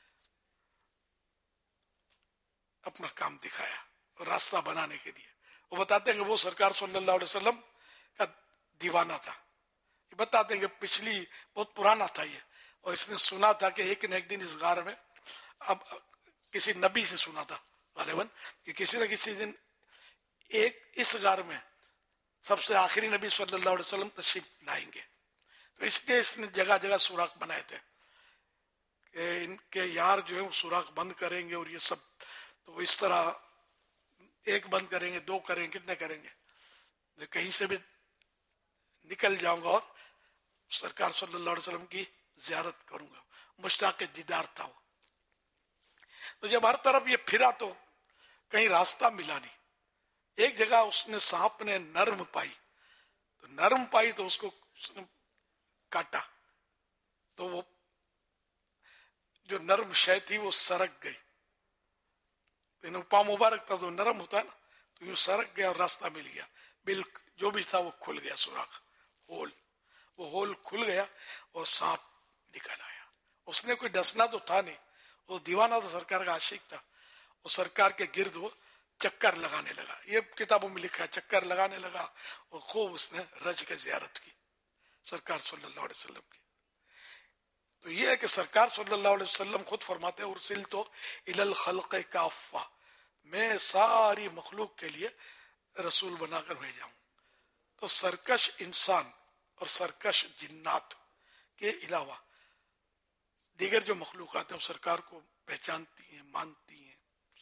B: اپنا کام دکھایا راستہ بنانے کے لیے. وہ بتاتے ہیں کہ وہ سرکار صلی اللہ علیہ وسلم کا دیوانہ تھا. یہ بتاتے ہیں کہ پچھلی بہت پرانا تھا یہ، اور اس نے سنا تھا کہ ایک نہ ایک دن اس غار میں، اب کسی نبی سے سنا تھا غالباً کہ کسی نہ کسی دن ایک اس غار میں سب سے آخری نبی صلی اللہ علیہ وسلم تشریف لائیں گے. تو اس لیے اس نے جگہ جگہ سوراخ بنائے تھے کہ ان کے یار جو ہے وہ سوراخ بند کریں گے، اور یہ سب تو اس طرح ایک بند کریں گے، دو کریں گے، کتنے کریں گے، کہیں سے بھی نکل جاؤں گا اور سرکار صلی اللہ علیہ وسلم کی زیارت کروں گا. مشتاق دیدار تھا وہ. تو جب ہر طرف یہ پھرا تو کہیں راستہ ملا نہیں. ایک جگہ اس نے سانپ نے نرم پائی، تو نرم پائی تو اس کو اس نے کاٹا، تو وہ جو نرم شے تھی وہ سرک گئی. پاؤں مبارک تھا تو نرم ہوتا ہے نا، تو یوں سرک گیا اور راستہ مل گیا. بالکل جو بھی تھا وہ کھل گیا، سوراخ ہول وہ ہول کھل گیا اور سانپ نکل آیا. اس نے کوئی ڈسنا تو تھا نہیں، وہ دیوانہ تو سرکار کا عاشق تھا. وہ سرکار کے گرد وہ چکر لگانے لگا. یہ کتابوں میں لکھا ہے، چکر لگانے لگا اور خوب اس نے رج کے زیارت کی سرکار صلی اللہ علیہ وسلم کی. تو یہ ہے کہ سرکار صلی اللہ علیہ وسلم خود فرماتے ہیں ارسلت الی الخلق کافہ، میں ساری مخلوق کے لیے رسول بنا کر بھیجا ہوں. تو سرکش انسان اور سرکش جنات کے علاوہ دیگر جو مخلوقات ہیں وہ سرکار کو پہچانتی ہیں، مانتی ہیں.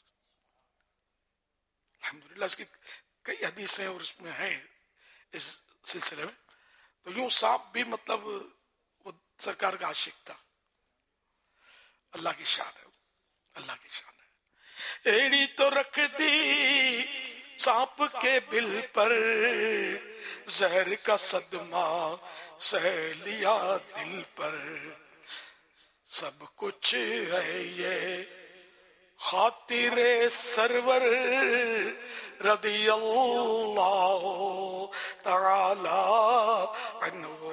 B: الحمدللہ اس کی کئی حدیثیں اور اس میں ہیں اس سلسلے میں. تو یوں سانپ بھی مطلب وہ سرکار کا عاشق تھا. اللہ کی شان ہے، اللہ کی شان ہے. ایڑی تو رکھ دی سانپ کے بل پر، زہر کا صدمہ سہ لیا دل پر. سب کچھ ہے یہ خاطر سرور رضی اللہ تعالی عنہ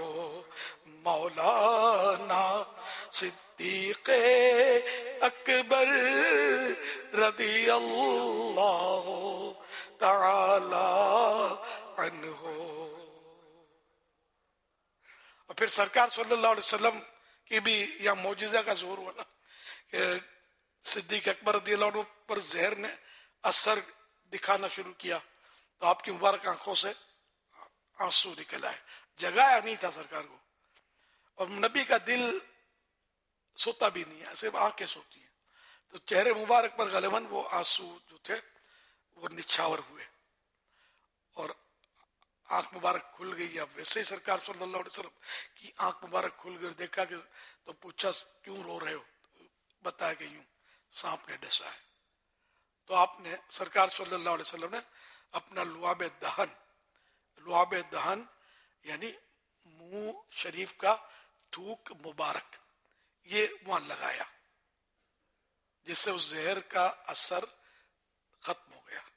B: مولانا صدیق اکبر رضی اللہ تعالی عنہ. اور پھر سرکار صلی اللہ علیہ وسلم کی بھی یا معجزہ کا ظہور ہوا نا کہ صدیق اکبر رضی اللہ عنہ پر زہر نے اثر دکھانا شروع کیا تو آپ کی مبارک آنکھوں سے آنسو نکل آئے. جگایا نہیں تھا سرکار کو. اور نبی کا دل سوتا بھی نہیں ہے, صرف آنکھیں سوتی ہیں, تو چہرے مبارک پر غالباً وہ آنسو جو تھے وہ نچھاور ہوئے اور آنکھ مبارک کھل گئی. اب ویسے ہی سرکار صلی اللہ علیہ وسلم کی آنکھ مبارک کھل گئی, دیکھا کہ تو پوچھا کیوں رو رہے ہو, بتایا کہ یوں سانپ نے ڈسا ہے. تو آپ نے سرکار صلی اللہ علیہ وسلم نے اپنا لعاب دہن, لعاب دہن یعنی منہ شریف کا تھوک مبارک, یہ وہاں لگایا جس سے اس زہر کا اثر ختم ہو گیا.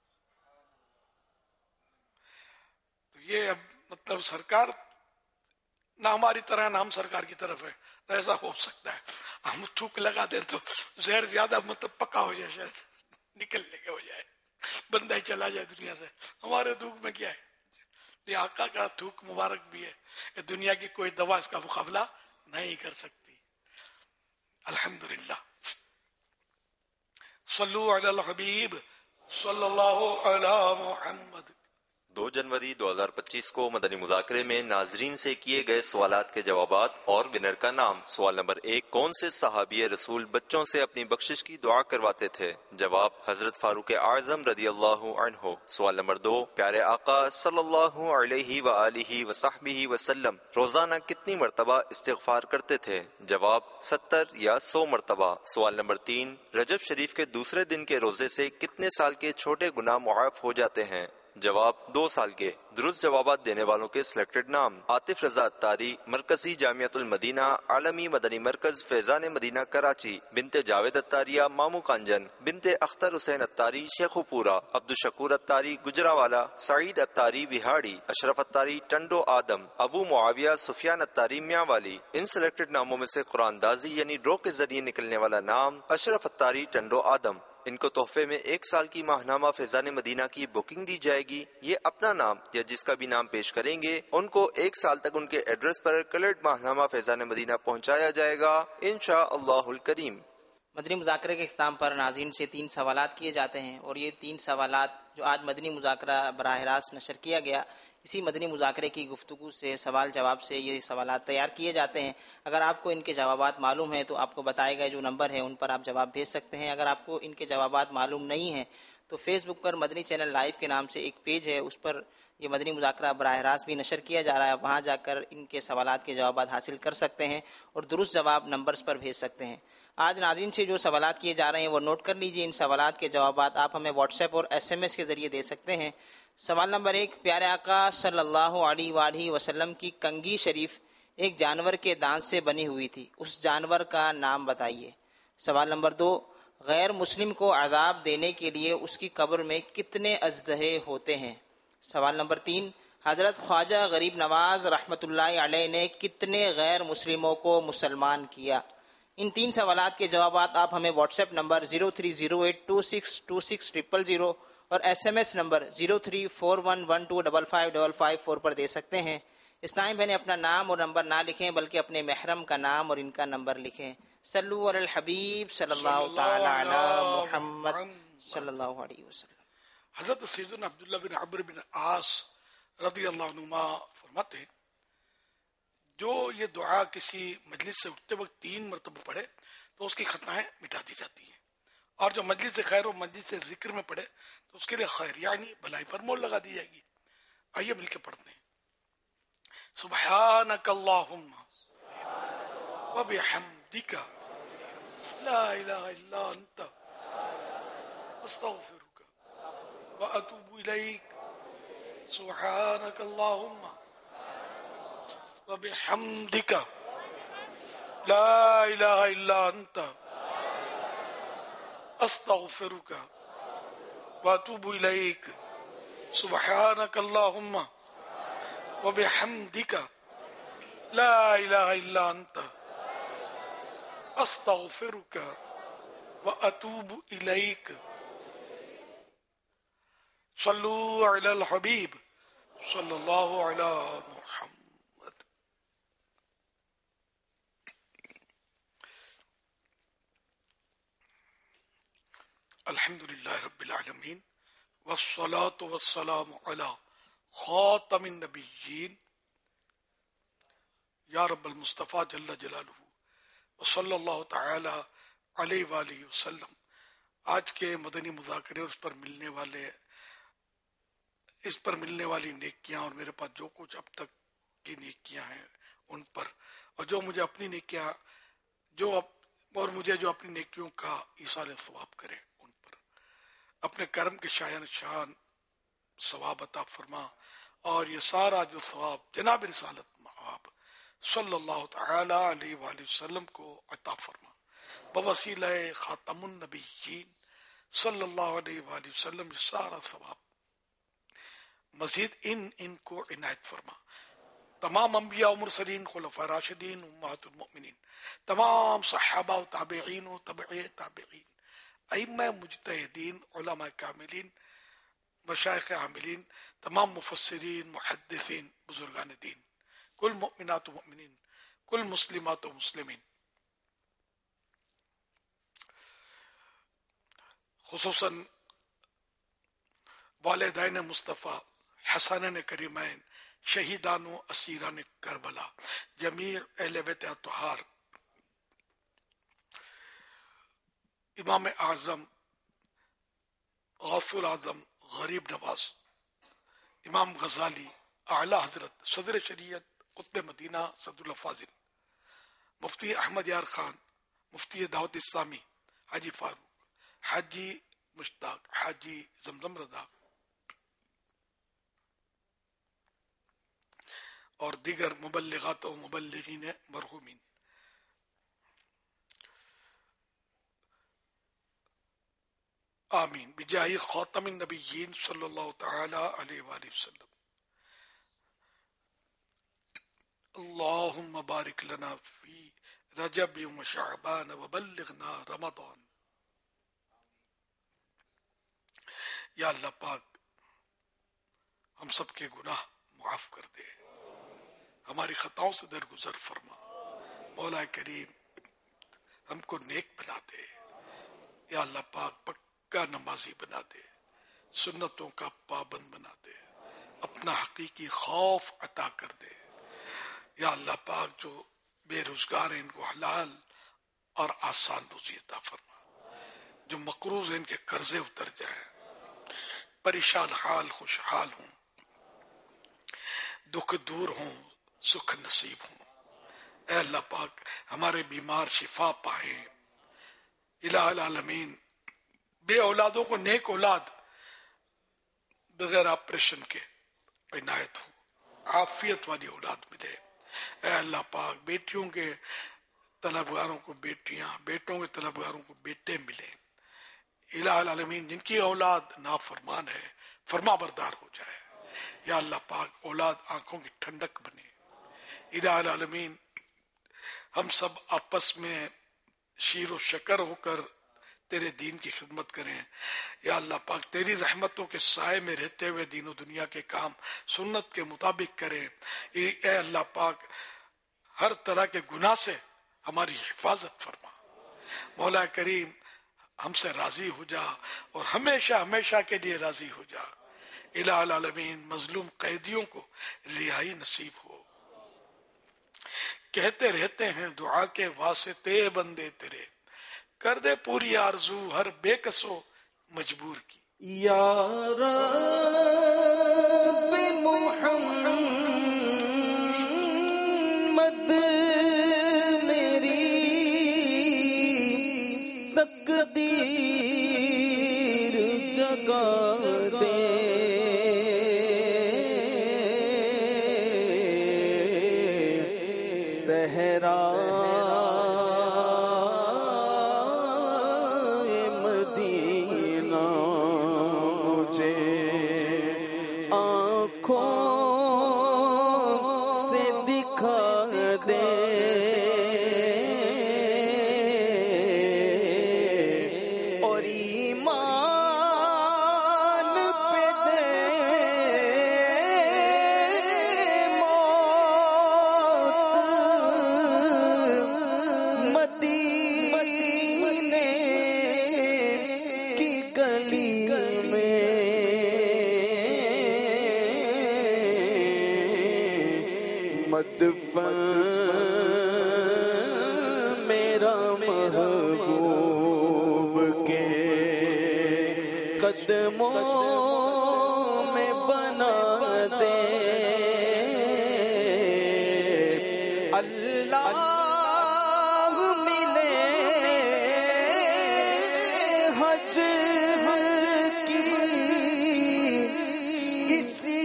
B: تو یہ اب مطلب سرکار نہ ہماری طرح نہ ہم سرکار کی طرف ہے, ایسا ہو سکتا ہے ہم تھوک لگا دیں تو زہر زیادہ مطلب پکا ہو جائے, شاید نکلنے کے ہو جائے, بندہ ہی چلا جائے دنیا سے. ہمارے تھوک میں کیا ہے, یہ آقا کا تھوک مبارک بھی ہے, کہ دنیا کی کوئی دوا اس کا مقابلہ نہیں کر سکتی. الحمدللہ. صلو علی الحبیب صلی اللہ علی محمد.
H: دو جنوری دو ہزار پچیس کو مدنی مذاکرے میں ناظرین سے کیے گئے سوالات کے جوابات اور ونر کا نام. سوال نمبر ایک, کون سے صحابی رسول بچوں سے اپنی بخشش کی دعا کرواتے تھے؟ جواب, حضرت فاروق اعظم رضی اللہ عنہ. سوال نمبر دو, پیارے آقا صلی اللہ علیہ وآلہ وصحبہ وسلم روزانہ کتنی مرتبہ استغفار کرتے تھے؟ جواب, ستر یا سو مرتبہ. سوال نمبر تین, رجب شریف کے دوسرے دن کے روزے سے کتنے سال کے چھوٹے گناہ معاف ہو جاتے ہیں؟ جواب, دو سال کے. درست جوابات دینے والوں کے سلیکٹڈ نام: عاطف رضا اتاری, مرکزی جامعۃ المدینہ, عالمی مدنی مرکز فیضان مدینہ کراچی. بنت جاوید اتاریہ, مامو کانجن. بنت اختر حسین اتاری, شیخو پورا. عبد الشکور اتاری, گجراوالا. سعید اتاری, وہاڑی. اشرف اتاری, ٹنڈو آدم. ابو معاویہ سفیان اتاری, میاں والی. ان سلیکٹڈ ناموں میں سے قرآن دازی یعنی ڈرو کے ذریعے نکلنے والا نام اشرف اتاری, ٹنڈو آدم. ان کو تحفے میں ایک سال کی ماہنامہ فیضان مدینہ کی بکنگ دی جائے گی. یہ اپنا نام یا جس کا بھی نام پیش کریں گے ان کو ایک سال تک ان کے ایڈریس پر کلرڈ ماہنامہ فیضان مدینہ پہنچایا جائے گا انشاءاللہ الکریم.
E: مدنی مذاکرے کے اختتام پر ناظرین سے تین سوالات کیے جاتے ہیں, اور یہ تین سوالات جو آج مدنی مذاکرہ براہ راست نشر کیا گیا, اسی مدنی مذاکرے کی گفتگو سے سوال جواب سے یہ سوالات تیار کیے جاتے ہیں. اگر آپ کو ان کے جوابات معلوم ہیں تو آپ کو بتائے گئے جو نمبر ہے ان پر آپ جواب بھیج سکتے ہیں. اگر آپ کو ان کے جوابات معلوم نہیں ہیں تو فیس بک پر مدنی چینل لائیو کے نام سے ایک پیج ہے, اس پر یہ مدنی مذاکرہ براہ راست بھی نشر کیا جا رہا ہے. وہاں جا کر ان کے سوالات کے جوابات حاصل کر سکتے ہیں اور درست جواب نمبرز پر بھیج سکتے ہیں. آج ناظرین سے جو سوالات کیے جا رہے ہیں وہ نوٹ کر لیجیے. ان سوالات کے جوابات آپ ہمیں واٹس ایپ اور ایس ایم ایس کے ذریعے دے سکتے ہیں. سوال نمبر ایک, پیارے آقا صلی اللہ علیہ وآلہ وسلم کی کنگھی شریف ایک جانور کے دانت سے بنی ہوئی تھی, اس جانور کا نام بتائیے. سوال نمبر دو, غیر مسلم کو عذاب دینے کے لیے اس کی قبر میں کتنے اژدہے ہوتے ہیں؟ سوال نمبر تین, حضرت خواجہ غریب نواز رحمۃ اللہ علیہ نے کتنے غیر مسلموں کو مسلمان کیا؟ ان تین سوالات کے جوابات آپ ہمیں WhatsApp number zero three zero eight two six two six triple zero اور S M S number zero three four one one two double five double five four پر دے سکتے ہیں. اسلام بہنیں اپنا نام اور نمبر نہ لکھیں بلکہ اپنے محرم کا نام اور ان کا نمبر لکھیں. صلو علی الحبیب صلی اللہ تعالی علی محمد صلی اللہ علیہ وسلم.
B: حضرت سیدنا عبداللہ بن عمرو بن عاص رضی اللہ عنہما فرماتے ہیں, جو یہ دعا کسی مجلس سے اٹھتے وقت تین مرتبہ پڑھے تو اس کی خطائیں مٹا دی جاتی ہیں, اور جو مجلس سے خیر و مجلس سے ذکر میں پڑھے تو اس کے لیے خیر یعنی بھلائی پر مول لگا دی جائے گی. آئیے مل کے پڑھتے ہیں. سبحانک اللہم وبحمدک لا الہ الا انت استغفرک واتوب الیک. سبحانک اللہم وبحمدک لا الہ الا انت استغفرک واتوب الیک. سبحانک اللہم وبحمدک لا الہ الا انت استغفرک व अतूबु इलैक। सल्लु अलल हबीब सल्लल्लाहु अला मुहम्मद। अल्हम्दुलिल्लाहि रब्बिल आलमीन वस्सलातु वस्सलामु अला खातमिन नबिय्यीन या रब्बल मुस्तफ़ा जल्ल जलालुहु व सल्लल्लाहु तआला अलैहि व आलिहि वसल्लम। आज के मदनी मुज़ाकरे उस पर मिलने वाले इस पर मिलने वाली नेकियां और मेरे पास जो कुछ अब तक की नेकियां हैं उन पर, और जो मुझे अपनी नेकियां जो अब और मुझे जो अपनी नेकियों का ईसाल सवाब करे उन पर अपने कर्म के शायन शान सवाब अता फरमा, और ये सारा जो सवाब जनाब रिसालत महब सल्लल्लाहु तआला अलैहि वसल्लम को अता फरमा बवसीला खातमुन नबिय्यीन सल्लल्लाहु अलैहि वसल्लम। सारा सवाब मजीद इन इनको इनायत फरमा। तमाम अंबिया और मुरसलीन, खुलफा राशिदीन, उम्महातुल मोमिनीन, तमाम सहाबा व ताबिईन व तबई ताबिईन, अइम्मा मुज्तहिदीन, उलमा कामिलीन, मशाइख आमिलीन, तमाम मुफस्सिरीन, मुहद्दिसीन, बुजुर्गान दीन, कुल मोमिनात व मोमिनीन, कुल मुस्लिमात व मुस्लिमीन, खुसूसन वालिदैन मुस्तफ़ा हसनैन करीमैन, शहीदान व असीरान करबला, जमीर अहले बैत अतहार, इमाम आज़म गौसुल आज़म गरीब नवाज, इमाम गजाली, आला हजरत सदर शरीयत कुतुब मदीना सदुल फाजिल, मुफ्ती अहमद यार खान, मुफ्ती दावत इस्लामी हाजी फारूक, हाजी मुश्ताक, हाजी जमजम रजा और दीगर मुबल्लिगात व मुबल्लिगीन मरहूमीन। आमीन बिजाही खातमिन नबिय्यीन सल्लल्लाहु तआला अलैहि वसल्लम। अल्लाहुम्मा बारिक लना फी रजब व शअबान व बल्लिगना रमज़ान। या अल्लाह पाक हम सब के गुनाह माफ कर दे, हमारी खताओं से दरगुजर फरमा। मौला करीम हमको नेक बना दे। या अल्लाह पाक पक्का नमाजी बना दे, सुन्नतों का पाबंद बना दे, अपना हकीकी खौफ अता कर दे। या अल्लाह पाक जो बेरोजगार हैं इनको हलाल और आसान रोजी अता फरमा, जो मकरूज हैं इनके कर्जे उतर जाए, परेशान हाल खुशहाल हों, दुख दूर हों, सुख नसीब हों। ऐ अल्लाह पाक हमारे बीमार शिफा पाए। इलाहुल आलमीन बे औलादों को नेक औलाद बगैर ऑपरेशन के इनायत हो, आफियत वाली औलाद मिले। ऐ अल्लाह पाक बेटियों के तलबगारों को बेटियां, बेटों के तलबगारों को बेटे मिले। इलाहुल आलमीन जिनकी औलाद नाफरमान है फरमा बरदार हो जाए। या अल्लाह पाक औलाद आंखों की ठंडक बने। इलाहुल आलमीन हम सब आपस में शीर व शकर होकर तेरे दीन की खिदमत करें। या अल्लाह पाक तेरी रहमतों के साए में रहते हुए दीन और दुनिया के काम सुन्नत के मुताबिक करें। ए अल्लाह पाक हर तरह के गुनाह से हमारी हिफाजत फरमा। मौला करीम हमसे राजी हो जा और हमेशा हमेशा के लिए राजी हो जा। इलाहुल आलमीन मजलूम कैदियों को रिहाई नसीब हो। कहते रहते हैं दुआ के वास्ते बंदे तेरे, कर दे पूरी आरजू हर बेकसो मजबूर की।
P: या रब मुहम्मद मेरी तकदीर जगा दे। सहरा मदीना मुझे आँखों से दिखा दे।
K: مدفن میرا محبوب کے قدموں میں بنا دے اللہ ملے حج کی اسی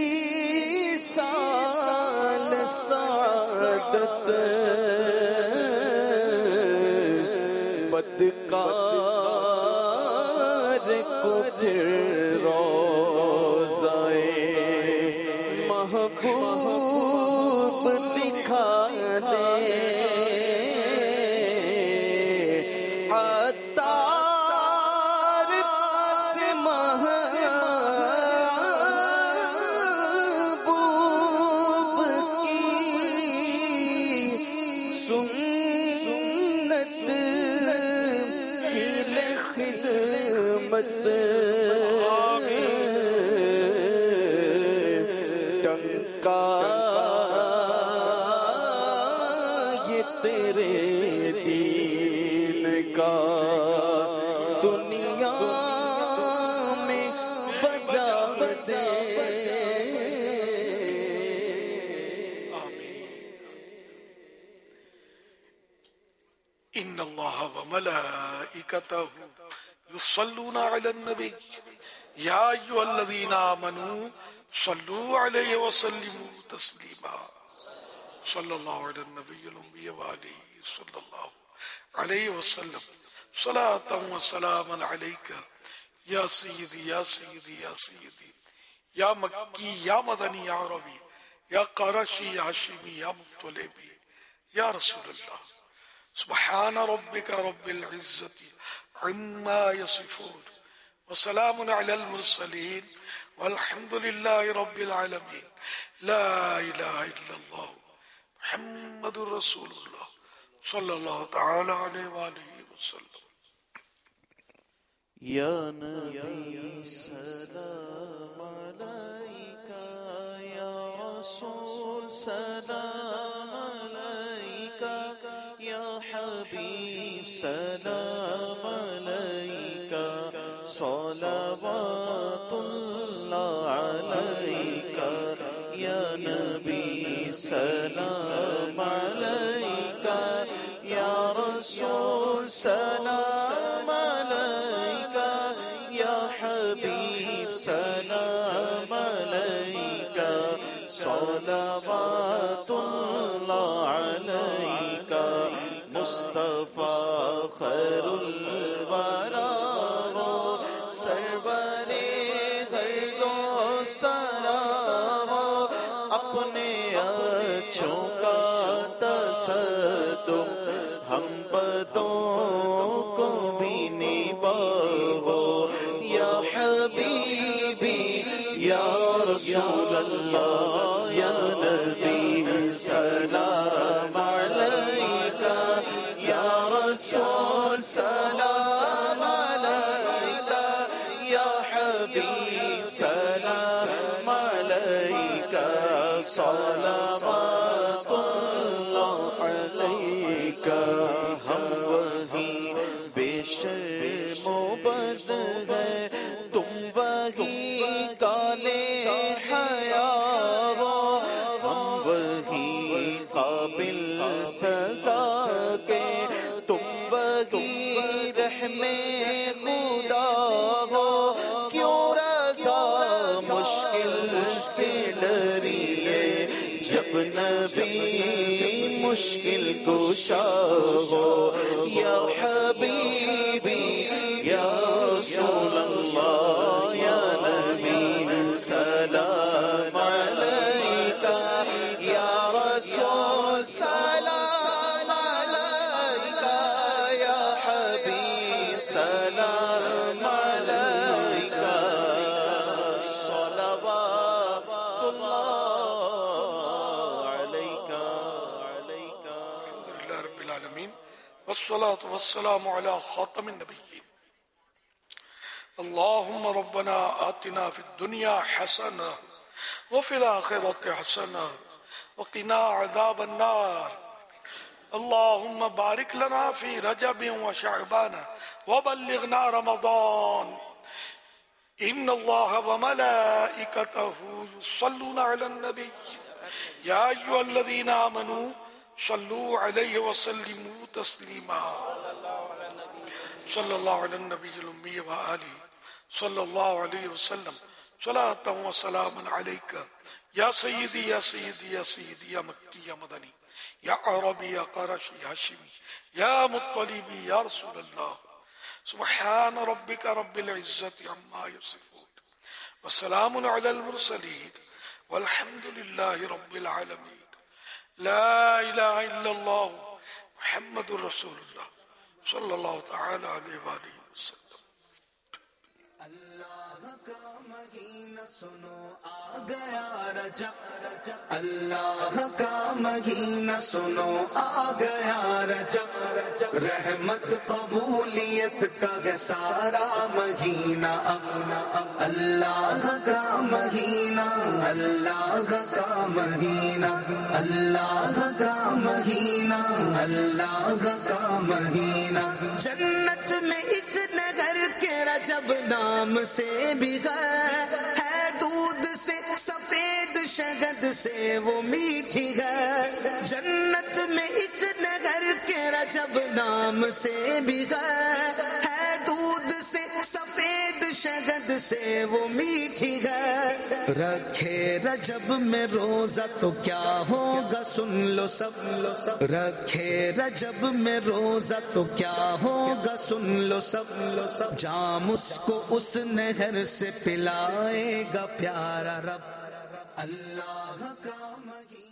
K: سال سعادت بدکار کو پھر روزائے محبوب دکھا دے عطار سے محبوب کی سنت خدمت ٹنکا یہ تیرے دین کا دنیا میں بجا بجے
B: ان اللہ وملائکتہ يصلون على النبي يا أيها الذين آمنوا صلوا عليه وسلموا تسليما صلى الله على النبي الأمي وآله صلى الله عليه وسلم صلاة وسلاما عليك يا سيدي يا سيدي يا سيدي يا مكي يا مدني يا عربي يا قرشي يا هاشمي يا مطلبي يا رسول الله سبحان ربك رب العزة عما يصفون وسلام على المرسلين والحمد لله رب العالمين لا إله إلا الله محمد رسول الله صلى الله تعالى عليه وآله وسلم.
V: يا نبي سلام عليك يا رسول سلام عليك يا حبيب سلام عليك صلوات الله عليك يا نبي سلام عليك يا رسول سلام عليك يا حبيب سلام عليك صلوات الله عليك مصطفى خير الورى سرور زید و سرا اپنے اچھوں کا تصدق ہم بدوں کو بھی نبھاؤ یا حبیبی یا رسول اللہ یا نبی سلام علیکہ یا رسول سلام علیکہ یا حبیب سلام علیکہ صلوات اللہ علیکہ ہم وہی بے شرم و بد ہیں تم وہی کالے حیا ہم وہی قابل سزا کے تم وہی رحم خدا ہو کیوں رضا مشکل سے ڈریے جب نبی مشکل کشا ہو یا حبیبی یا رسول اللہ یا نبی سلام علیکہ یا رسول سلام علیکہ یا حبیب سلام علیکہ صلوات اللہ علیکہ علیکہ
B: الحمدللہ رب العالمین والصلاة والسلام على خاتم النبیین اللهم ربنا آتنا في الدنيا حسنة وفي الآخرة حسنة وقنا عذاب النار اللهم بارك لنا في رجب وشعبان وبلغنا رمضان إن الله وملائكته يصلون على النبي يا أيها الذين آمنوا صلوا عليه وسلموا تسليما صلى الله على النبي الأمي وآله صلى الله عليه وسلم صلاة وسلام عليك يا سيدي يا سيدي يا سيدي يا مكي يا مدني يا عربي يا قرشي يا هاشمي يا مطلبي يا رسول الله سبحان ربك رب العزة عما يصفون وسلام على المرسلين والحمد لله رب العالمين لا إله إلا الله محمد رسول الله صلى الله تعالى عليه وآله وسلم.
P: سنو آ گیا رجب اللہ کا مہینہ سنو آ گیا رجب رحمت قبولیت کا ہے سارا مہینہ اللہ کا مہینہ اللہ کا مہینہ اللہ کا مہینہ اللہ کا مہینہ جنت میں ایک نگر کے رجب نام سے بھی ہے دودھ سے سفید شہد سے وہ میٹھی ہے جنت میں ایک نگر کے رجب نام سے بھی ہے دودھ سے سفید شہد سے وہ میٹھی ہے رکھے رجب میں روزہ تو کیا ہوگا سن لو سب رکھے رجب میں روزہ تو کیا ہوگا سن لو سب جام اس کو اس نہر سے پلائے گا پیارا رب اللہ کا مہینہ